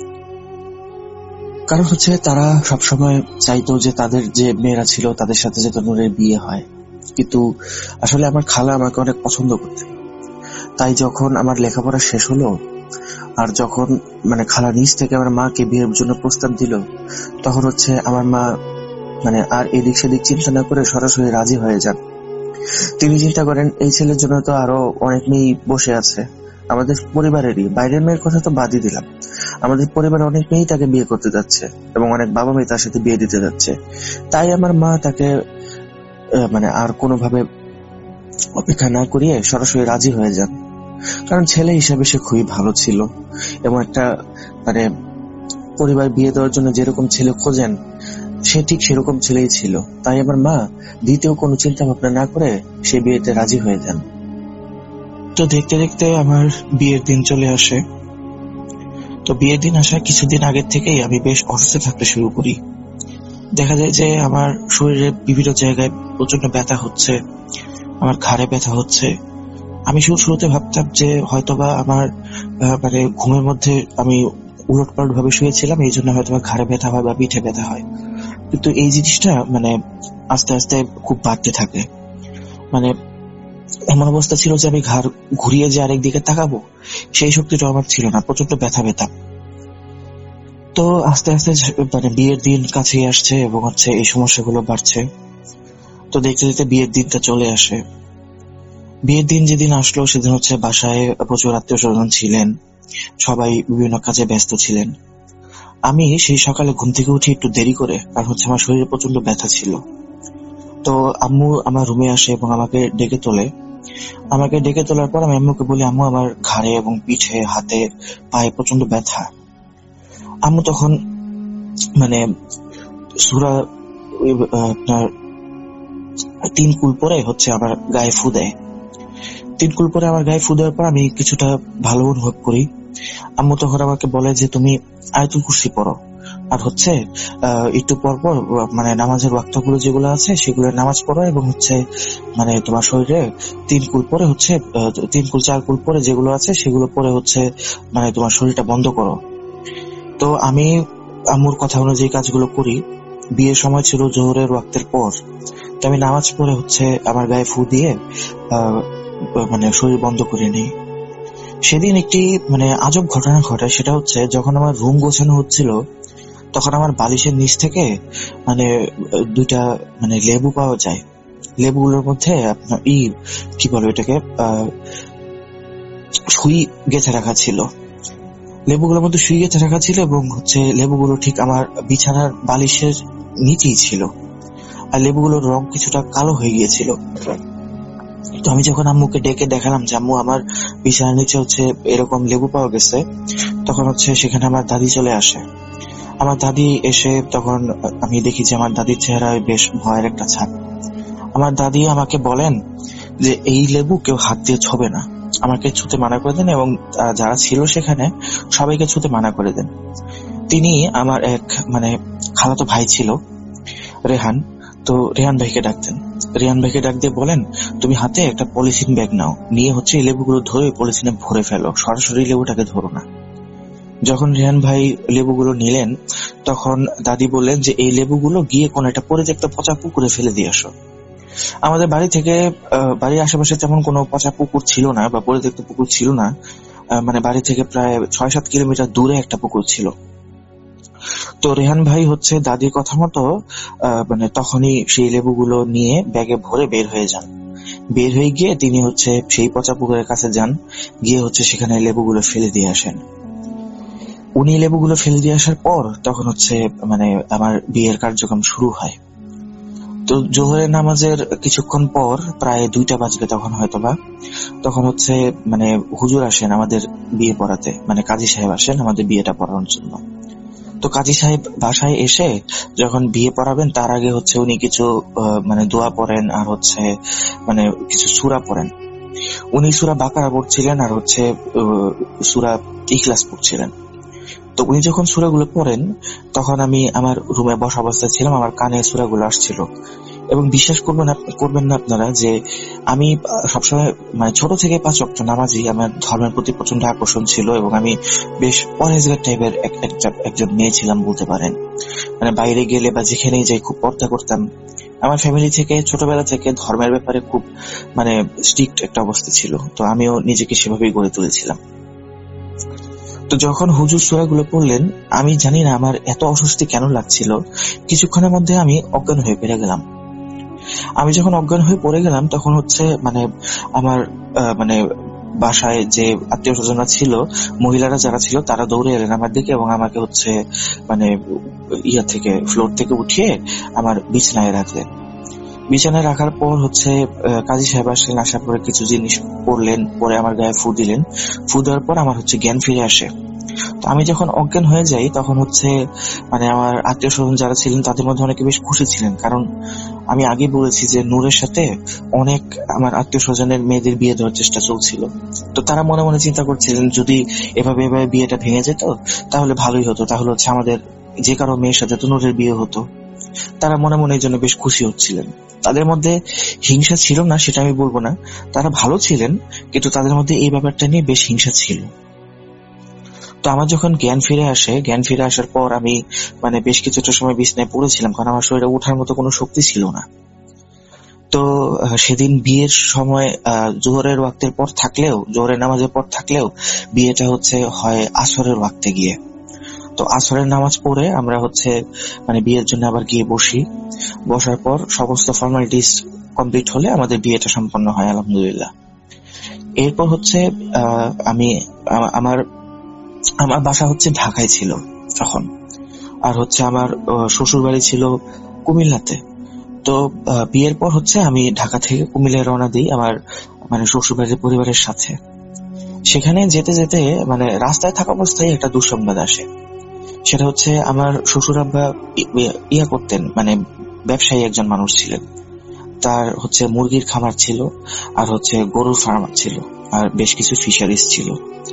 কারণ হচ্ছে তারা সবসময় চাইতো যে তাদের যে মেয়েরা ছিল তাদের সাথে যাতে নূরের বিয়ে হয়, কিন্তু আসলে আমার খালা আমাকে অনেক পছন্দ করতেন। তাই যখন আমার লেখাপড়া শেষ হলো আর যখন মানে খালা নিজ থেকে আমার মাকে বিয়ের জন্য প্রস্তাব দিল, তখন হচ্ছে আমার মা মানে আর এদিক সেদিক চিন্তা না করে সরাসরি রাজি হয়ে যান। তিনি চিন্তা করেন এই ছেলের জন্য তো আরো অনেক মেয়ে বসে আছে, আমাদের পরিবারেরই, বাইরের মেয়ের কথা তো বাদই দিলাম, আমাদের পরিবারে অনেক মেয়েই তাকে বিয়ে করতে যাচ্ছে এবং অনেক বাবা মেয়ে তার সাথে বিয়ে দিতে যাচ্ছে। তাই আমার মা তাকে মানে আর কোনোভাবে অপেক্ষা না করিয়ে সরাসরি রাজি হয়ে যান। কারণ ছেলে হিসেবে সে খুবই ভালো ছিল এবং একটা মানে পরিবার বিয়ে দেওয়ার জন্য যেরকম ছেলে খোঁজেন সে ঠিক সেরকম ছেলেই ছিল। তাই আমার মা দ্বিতীয় কোনো চিন্তা ভাবনা না করে সে বিয়েতে রাজি হয়ে যান। তো দেখতে দেখতে আমার বিয়ের দিন চলে আসে। তো বিয়ের দিন আসার কিছুদিন আগের থেকেই আমি বেশ অসুস্থ থাকতে শুরু করি। দেখা যায় যে আমার শরীরে বিভিন্ন জায়গায় প্রচন্ড ব্যথা হচ্ছে, আমার ঘাড়ে ব্যথা হচ্ছে। আমি শুরু শুরুতে ভাবতাম যে হয়তোবা আমার মানে ঘুমের মধ্যে আমি উলট পালট ভাবে শুয়েছিলাম, এই জন্য হয়তো ঘাড়ে ব্যথা হয় বা পিঠে ব্যথা হয়। কিন্তু এই জিনিসটা মানে আস্তে আস্তে খুব বাড়তে থাকে। মানে এমন অবস্থা ছিল যে আমি ঘাড় ঘুরিয়ে যে আরেক দিকে তাকাবো সেই শক্তিটা আমার ছিল না, প্রচন্ড ব্যথা পেতাম। তো আস্তে আস্তে মানে বিয়ের দিন কাছে আসছে এবং হচ্ছে এই সমস্যাগুলো বাড়ছে। তো দেখতে দেখতে বিয়ের দিনটা চলে আসে। বিয়ের দিন যেদিন আসলো সেদিন হচ্ছে বাসায় প্রচুর আত্মীয় স্বজন ছিলেন, সবাই বিভিন্ন কাজে ব্যস্ত ছিলেন। আমি সেই সকালে ঘুম থেকে উঠি একটু দেরি করে, কারণ হচ্ছে আমার শরীরে প্রচন্ড ব্যথা ছিল। তো আম্মু আমার রুমে আসে এবং আমাকে ডেকে তোলে আমাকে ডেকে তোলার পর আমি আম্মুকে বলি, আম্মু আমার ঘাড়ে এবং পিঠে, হাতে, পায়ে প্রচন্ড ব্যথা। আম্মু তখন মানে সূরা আপনার তিন কুল পরে হচ্ছে আমার গায়ে ফু দেয়। তিন কুল পরে আমার গায়ে ফু দেওয়ার পর আমি কিছুটা ভালো অনুভব করি। আম্মু তখন আমাকে বলে যে তুমি আয়াতুল কুরসি পড়ো, আর হচ্ছে আহ একটু পর পর মানে নামাজের ওয়াক্তগুলো যেগুলো আছে সেগুলো নামাজ পড়ো, এবং হচ্ছে মানে তোমার শরীরে তিন কুল পরে হচ্ছে তিন কুল চার কুল পরে যেগুলো আছে সেগুলো পরে হচ্ছে মানে তোমার শরীরটা বন্ধ করো। তো আমি আম্মুর কথা অনুযায়ী কাজগুলো করি। বিয়ের সময় ছিল জোহরের ওয়াক্তের পর, তো আমি নামাজ পড়ে হচ্ছে আমার গায়ে ফু দিয়ে আহ মানে শরীর বন্ধ করে নিই। সেদিন একটি মানে আজব ঘটনা ঘটে, সেটা হচ্ছে যখন আমার রুম গোছানো হচ্ছিল তখন আমার বালিশের নিচ থেকে মানে দুইটা মানে লেবু পাওয়া যায়। লেবুগুলোর মধ্যে আপনার ই কি বলে এটাকে আহ সুই গেঁথে রাখা ছিল। লেবুগুলোর মধ্যে সুই গেঁথে রাখা ছিল এবং হচ্ছে লেবুগুলো ঠিক আমার বিছানার বালিশের নিচেই ছিল, আর লেবুগুলোর রং কিছুটা কালো হয়ে গিয়েছিল। তো আমি যখন আম্মুকে ডেকে দেখালাম যে আম্মু আমার বিছানার নিচে হচ্ছে এরকম লেবু পাওয়া গেছে, তখন হচ্ছে সেখানে আমার দাদি চলে আসে। আমার দাদি এসে তখন আমি দেখি যে আমার দাদির চেহারায় বেশ ভয়ের একটা ছাপ। আমার দাদি আমাকে বলেন যে এই লেবু কেউ হাত দিয়ে ছোবে না, আমাকে ছুতে মানা করে দেন এবং যারা ছিল সেখানে সবাইকে ছুতে মানা করে দেন। তিনি আমার এক মানে খালাতো ভাই ছিল রেহান, তো রেহান ভাইকে ডাকতেন। রেহান ভাইকে ডাক দিয়ে বলেন তুমি হাতে একটা পলিথিন ব্যাগ নাও, নিয়ে হচ্ছে এই লেবুগুলো ধরে পলিথিনে ভরে ফেলো, সরাসরি লেবুটাকে ধরো না। যখন রেহান ভাই লেবুগুলো নিলেন তখন দাদি বললেন যে এই লেবুগুলো গিয়ে কোন একটা পরিত্যক্ত পচা পুকুরে ফেলে দিয়ে আসো। আমাদের বাড়ি থেকে বাড়ির আশেপাশে তেমন কোনো পচা পুকুর ছিল না বা পরিত্যক্ত পুকুর ছিল না, মানে বাড়ি থেকে প্রায় ছয় সাত কিলোমিটার দূরে একটা পুকুর ছিল। তো রেহান ভাই হচ্ছে দাদির কথা মতো মানে তখনই সেই লেবুগুলো নিয়ে ব্যাগে ভরে বের হয়ে যান। বের হয়ে গিয়ে তিনি হচ্ছে সেই পচা পুকুরের কাছে যান, গিয়ে হচ্ছে সেখানে লেবুগুলো ফেলে দিয়ে আসেন। উনি লেবুগুলো ফেলে দিয়ে আসার পর তখন হচ্ছে মানে আমার বিয়ের কার্যক্রম শুরু হয়। তো জোহরের নামাজের কিছুক্ষণ পর প্রায় দুইটা বাজবে তখন হয়তোবা, তখন হচ্ছে মানে হুজুর আসেন আমাদের বিয়ে পড়াতে, মানে কাজী সাহেব আসেন আমাদের বিয়েটা পড়ানোর জন্য। তো কাজী সাহেব বাসায় এসে যখন বিয়ে পড়াবেন তার আগে হচ্ছে উনি কিছু মানে দোয়া পড়েন আর হচ্ছে মানে কিছু সূরা পড়েন। উনি সূরা বাকারা পড়ছিলেন আর হচ্ছে সূরা ইখলাস পড়ছিলেন। তো উনি যখন সূরাগুলো পড়েন তখন আমি আমার রুমে বসা অবস্থায় ছিলাম, আমার কানে সূরাগুলো আসছিল। এবং বিশ্বাস করবেন করবেন না আপনারা যে আমি সবসময় মানে ছোট থেকে পাঁচ ওয়াক্ত নামাজি, আমার ধর্মের প্রতি প্রচন্ড আকর্ষণ ছিল এবং আমি বেশ পরহেজগার টাইপের একজন মেয়ে ছিলাম বলতে পারেন। মানে বাইরে গেলে বা যেখানেই যাই খুব পর্দা করতাম। আমার ফ্যামিলি থেকে ছোটবেলা থেকে ধর্মের ব্যাপারে খুব মানে স্ট্রিক্ট একটা অবস্থা ছিল, তো আমিও নিজেকে সেভাবেই গড়ে তুলেছিলাম। তো যখন হুজুর সূরাগুলো পড়লেন আমি জানি না আমার এত অস্বস্তি কেন লাগছিল, কিছুক্ষণের মধ্যে আমি অজ্ঞান হয়ে পড়ে গেলাম। আমি যখন অজ্ঞান হয়ে পড়ে গেলাম তখন হচ্ছে মানে আমার মানে বাসায় যে আত্মীয় স্বজনরা ছিল, মহিলারা যারা ছিল তারা দৌড়ে এলেন আমার দিকে এবং আমাকে হচ্ছে মানে ইয়া থেকে ফ্লোর থেকে উঠিয়ে আমার বিছানায় রাখলেন। বিছানায় রাখার পর হচ্ছে কাজী সাহেব আসলেন, আসার পরে কিছু জিনিস পড়লেন, পরে আমার গায়ে ফু দিলেন। ফু দেওয়ার পর আমার হচ্ছে জ্ঞান ফিরে আসে। তো আমি যখন অজ্ঞান হয়ে যাই তখন হচ্ছে মানে আমার আত্মীয় স্বজন যারা ছিলেন তাদের মধ্যে অনেকে বেশ খুশি ছিলেন, কারণ আমি আগে বলেছি যে নূরের সাথে অনেক আমার আত্মীয় স্বজনের মেয়েদের বিয়ে দেওয়ার চেষ্টা চলছিল। তো তারা মনে মনে চিন্তা করছিলেন যদি এভাবে এভাবে বিয়েটা ভেঙে যেত তাহলে ভালোই হতো, তাহলে হচ্ছে আমাদের যে কারো মেয়ের সাথে তো নূরের বিয়ে হতো। তারা মনে মনে এই জন্য বেশ খুশি হচ্ছিলেন। তাদের মধ্যে হিংসা ছিল না সেটা আমি বলবো না, তারা ভালো ছিলেন, কিন্তু তাদের মধ্যে এই ব্যাপারটা নিয়ে বেশ হিংসা ছিল। তো আমার যখন জ্ঞান ফিরে আসে, জ্ঞান ফিরে আসার পর আমি মানে বেশ কিছুটা সময় বিছানায় পড়েছিলাম, কারণ আমার শরীরে ওঠার মতো কোনো শক্তি ছিল না। তো সেদিন বিয়ের সময় আহ জোহরের ওয়াক্তের পর থাকলেও, জোহরের নামাজের পর থাকলেও বিয়েটা হচ্ছে হয় আসরের ওয়াক্তে গিয়ে। তো আসরের নামাজ পড়ে আমরা হচ্ছে মানে বিয়ের জন্য আবার গিয়ে বসি। বসার পর সমস্ত ফর্মালিটিস কমপ্লিট হলে আমাদের বিয়েটা সম্পন্ন হয় আলহামদুলিল্লাহ। এরপর হচ্ছে আহ আমি আমার আমার বাসা হচ্ছে ঢাকায় ছিল তখন, আর হচ্ছে আমার শ্বশুর বাড়ি ছিল কুমিল্লাতে। তো বিয়ের পর হচ্ছে আমি ঢাকা থেকে কুমিল্লায় রওনা দিই আমার মানে শ্বশুরবাড়ির পরিবারের সাথে। সেখানে যেতে যেতে মানে রাস্তায় থাকা অবস্থায় একটা দুঃসংবাদ আসে। সেটা হচ্ছে আমার শ্বশুর আব্বা ইয়া করতেন, মানে ব্যবসায়ী একজন মানুষ ছিলেন। তার হচ্ছে মুরগির খামার ছিল, আর হচ্ছে গরুর ফার্ম ছিল, আর বেশ কিছু ফিশারিজ ছিল।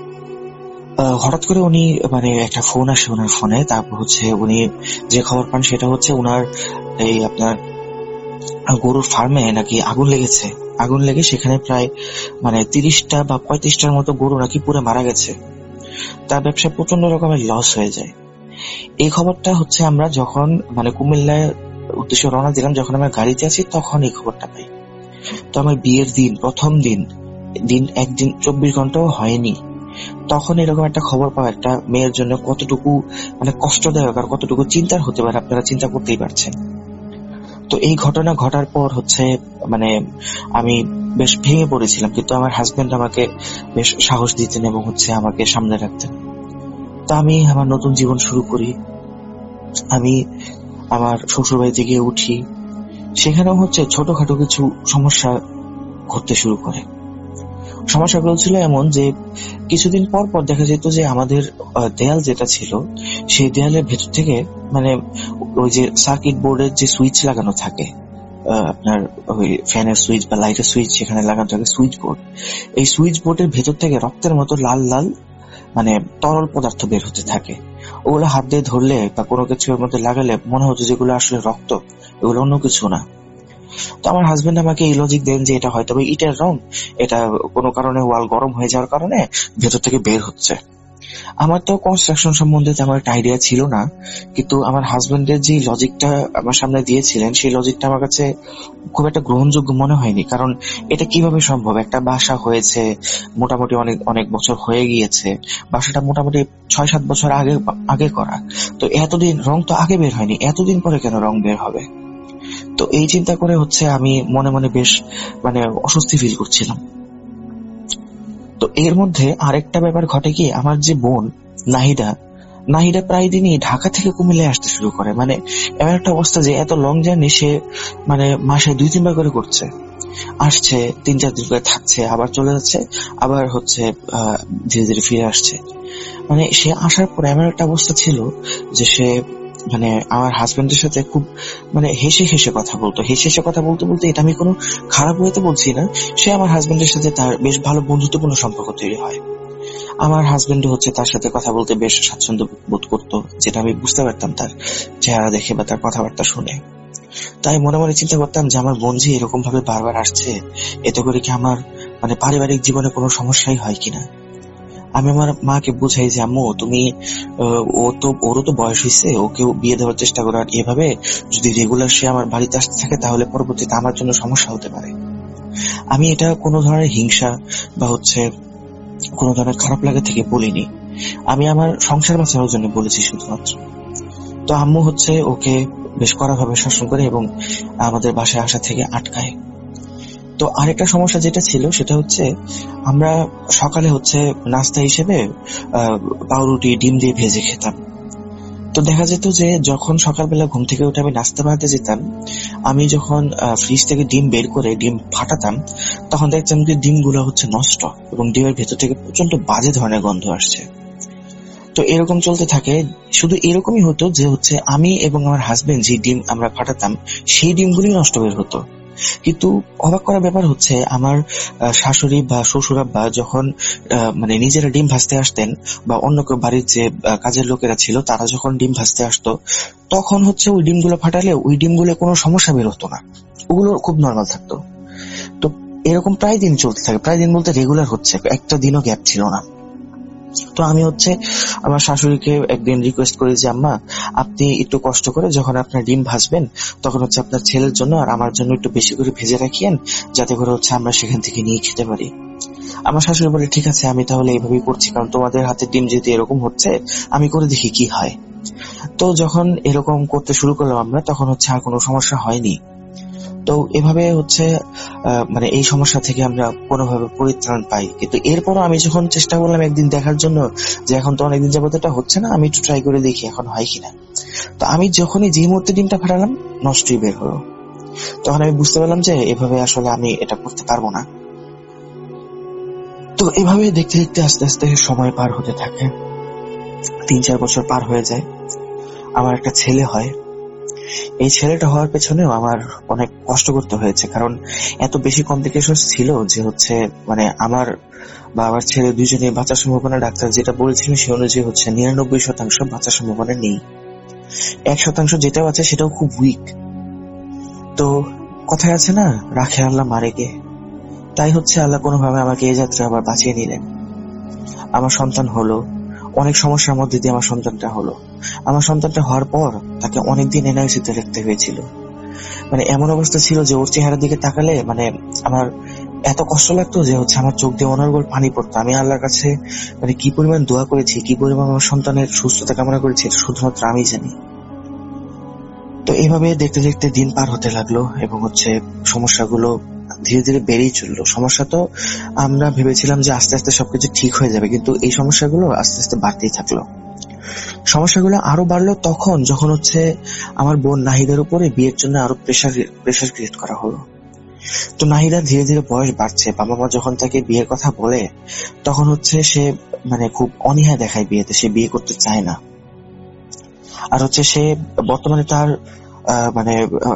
হঠাৎ করে উনি মানে একটা ফোন আসে ওনার ফোনে। তারপর হচ্ছে উনি যে খবর পান সেটা হচ্ছে উনার এই আপনার গরুর ফার্মে নাকি আগুন লেগেছে। আগুন লেগে সেখানে প্রায় মানে তিরিশটা বা পঁয়ত্রিশটার মতো গরু নাকি পুরো মারা গেছে। তার ব্যবসায় প্রচন্ড রকমের লস হয়ে যায়। এই খবরটা হচ্ছে আমরা যখন মানে কুমিল্লায় উদ্দেশ্যে রওনা দিলাম, যখন আমরা গাড়িতে আছি তখন এই খবরটা পাই। তো আমার বিয়ের দিন, প্রথম দিন দিন একদিন চব্বিশ ঘন্টাও হয়নি, তখন এরকম একটা খবর পাওয়া একটা মেয়ের জন্য কতটুকু মানে কষ্টদায়ক আর কতটুকু চিন্তার হতে পারে আপনারা চিন্তা করতেই পারছেন। তো এই ঘটনা ঘটার পর হচ্ছে মানে আমি বেশ ভেঙে পড়েছিলাম, কিন্তু আমার হাজবেন্ড আমাকে বেশ সাহস দিতেন এবং হচ্ছে আমাকে সামনে রাখতেন। তো আমি আমার নতুন জীবন শুরু করি। আমি আমার শ্বশুর বাড়িতে গিয়ে উঠি। সেখানেও হচ্ছে ছোটখাটো কিছু সমস্যা ঘটতে শুরু করে। সমস্যাগুলো ছিল এমন যে কিছুদিন পর পর দেখা যেত যে আমাদের দেয়াল যেটা ছিল সেই দেয়ালের ভেতর থেকে মানে ওই যে সার্কিট বোর্ডের যে সুইচ লাগানো থাকে, আপনার ওই ফ্যানের সুইচ বা লাইটের সুইচ যেখানে লাগানো থাকে সুইচ বোর্ড, এই সুইচ বোর্ডের ভেতর থেকে রক্তের মতো লাল লাল মানে তরল পদার্থ বের হতে থাকে। ওগুলো হাত দিয়ে ধরলে বা কোনো কিছুর মধ্যে লাগালে মনে হতো যেগুলো আসলে রক্ত, এগুলো অন্য কিছু না। তো আমার হাজবেন্ড আমাকে এই লজিক দেন যে এটা হয়তো ইটের রং, এটা কোনো কারণে ওয়াল গরম হয়ে যাওয়ার কারণে ভেতর থেকে বের হচ্ছে। আমার তো কনস্ট্রাকশন সম্বন্ধে তেমন একটা আইডিয়া ছিল না, কিন্তু আমার হাজবেন্ডের যে লজিকটা আমার সামনে দিয়েছিলেন সেই লজিকটা আমার কাছে খুব একটা গ্রহণযোগ্য মনে হয়নি। কারণ এটা কিভাবে সম্ভব? একটা বাসা হয়েছে মোটামুটি অনেক অনেক বছর হয়ে গিয়েছে, বাসাটা মোটামুটি ছয় সাত বছর আগে আগে করা, তো এতদিন রং তো আগে বের হয়নি, এতদিন পরে কেন রং বের হবে? তো এই চিন্তা করে হচ্ছে আমি মনে মনে বেশ মানে অস্বস্তি ফিল করছিলাম। তো এর মধ্যে আরেকটা ব্যাপার ঘটে কি, আমার যে বোন নাহিদা নাহিদা প্রায় দিনই ঢাকা থেকে কুমিল্লায় আসতে শুরু করে। মানে এমন একটা অবস্থা যে এত লং জার্নি সে মানে মাসে দুই তিনবার করে করছে, আসছে তিন চার দিন করে থাকছে, আবার চলে যাচ্ছে, আবার হচ্ছে আহ ধীরে ধীরে ফিরে আসছে। মানে সে আসার পর এমন একটা অবস্থা ছিল যে সে মানে আমার হাজবেন্ডের সাথে খুব মানে হেসে হেসে কথা বলতো। হেসে হেসে কথা বলতে বলতে এটা আমি কোনো খারাপ হইতে বলছি না, সে আমার হাজবেন্ডের সাথে তার বেশ ভালো বন্ধুত্বপূর্ণ সম্পর্ক তৈরি হয়। আমার হাজবেন্ড হচ্ছে তার সাথে কথা বলতে বেশ স্বাচ্ছন্দ্য বোধ করতো, যেটা আমি বুঝতে পারতাম তার চেহারা দেখে বা তার কথাবার্তা শুনে। তাই মনে মনে চিন্তা করতাম যে আমার বোন যে এরকম ভাবে বারবার আসছে, এতে করে কি আমার মানে পারিবারিক জীবনে কোনো সমস্যাই হয় কিনা। আমি আমার মাকে বুঝাই যে আম্মু তুমি ও তো ওরও তো বয়স হয়েছে, ওকেও বিয়ে দেওয়ার চেষ্টা করো, আর এভাবে যদি রেগুলার সে আমার বাড়িতে আসতে থাকে তাহলে পরবর্তীতে আমার জন্য সমস্যা হতে পারে। আমি এটা কোনো ধরনের হিংসা বা হচ্ছে কোনো ধরনের খারাপ লাগা থেকে বলিনি, আমি আমার সংসার বাঁচানোর জন্য বলেছি শুধুমাত্র। তো আম্মু হচ্ছে ওকে বেশ কড়াভাবে শাসন করে এবং আমাদের বাসায় আসা থেকে আটকায়। তো আরেকটা সমস্যা যেটা ছিল সেটা হচ্ছে আমরা সকালে হচ্ছে নাস্তা হিসেবে আহ পাউরুটি ডিম দিয়ে ভেজে খেতাম। তো দেখা যেত যে যখন সকালবেলা ঘুম থেকে উঠে আমি নাস্তা বানাতে যেতাম, আমি যখন ফ্রিজ থেকে ডিম বের করে ডিম ফাটাতাম তখন দেখতাম যে ডিমগুলো হচ্ছে নষ্ট এবং ডিমের ভেতর থেকে প্রচন্ড বাজে ধরনের গন্ধ আসছে। তো এরকম চলতে থাকে। শুধু এরকমই হতো যে হচ্ছে আমি এবং আমার হাজবেন্ড যে ডিম আমরা ফাটাতাম সেই ডিমগুলি নষ্ট বের হতো। কিন্তু অবাক করার ব্যাপার হচ্ছে আমার শাশুড়ি বা শ্বশুরাব্বা যখন মানে নিজেরা ডিম ভাজতে আসতেন বা অন্য কেউ বাড়ির যে কাজের লোকেরা ছিল তারা যখন ডিম ভাজতে আসতো তখন হচ্ছে ওই ডিমগুলো ফাটালে ওই ডিমগুলো কোনো সমস্যা বের হতো না, ওগুলো খুব নর্মাল থাকতো। তো এরকম প্রায় দিন চলতে থাকে, প্রায় দিন বলতে রেগুলার হচ্ছে, একটা দিনও গ্যাপ ছিল না। তো আমি হচ্ছে আমার শাশুড়িকে একদিন রিকোয়েস্ট করি যে আম্মা আপনি একটু কষ্ট করে যখন আপনার ডিম ভাজবেন তখন হচ্ছে আপনার ছেলের জন্য আর আমার জন্য একটু বেশি করে ভেজে রাখিয়েন, যাতে করে হচ্ছে আমরা সেখান থেকে নিয়ে খেতে পারি। আমার শাশুড়ি বলে ঠিক আছে আমি তাহলে এইভাবেই করছি, কারণ তোমাদের হাতে ডিম যেহেতু এরকম হচ্ছে আমি করে দেখি কি হয়। তো যখন এরকম করতে শুরু করলাম আমরা তখন হচ্ছে আর কোনো সমস্যা হয়নি। তো এভাবে হচ্ছে মানে এই সমস্যা থেকে আমরা কোনোভাবে পরিত্রাণ পাই। কিন্তু এরপরও আমি যখন চেষ্টা করলাম একদিন দেখার জন্য যে এখন তো অনেকদিন যাবত এটা হচ্ছে না, আমি একটু ট্রাই করে দেখি এখন হয় কিনা। তো আমি যখনই যে মুহূর্তে ডিমটা ফাটালাম নষ্টই বের হলো। তখন আমি বুঝতে পারলাম যে এভাবে আসলে আমি এটা করতে পারবো না। তো এভাবে দেখতে দেখতে আস্তে আস্তে সময় পার হতে থাকে। তিন চার বছর পার হয়ে যায়, আমার একটা ছেলে হয়। এই ছেলেটা হওয়ার পেছনেও আমার অনেক কষ্ট করতে হয়েছে, কারণ এত বেশি কমপ্লিকেশন ছিল যে হচ্ছে মানে আমার বা আমার ছেলে দুজনে বাঁচার সম্ভাবনা, ডাক্তার যেটা বলেছিলেন সে অনুযায়ী হচ্ছে নিরানব্বই শতাংশ বাঁচার সম্ভাবনা নেই। এক শতাংশ যেটাও আছে সেটাও খুব উইক। তো কথায় আছে না, রাখে আল্লাহ মারে গে। তাই হচ্ছে আল্লাহ কোনোভাবে আমাকে এই যাত্রা আবার বাঁচিয়ে নিলেন। আমার সন্তান হলো, অনেক সমস্যার মধ্যে দিয়ে আমার সন্তানটা হলো। আমার সন্তানটা হওয়ার পর তাকে অনেকদিন এনআইসিতে রাখতে হয়েছিল। মানে এমন অবস্থা ছিল যে ওর চেহারার দিকে তাকালে মানে আমার এত কষ্ট লাগতো যে হচ্ছে আমার চোখ দিয়ে অনর্গল পানি পড়তো। আমি আল্লাহর কাছে মানে কি পরিমাণ দোয়া করেছি, কি পরিমাণ আমার সন্তানের সুস্থতা কামনা করেছি শুধুমাত্র আমি জানি। তো এইভাবে দেখতে দেখতে দিন পার হতে লাগলো এবং হচ্ছে সমস্যাগুলো ধীরে ধীরে বেড়েই চললো। সমস্যা তো আমরা ভেবেছিলাম যে আস্তে আস্তে সবকিছু ঠিক হয়ে যাবে, কিন্তু এই সমস্যাগুলো আস্তে আস্তে বাড়তেই থাকলো। সমস্যাগুলো আরো বাড়লো তখন যখন হচ্ছে আমার বোন নাহিদার উপরে বিয়ের জন্য আরো প্রেশার প্রেশার ক্রিয়েট করা হলো। তো নাহিদা ধীরে ধীরে বয়স বাড়ছে, বাবা মা যখন তাকে বিয়ের কথা বলে তখন হচ্ছে সে মানে খুব অনীহা দেখায় বিয়েতে, সে বিয়ে করতে চায় না। আর হচ্ছে সে বর্তমানে তার মানে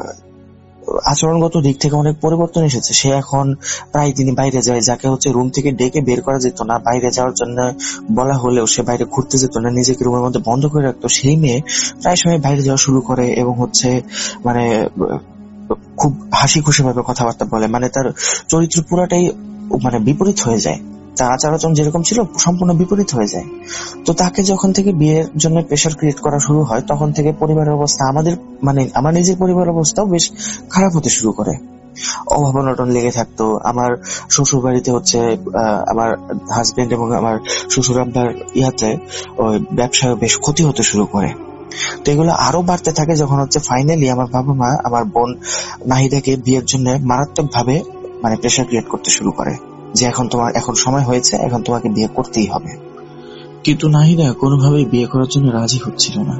আচরণগত দিক থেকে অনেক পরিবর্তন এসেছে। সে এখন প্রায় তিনি বাইরে যায়, যাকে হচ্ছে রুম থেকে ডেকে বের করা যেত না, বাইরে যাওয়ার জন্য বলা হলেও সে বাইরে ঘুরতে যেত না, নিজেকে রুমের মধ্যে বন্ধ করে রাখতো। সেই মেয়ে প্রায় সময় বাইরে যাওয়া শুরু করে এবং হচ্ছে মানে খুব হাসি খুশি ভাবে কথাবার্তা বলে। মানে তার চরিত্র পুরাটাই মানে বিপরীত হয়ে যায়, তার আচার আচরণ যেরকম ছিল সম্পূর্ণ বিপরীত হয়ে যায়। তো তাকে যখন থেকে বিয়ের জন্য প্রেশার ক্রিয়েট করা শুরু হয় তখন থেকে পরিবারের অবস্থা, আমাদের মানে আমার নিজের পরিবারের অবস্থাও বেশ খারাপ হতে শুরু করে। অভাব অনটন লেগে থাকতো। আমার শ্বশুর বাড়িতে হচ্ছে আমার হাজবেন্ড এবং আমার শ্বশুর আব্বার ইয়াতে ওই ব্যবসায় বেশ ক্ষতি হতে শুরু করে। তো এগুলো আরো বাড়তে থাকে যখন হচ্ছে ফাইনালি আমার বাবা মা আমার বোন নাহিদাকে বিয়ের জন্য মারাত্মক ভাবে মানে প্রেশার ক্রিয়েট করতে শুরু করে যে এখন তোমার এখন সময় হয়েছে, এখন তোমাকে বিয়ে করতেই হবে। কিন্তু নাহিদা কোনোভাবেই বিয়ে করার জন্য রাজি হচ্ছিল না।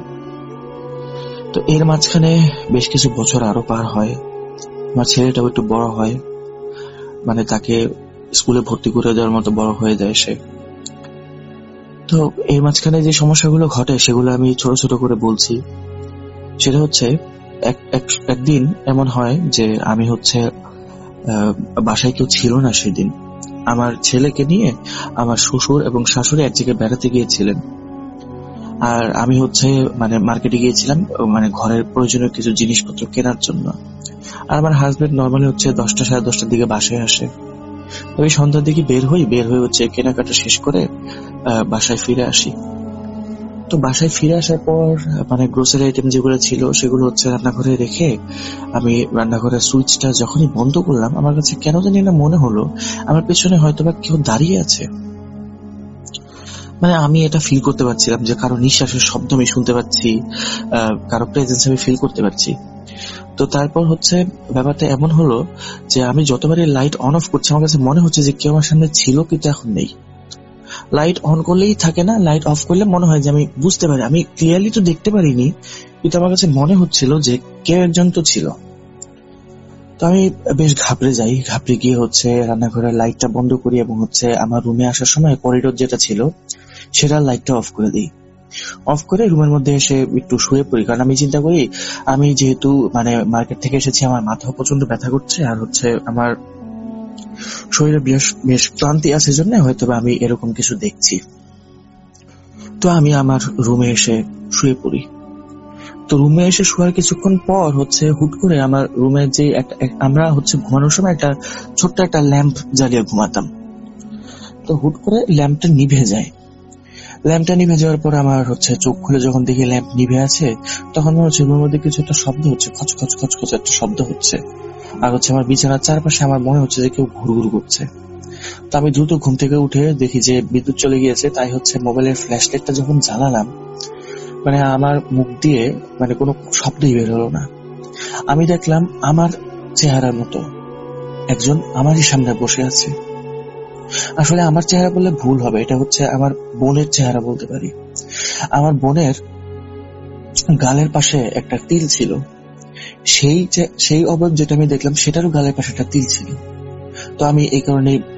তো এর মাঝখানে বেশ কিছু বছর আরো পার হয়, আমার ছেলেটাও একটু বড় হয়, মানে তাকে স্কুলে ভর্তি করে দেওয়ার মতো বড় হয়ে যায় সে। তো এর মাঝখানে যে সমস্যাগুলো ঘটে সেগুলো আমি ছোট ছোট করে বলছি। সেটা হচ্ছে একদিন এমন হয় যে আমি হচ্ছে বাসায় কেউ ছিল না সেদিন। আমার ছেলেকে নিয়ে আমার শ্বশুর এবং শাশুড়ি এক জায়গায় বেড়াতে গিয়েছিলেন, আর আমি হচ্ছে মানে মার্কেটে গিয়েছিলাম মানে ঘরের প্রয়োজনীয় কিছু জিনিসপত্র কেনার জন্য। আর আমার হাজবেন্ড নর্মালি হচ্ছে দশটা সাড়ে দশটার দিকে বাসায় আসে। ওই সন্ধ্যার দিকে বের হই, বের হয়ে হচ্ছে কেনাকাটা শেষ করে বাসায় ফিরে আসি। তো বাসায় ফিরে আসার পর মানে গ্রোসারি আইটেম যেগুলো ছিল সেগুলো হচ্ছে রান্নাঘরে রেখে আমি রান্নাঘরের সুইচটা যখনই বন্ধ করলাম আমার কাছে কেন জানি না মনে হলো আমার পেছনে হয়তো বা কেউ দাঁড়িয়ে আছে। মানে আমি এটা ফিল করতে পারছিলাম যে কারো নিঃশ্বাসের শব্দ আমি শুনতে পাচ্ছি, কারো প্রেজেন্স আমি ফিল করতে পারছি। তো তারপর হচ্ছে ব্যাপারটা এমন হলো যে আমি যতবারই লাইট অন অফ করছি আমার কাছে মনে হচ্ছে যে কেউ আমার সামনে ছিল কিন্তু এখন নেই। লাইট অন করলেই থাকে না, লাইট অফ করলে মনে হয় যে আমি বুঝতে পারি, আমি ক্লিয়ারলি তো দেখতে পারিনি কিন্তু আমার কাছে মনে হচ্ছিল যে কেউ একজন তো ছিল। তো আমি বেশ ঘাবড়ে যাই, ঘাবড়ে গিয়ে হচ্ছে রান্নাঘরের লাইটটা বন্ধ করি এবং হচ্ছে আমার রুমে আসার সময় করিডোর যেটা ছিল সেটার লাইটটা অফ করে দিই। অফ করে রুমের মধ্যে এসে একটু শুয়ে পড়ি, কারণ আমি চিন্তা করি আমি যেহেতু মানে মার্কেট থেকে এসেছি আমার মাথাও প্রচন্ড ব্যথা করছে আর হচ্ছে আমার শরীরে বেশ বেশ ক্লান্তি আছে জন্য হয়তো আমি এরকম কিছু দেখছি। তো আমি আমার রুমে এসে শুয়ে পড়ি। তো রুমে এসে শোয়ার কিছুক্ষণ পর হচ্ছে হুট করে আমার রুমে যে আমরা হচ্ছে ঘুমানোর সময় একটা ছোট্ট একটা ল্যাম্প জ্বালিয়ে ঘুমাতাম, তো হুট করে ল্যাম্পটা নিভে যায়। ল্যাম্পটা নিভে যাওয়ার পর আমার হচ্ছে চোখ খুলে যখন দেখি ল্যাম্প নিভে আছে তখন মনে হচ্ছে রুমের মধ্যে কিছু একটা শব্দ হচ্ছে, খচ খচ খচ খচ একটা শব্দ হচ্ছে। আর হচ্ছে আমার বিছানার চারপাশে আমার মনে হচ্ছে যে কেউ ঘুরঘুর করছে। তো আমি দ্রুত ঘুম থেকে উঠে দেখি যে বিদ্যুৎ চলে গিয়েছে, তাই হচ্ছে মোবাইলের ফ্ল্যাশ লাইটটা যখন জ্বালালাম মানে আমার মুখ দিয়ে মানে কোনো শব্দই বের হলো না। আমি দেখলাম আমার চেহারার মতো একজন আমারই সামনে বসে আছে। আসলে আমার চেহারা বললে ভুল হবে, এটা হচ্ছে আমার বোনের চেহারা বলতে পারি। আমার বোনের গালের পাশে একটা তিল ছিল, সেই সেই অবয়ব যেটা আমি দেখলাম সেটারও গালের পাশে একটা তিল ছিল। তো আমি এই কারণে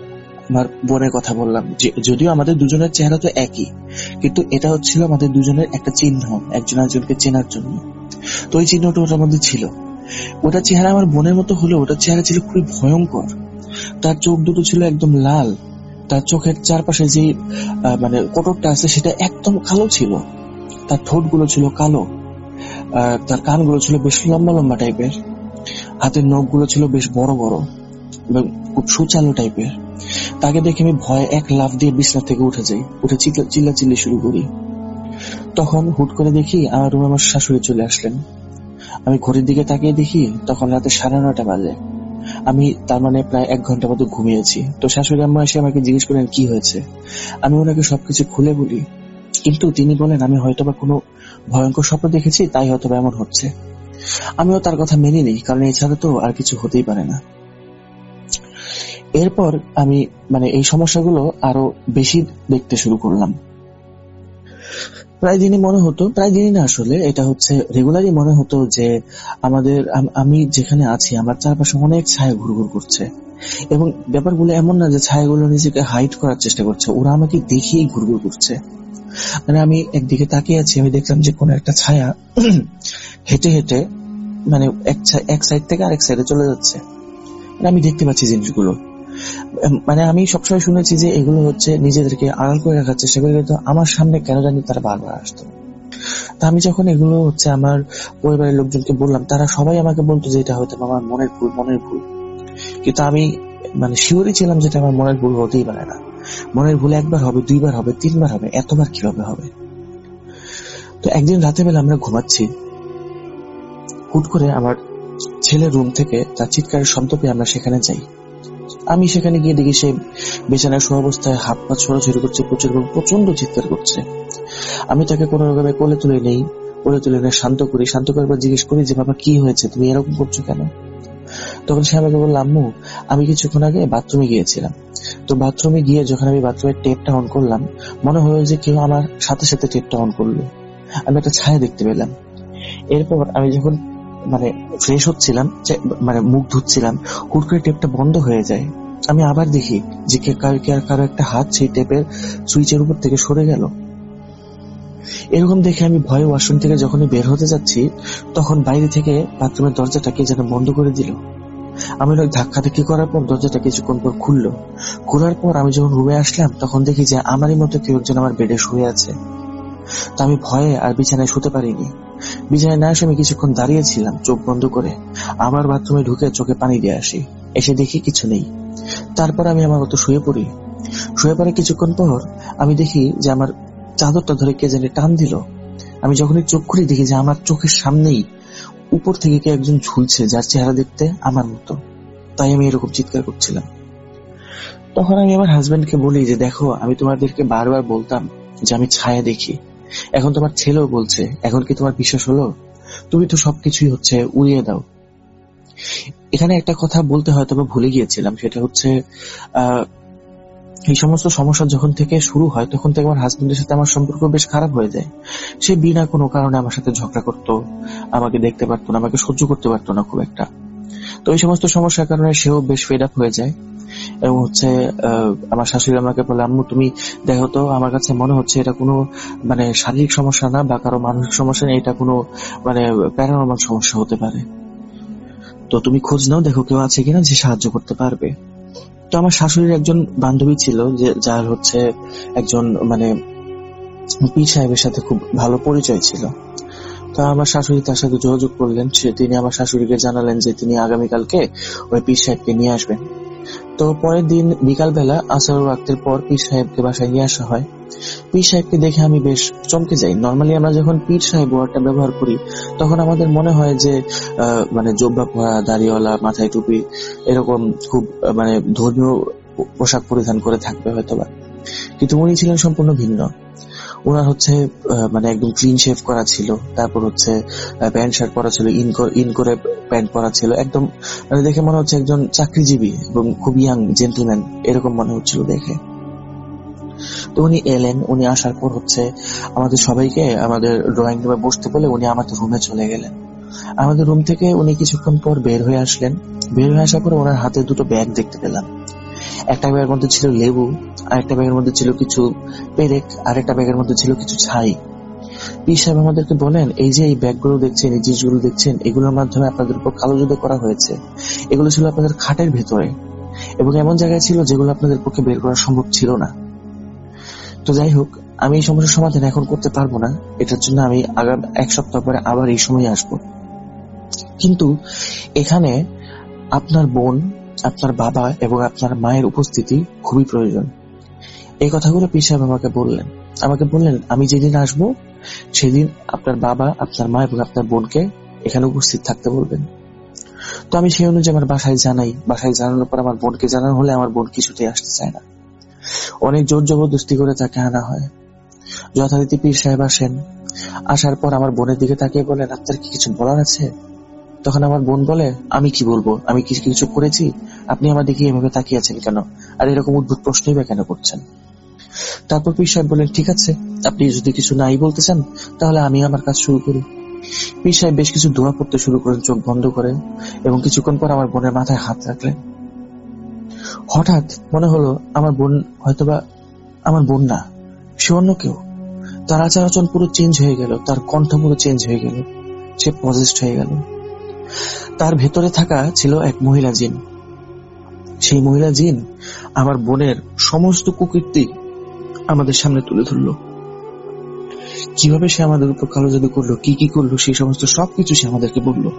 আমার বোনের কথা বললাম, যে যদিও আমাদের দুজনের চেহারা তো একই, কিন্তু এটা হচ্ছিল আমাদের দুজনের একটা চিহ্ন, একজন একজনকে চেনার জন্য। তো ওই চিহ্নটা ওটার মধ্যে ছিল। ওটার চেহারা আমার বোনের মতো হলেও ওটার চেহারা ছিল খুবই ভয়ঙ্কর। তার চোখ দুটো ছিল একদম লাল, তার চোখের চারপাশে যে মানে কোটরটা আছে সেটা একদম কালো ছিল, তার ঠোঁটগুলো ছিল কালো, আর তার কানগুলো ছিল বেশ লম্বা লম্বা টাইপের, হাতের নখগুলো ছিল বেশ বড় বড় এবং খুব সুচালো টাইপের। তাকে দেখে আমি ভয়ে এক লাফ দিয়ে বিছানা থেকে উঠে যাই, উঠে চিল্লা চিল্লি শুরু করি। তখন হুট করে দেখি আমার রুমে আমার শাশুড়ি চলে আসলেন। আমি ঘড়ির দিকে তাকিয়ে দেখি তখন রাতে সাড়ে নয়টা বাজে। আমি তার মানে প্রায় এক ঘন্টা মতো ঘুমিয়েছি। তো শাশুড়ি আম্মা এসে আমাকে জিজ্ঞেস করেন কি হয়েছে। আমি ওনাকে সবকিছু খুলে বলি, কিন্তু তিনি বলেন আমি হয়তোবা কোনো ভয়ঙ্কর স্বপ্ন দেখেছি, তাই হয়তোবা এমন হচ্ছে। আমিও তার কথা মেনে নিই, কারণ এছাড়া তো আর কিছু হতেই পারে না। এরপর আমি মানে এই সমস্যাগুলো আরো বেশি দেখতে শুরু করলাম। প্রায় দিনই মনে হতো, প্রায় দিনই না আসলে এটা হচ্ছে রেগুলারই মনে হতো যে আমাদের আমি যেখানে আছি আমার চারপাশে অনেক ছায়া ঘুরঘুর করছে, এবং ব্যাপারগুলো এমন না যে ছায়াগুলো নিজেকে হাইড করার চেষ্টা করছে, ওরা আমাকে দেখেই ঘুরঘুর করছে। মানে আমি একদিকে তাকিয়ে আছি, আমি দেখলাম যে কোন একটা ছায়া হেঁটে হেঁটে মানে এক সাইড থেকে আরেক সাইডে চলে যাচ্ছে। মানে আমি দেখতে পাচ্ছি জিনিসগুলো। মানে আমি সবসময় শুনেছি যে এগুলো হচ্ছে নিজেদেরকে আড়াল করে রাখার চেষ্টা করে, কিন্তু আমার সামনে কেন জানি তারা বারবার আসতো। তা আমি যখন এগুলো হচ্ছে আমার পরিবারের লোকজনকে বললাম, তারা সবাই আমাকে বলতো যে এটা হয়তো আমার মনের ভুল মনের ভুল কিন্তু আমি মানে শিওরই ছিলাম যেটা আমার মনের ভুল হতেই পারে না। মনের ভুল একবার হবে, দুইবার হবে, তিনবার হবে, এতবার কিভাবে হবে? তো একদিন রাতে বেলা আমরা ঘুমাচ্ছি, হুট করে আমার ছেলের রুম থেকে তার চিৎকারের শব্দ পেয়ে আমরা সেখানে যাই। আমি সেখানে গিয়ে দেখি সে বিছানায় শোয়া অবস্থায় হাত পা ছোড়াছুড়ি করছে, প্রচুর প্রচন্ড চিৎকার করছে। আমি তাকে কোনো রকমে কোলে তুলে নেই, কোলে তুলে নিয়ে শান্ত করি। শান্ত করার পর জিজ্ঞেস করি যে বাবা কি হয়েছে, তুমি এরকম করছো কেন? তখন সে আমাকে বলল, আম্মু আমি কিছুক্ষণ আগে বাথরুমে গিয়েছিলাম, তো বাথরুমে গিয়ে যখন আমি বাথরুমের টেপটা অন করলাম, মনে হলো যে কেউ আমার সাথে সাথে টেপটা অন করলো। আমি একটা ছায়া দেখতে পেলাম। এরপর আমি যখন মানে ফ্রেশ হচ্ছিলাম, মানে মুখ ধুচ্ছিলাম, হুট করে টেপটা বন্ধ হয়ে যায়। আমি আবার দেখি যে কারো একটা হাত সেই টেপের সুইচের উপর থেকে সরে গেল। এরকম দেখে আমি ভয়ে ওয়াশরুম থেকে যখনই বের হতে যাচ্ছি, তখন বাইরে থেকে বাথরুমের দরজাটা কে যেন বন্ধ করে দিল। আমি ওই ধাক্কা ধাক্কি করার পর দরজাটা কিছুক্ষণ পর খুললো। খোলার পর আমি যখন রুমে আসলাম, তখন দেখি যে আমারই মতো কেউ একজন আমার বেডে শুয়ে আছে। তো আমি ভয়ে আর বিছানায় শুতে পারিনি। বিছানায় না এসে আমি কিছুক্ষণ দাঁড়িয়েছিলাম চোখ বন্ধ করে। আবার বাথরুমে ঢুকে চোখে পানি দিয়ে আসি, এসে দেখি কিছু নেই। তারপর আমি আমার মতো শুয়ে পড়ি। শুয়ে পড়ে কিছুক্ষণ পর আমি দেখি যে আমার চাদরটা ধরে কে জানি টান দিল। আমি যখনই চোখ খুলি দেখি যে আমার চোখের সামনেই উপর থেকে কে একজন ঝুলছে, যার চেহারা দেখতে আমার মতো। তাই আমি এরকম চিৎকার করছিলাম। তখন আমি আমার হাজবেন্ডকে বলি যে দেখো, আমি তোমাদেরকে বারবার বলতাম যে আমি ছায়া দেখি, এখন তোমার ছেলেও বলছে, এখন কি তোমার বিশ্বাস হলো? তুমি তো সবকিছুই হচ্ছে উড়িয়ে দাও। এখানে একটা কথা বলতে হয়তো বা ভুলে গিয়েছিলাম, সেটা হচ্ছে আহ এই সমস্ত সমস্যা যখন থেকে শুরু হয়, তখন থেকে আমার হাজবেন্ডের সাথে আমার সম্পর্ক বেশ খারাপ হয়ে যায়। সে বিনা কোনো কারণে আমার সাথে ঝগড়া করতো, আমাকে দেখতে পারতো না, আমাকে সহ্য করতে পারতো না খুব একটা। তো এই সমস্ত সমস্যার কারণে সেও বেশ ফেড আপ হয়ে যায়, এবং হচ্ছে আমার শাশুড়ি আমাকে বলে, আম্মু তুমি দেখো তো, আমার কাছে মনে হচ্ছে এটা কোনো মানে শারীরিক সমস্যা না বা কারো মানসিক সমস্যা নেই, এটা কোনো মানে প্যারানর্মাল সমস্যা হতে পারে, তো তুমি খোঁজ নাও, দেখো কেউ আছে কিনা যে সাহায্য করতে পারবে। তো আমার শাশুড়ির একজন বান্ধবী ছিল, যে যার হচ্ছে একজন মানে পীর সাহেবের সাথে খুব ভালো পরিচয় ছিল। তো আমার শাশুড়ি তার সাথে যোগাযোগ করলেন। সে তিনি আমার শাশুড়িকে জানালেন যে তিনি আগামীকালকে ওই পীর সাহেবকে নিয়ে আসবেন। তো পরের দিন বিকালবেলা আসর ওয়াক্তের পর পীর সাহেবকে বাসায় নিয়ে আসা হয়। পীর সাহেবকে দেখে আমি বেশ চমকে যাই। নর্মালি আমরা যখন পীর সাহেব ওয়ার্ডটা ব্যবহার করি, তখন আমাদের মনে হয় যে আহ মানে জোব্বা পরা, দাড়িওয়ালা, মাথায় টুপি, এরকম খুব মানে ধর্মীয় পোশাক পরিধান করে থাকবে হয়তোবা, কিন্তু উনি ছিলেন সম্পূর্ণ ভিন্ন। ওনার হচ্ছে মানে একদম ক্লিন শেভ করা ছিল, তারপর হচ্ছে প্যান্ট শার্ট পরা ছিল, ইন ইন করে প্যান্ট পরা ছিল, একদম মানে দেখে মনে হচ্ছে একজন চাকরিজীবী এবং খুব ইয়াং জেন্টলম্যান এরকম মনে হচ্ছিল দেখে। তো উনি এলেন, উনি আসার পর হচ্ছে আমাদের সবাইকে আমাদের ড্রয়িং রুমে বসতে বলে উনি আমাদের রুমে চলে গেলেন। আমাদের রুম থেকে উনি কিছুক্ষণ পর বের হয়ে আসলেন। বের হয়ে আসার পর ওনার হাতে দুটো ব্যাগ দেখতে পেলাম। একটা ব্যাগের মধ্যে ছিল লেবু, আরেকটা ব্যাগের মধ্যে ছিল কিছু পেরেক, আরেকটা ব্যাগের মধ্যে ছিল কিছু ছাই। পীর সাহেব আমাদেরকে বলেন, এই যে এই ব্যাগগুলো দেখছেন, এই জিনিসগুলো দেখছেন, এগুলোর মাধ্যমে আপনাদের উপর কালো জাদু করা হয়েছে। এগুলো ছিল আপনাদের খাটের ভেতরে এবং এমন জায়গায় ছিল যেগুলো আপনাদের পক্ষে বের করা সম্ভব ছিল না। তো যাই হোক, আমি এই সমস্যার সমাধান এখন করতে পারবো না, এটার জন্য আমি আগামী এক সপ্তাহ পরে আবার এই সময় আসবো। কিন্তু এখানে আপনার বোন, আপনার বাবা এবং আপনার মায়ের উপস্থিতি খুবই প্রয়োজন। এই কথাগুলো পীর সাহেব আমাকে বললেন। আমাকে বললেন আমি যেদিন আসবো সেদিন আপনার বাবা, আপনার মা এবং আপনার বোনকে এখানে উপস্থিত থাকতে বলবেন। তো আমি সেই অনুযায়ী আমার বাসায় জানাই। বাসায় জানানোর পর আমার বোনকে জানানো হলে আমার বোন কিছুতেই আসতে চায় না। অনেক জোর জবরদস্তি করে তাকে আনা হয়। যথারীতি পীর সাহেব আসেন। আসার পর আমার বোনের দিকে তাকিয়ে বলেন, আপনার কি কিছু বলার আছে? তখন আমার বোন বলে, আমি কি বলবো, আমি কি কিছু করেছি? আপনি আমার দিকে এভাবে তাকিয়ে আছেন কেন, আর এরকম উদ্ভুত প্রশ্নই বা কেন করছেন? তারপর পীর সাহেব বলেন, ঠিক আছে, আপনি যদি কিছু নাই বলতে চান তাহলে আমি আমার কাজ শুরু করি। পীর সাহেব বেশ কিছু দোয়া পড়তে শুরু করেন চোখ বন্ধ করে, এবং কিছুক্ষণ পর আমার বোনের মাথায় হাত রাখলেন। হঠাৎ মনে হলো আমার বোন হয়তোবা আমার বোন না, সে অন্য কেউ। তার আচার আচরণ পুরো চেঞ্জ হয়ে গেল, তার কণ্ঠ পুরো চেঞ্জ হয়ে গেল, সে পজেসড হয়ে গেল। তার ভেতরে থাকা ছিল এক মহিলা জিন। সেই মহিলা জিন আমার বোনের সমস্ত কুকীর্তি আমাদের সামনে তুলে ধরলো। কিভাবে সে আমাদের উপর কালো জাদু করলো, কি কি করলো, সেই সমস্ত সবকিছু সে আমাদেরকে বললো।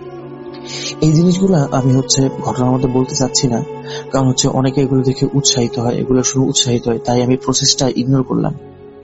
এই জিনিসগুলো আমি হচ্ছে ঘটনার মধ্যে বলতে চাচ্ছি না, কারণ হচ্ছে অনেকে এগুলো দেখে উৎসাহিত হয়, এগুলো শুনে উৎসাহিত হয়, তাই আমি প্রসেসটা ইগনোর করলাম।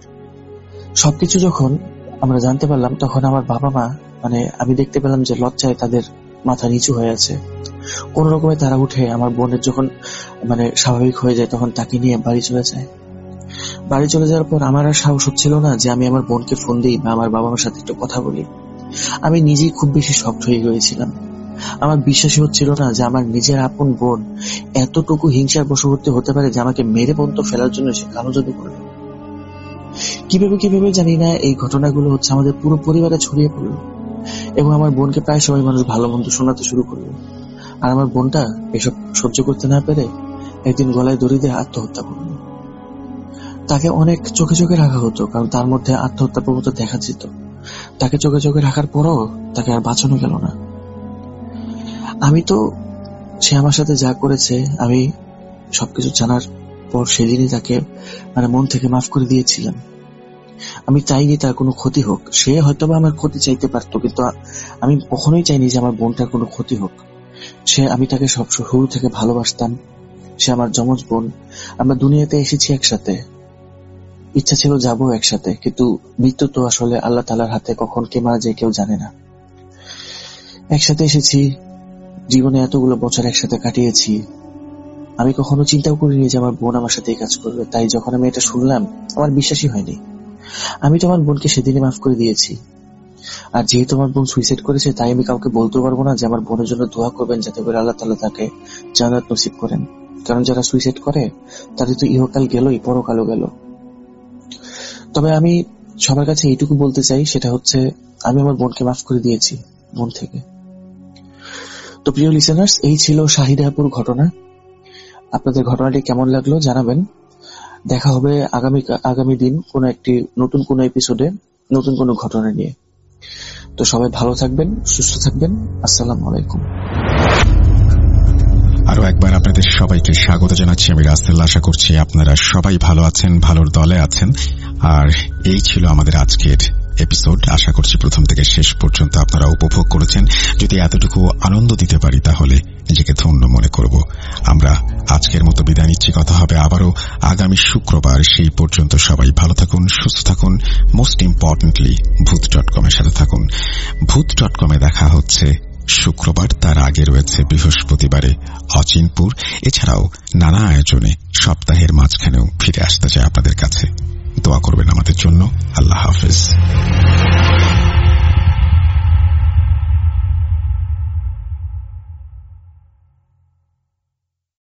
সবকিছু যখন আমরা জানতে পারলাম তখন আমার বাবা মা, মানে আমি দেখতে পেলাম যে লজ্জায় তাদের মাথা নিচু হয়ে আছে। কোন রকমে তারা উঠে আমার বোনের যখন মানে স্বাভাবিক হয়ে যায় তখন তাকে নিয়ে বাড়ি চলে যায়। বাড়ি চলে যাওয়ার পর আমার আর সাহস হচ্ছিল না যে আমি আমার বোনকে ফোন দিই বা আমার বাবা মার সাথে একটু কথা বলি। আমি নিজেই খুব বেশি শক্ট হয়ে গিয়েছিলাম। আমার বিশ্বাসই হচ্ছিল না যে আমার নিজের আপন বোন এতটুকু হিংসার বশবর্তী হতে পারে যে আমাকে মেরে পর্যন্ত ফেলার জন্য সে কালো জাদু করবে। কিভাবে কিভাবে জানি না এই ঘটনাগুলো হচ্ছে আমাদের পুরো পরিবারে ছড়িয়ে পড়লো এবং আমার বোনকে প্রায় সবাই মানুষ ভালো মন্দ শোনাতে শুরু করলো। আর আমার বোনটা এসব সহ্য করতে না পেরে একদিন গলায় দড়ি দিয়ে আত্মহত্যা করলো। তাকে অনেক চোখে চোখে রাখা হতো, কারণ তার মধ্যে আত্মহত্যা প্রবণতা দেখা যেত। তাকে চোখে চোখে রাখার পরও তাকে আর বাঁচানো গেল না। আমি তো সে আমার সাথে যা করেছে আমি সবকিছু জানার পর সেদিনই তাকে মানে মন থেকে মাফ করে দিয়েছিলাম। আমি চাইনি তার কোনো ক্ষতি হোক। সে হয়তো বা আমার ক্ষতি চাইতে পারতো, কিন্তু আমি কখনোই চাইনি যে আমার বোনটার কোনো ক্ষতি হোক। সে আমি তাকে সব শুরু থেকে ভালোবাসতাম। সে আমার যমজ বোন। আমরা দুনিয়াতে এসেছি একসাথে, ইচ্ছা ছিল যাবো একসাথে, কিন্তু মৃত্যু তো আসলে আল্লাহ তাআলার হাতে, কখন কে মারা যায় কেউ জানে না। একসাথে এসেছি, জীবনে এতগুলো বছর একসাথে কাটিয়েছি। আমি কখনো চিন্তাও করিনি যে আমার বোন আমার সাথে এই কাজ করবে। তাই যখন আমি এটা শুনলাম আমার বিশ্বাসই হয়নি। আমি তো আমার বোনকে সেদিনে মাফ করে দিয়েছি। আর যেহেতু আমার বোন সুইসাইড করেছে তাই আমি কাউকে বলতে পারবো না যে আমার বোনের জন্য দোয়া করবেন যাতে করে আল্লাহ তাআলা তাকে জান্নাত নসিব করেন, কারণ যারা সুইসাইড করে তাদের তো ইহকাল গেলই, পরকালও গেল। তবে আমি সবার কাছে এইটুকু বলতে চাই, সেটা হচ্ছে আমি আমার বোনকে মাফ করে দিয়েছি মন থেকে। তো প্রিয় লিসেনার্স, এই ছিল শাহিদা আপুর ঘটনা। আপনাদের ঘটনাটি কেমন লাগলো জানাবেন। দেখা হবে আগামী আগামী দিন কোন একটি নতুন কোন এপিসোডে নতুন কোন ঘটনা নিয়ে। তো সবাই ভালো থাকবেন, সুস্থ থাকবেন। আসসালামু আলাইকুম। আরো একবার আপনাদের সবাইকে স্বাগত জানাচ্ছি আমি রাসেল। আশা করছি আপনারা সবাই ভালো আছেন, ভালোর দলে আছেন। আর এই ছিল আমাদের আজকের এপিসোড। আশা করছি প্রথম থেকে শেষ পর্যন্ত আপনারা উপভোগ করেছেন। যদি এতটুকু আনন্দ দিতে পারি তাহলে নিজেকে ধন্য মনে করব। আমরা আজকের মতো বিদায় নিচ্ছি। কথা হবে আবারও আগামী শুক্রবার। সেই পর্যন্ত সবাই ভালো থাকুন, সুস্থ থাকুন। Most importantly Bhoot dot com এর সাথে থাকুন। ভূত ডট কম এ দেখা হচ্ছে শুক্রবার, তার আগে রয়েছে বৃহস্পতিবারে অচিনপুর। এছাড়াও নানা আয়োজনে সপ্তাহের মাঝখানেও ফিরে আসতে চাই আপনাদের কাছে। দোয়া করবেন আমাদের জন্য। আল্লাহ হাফেজ।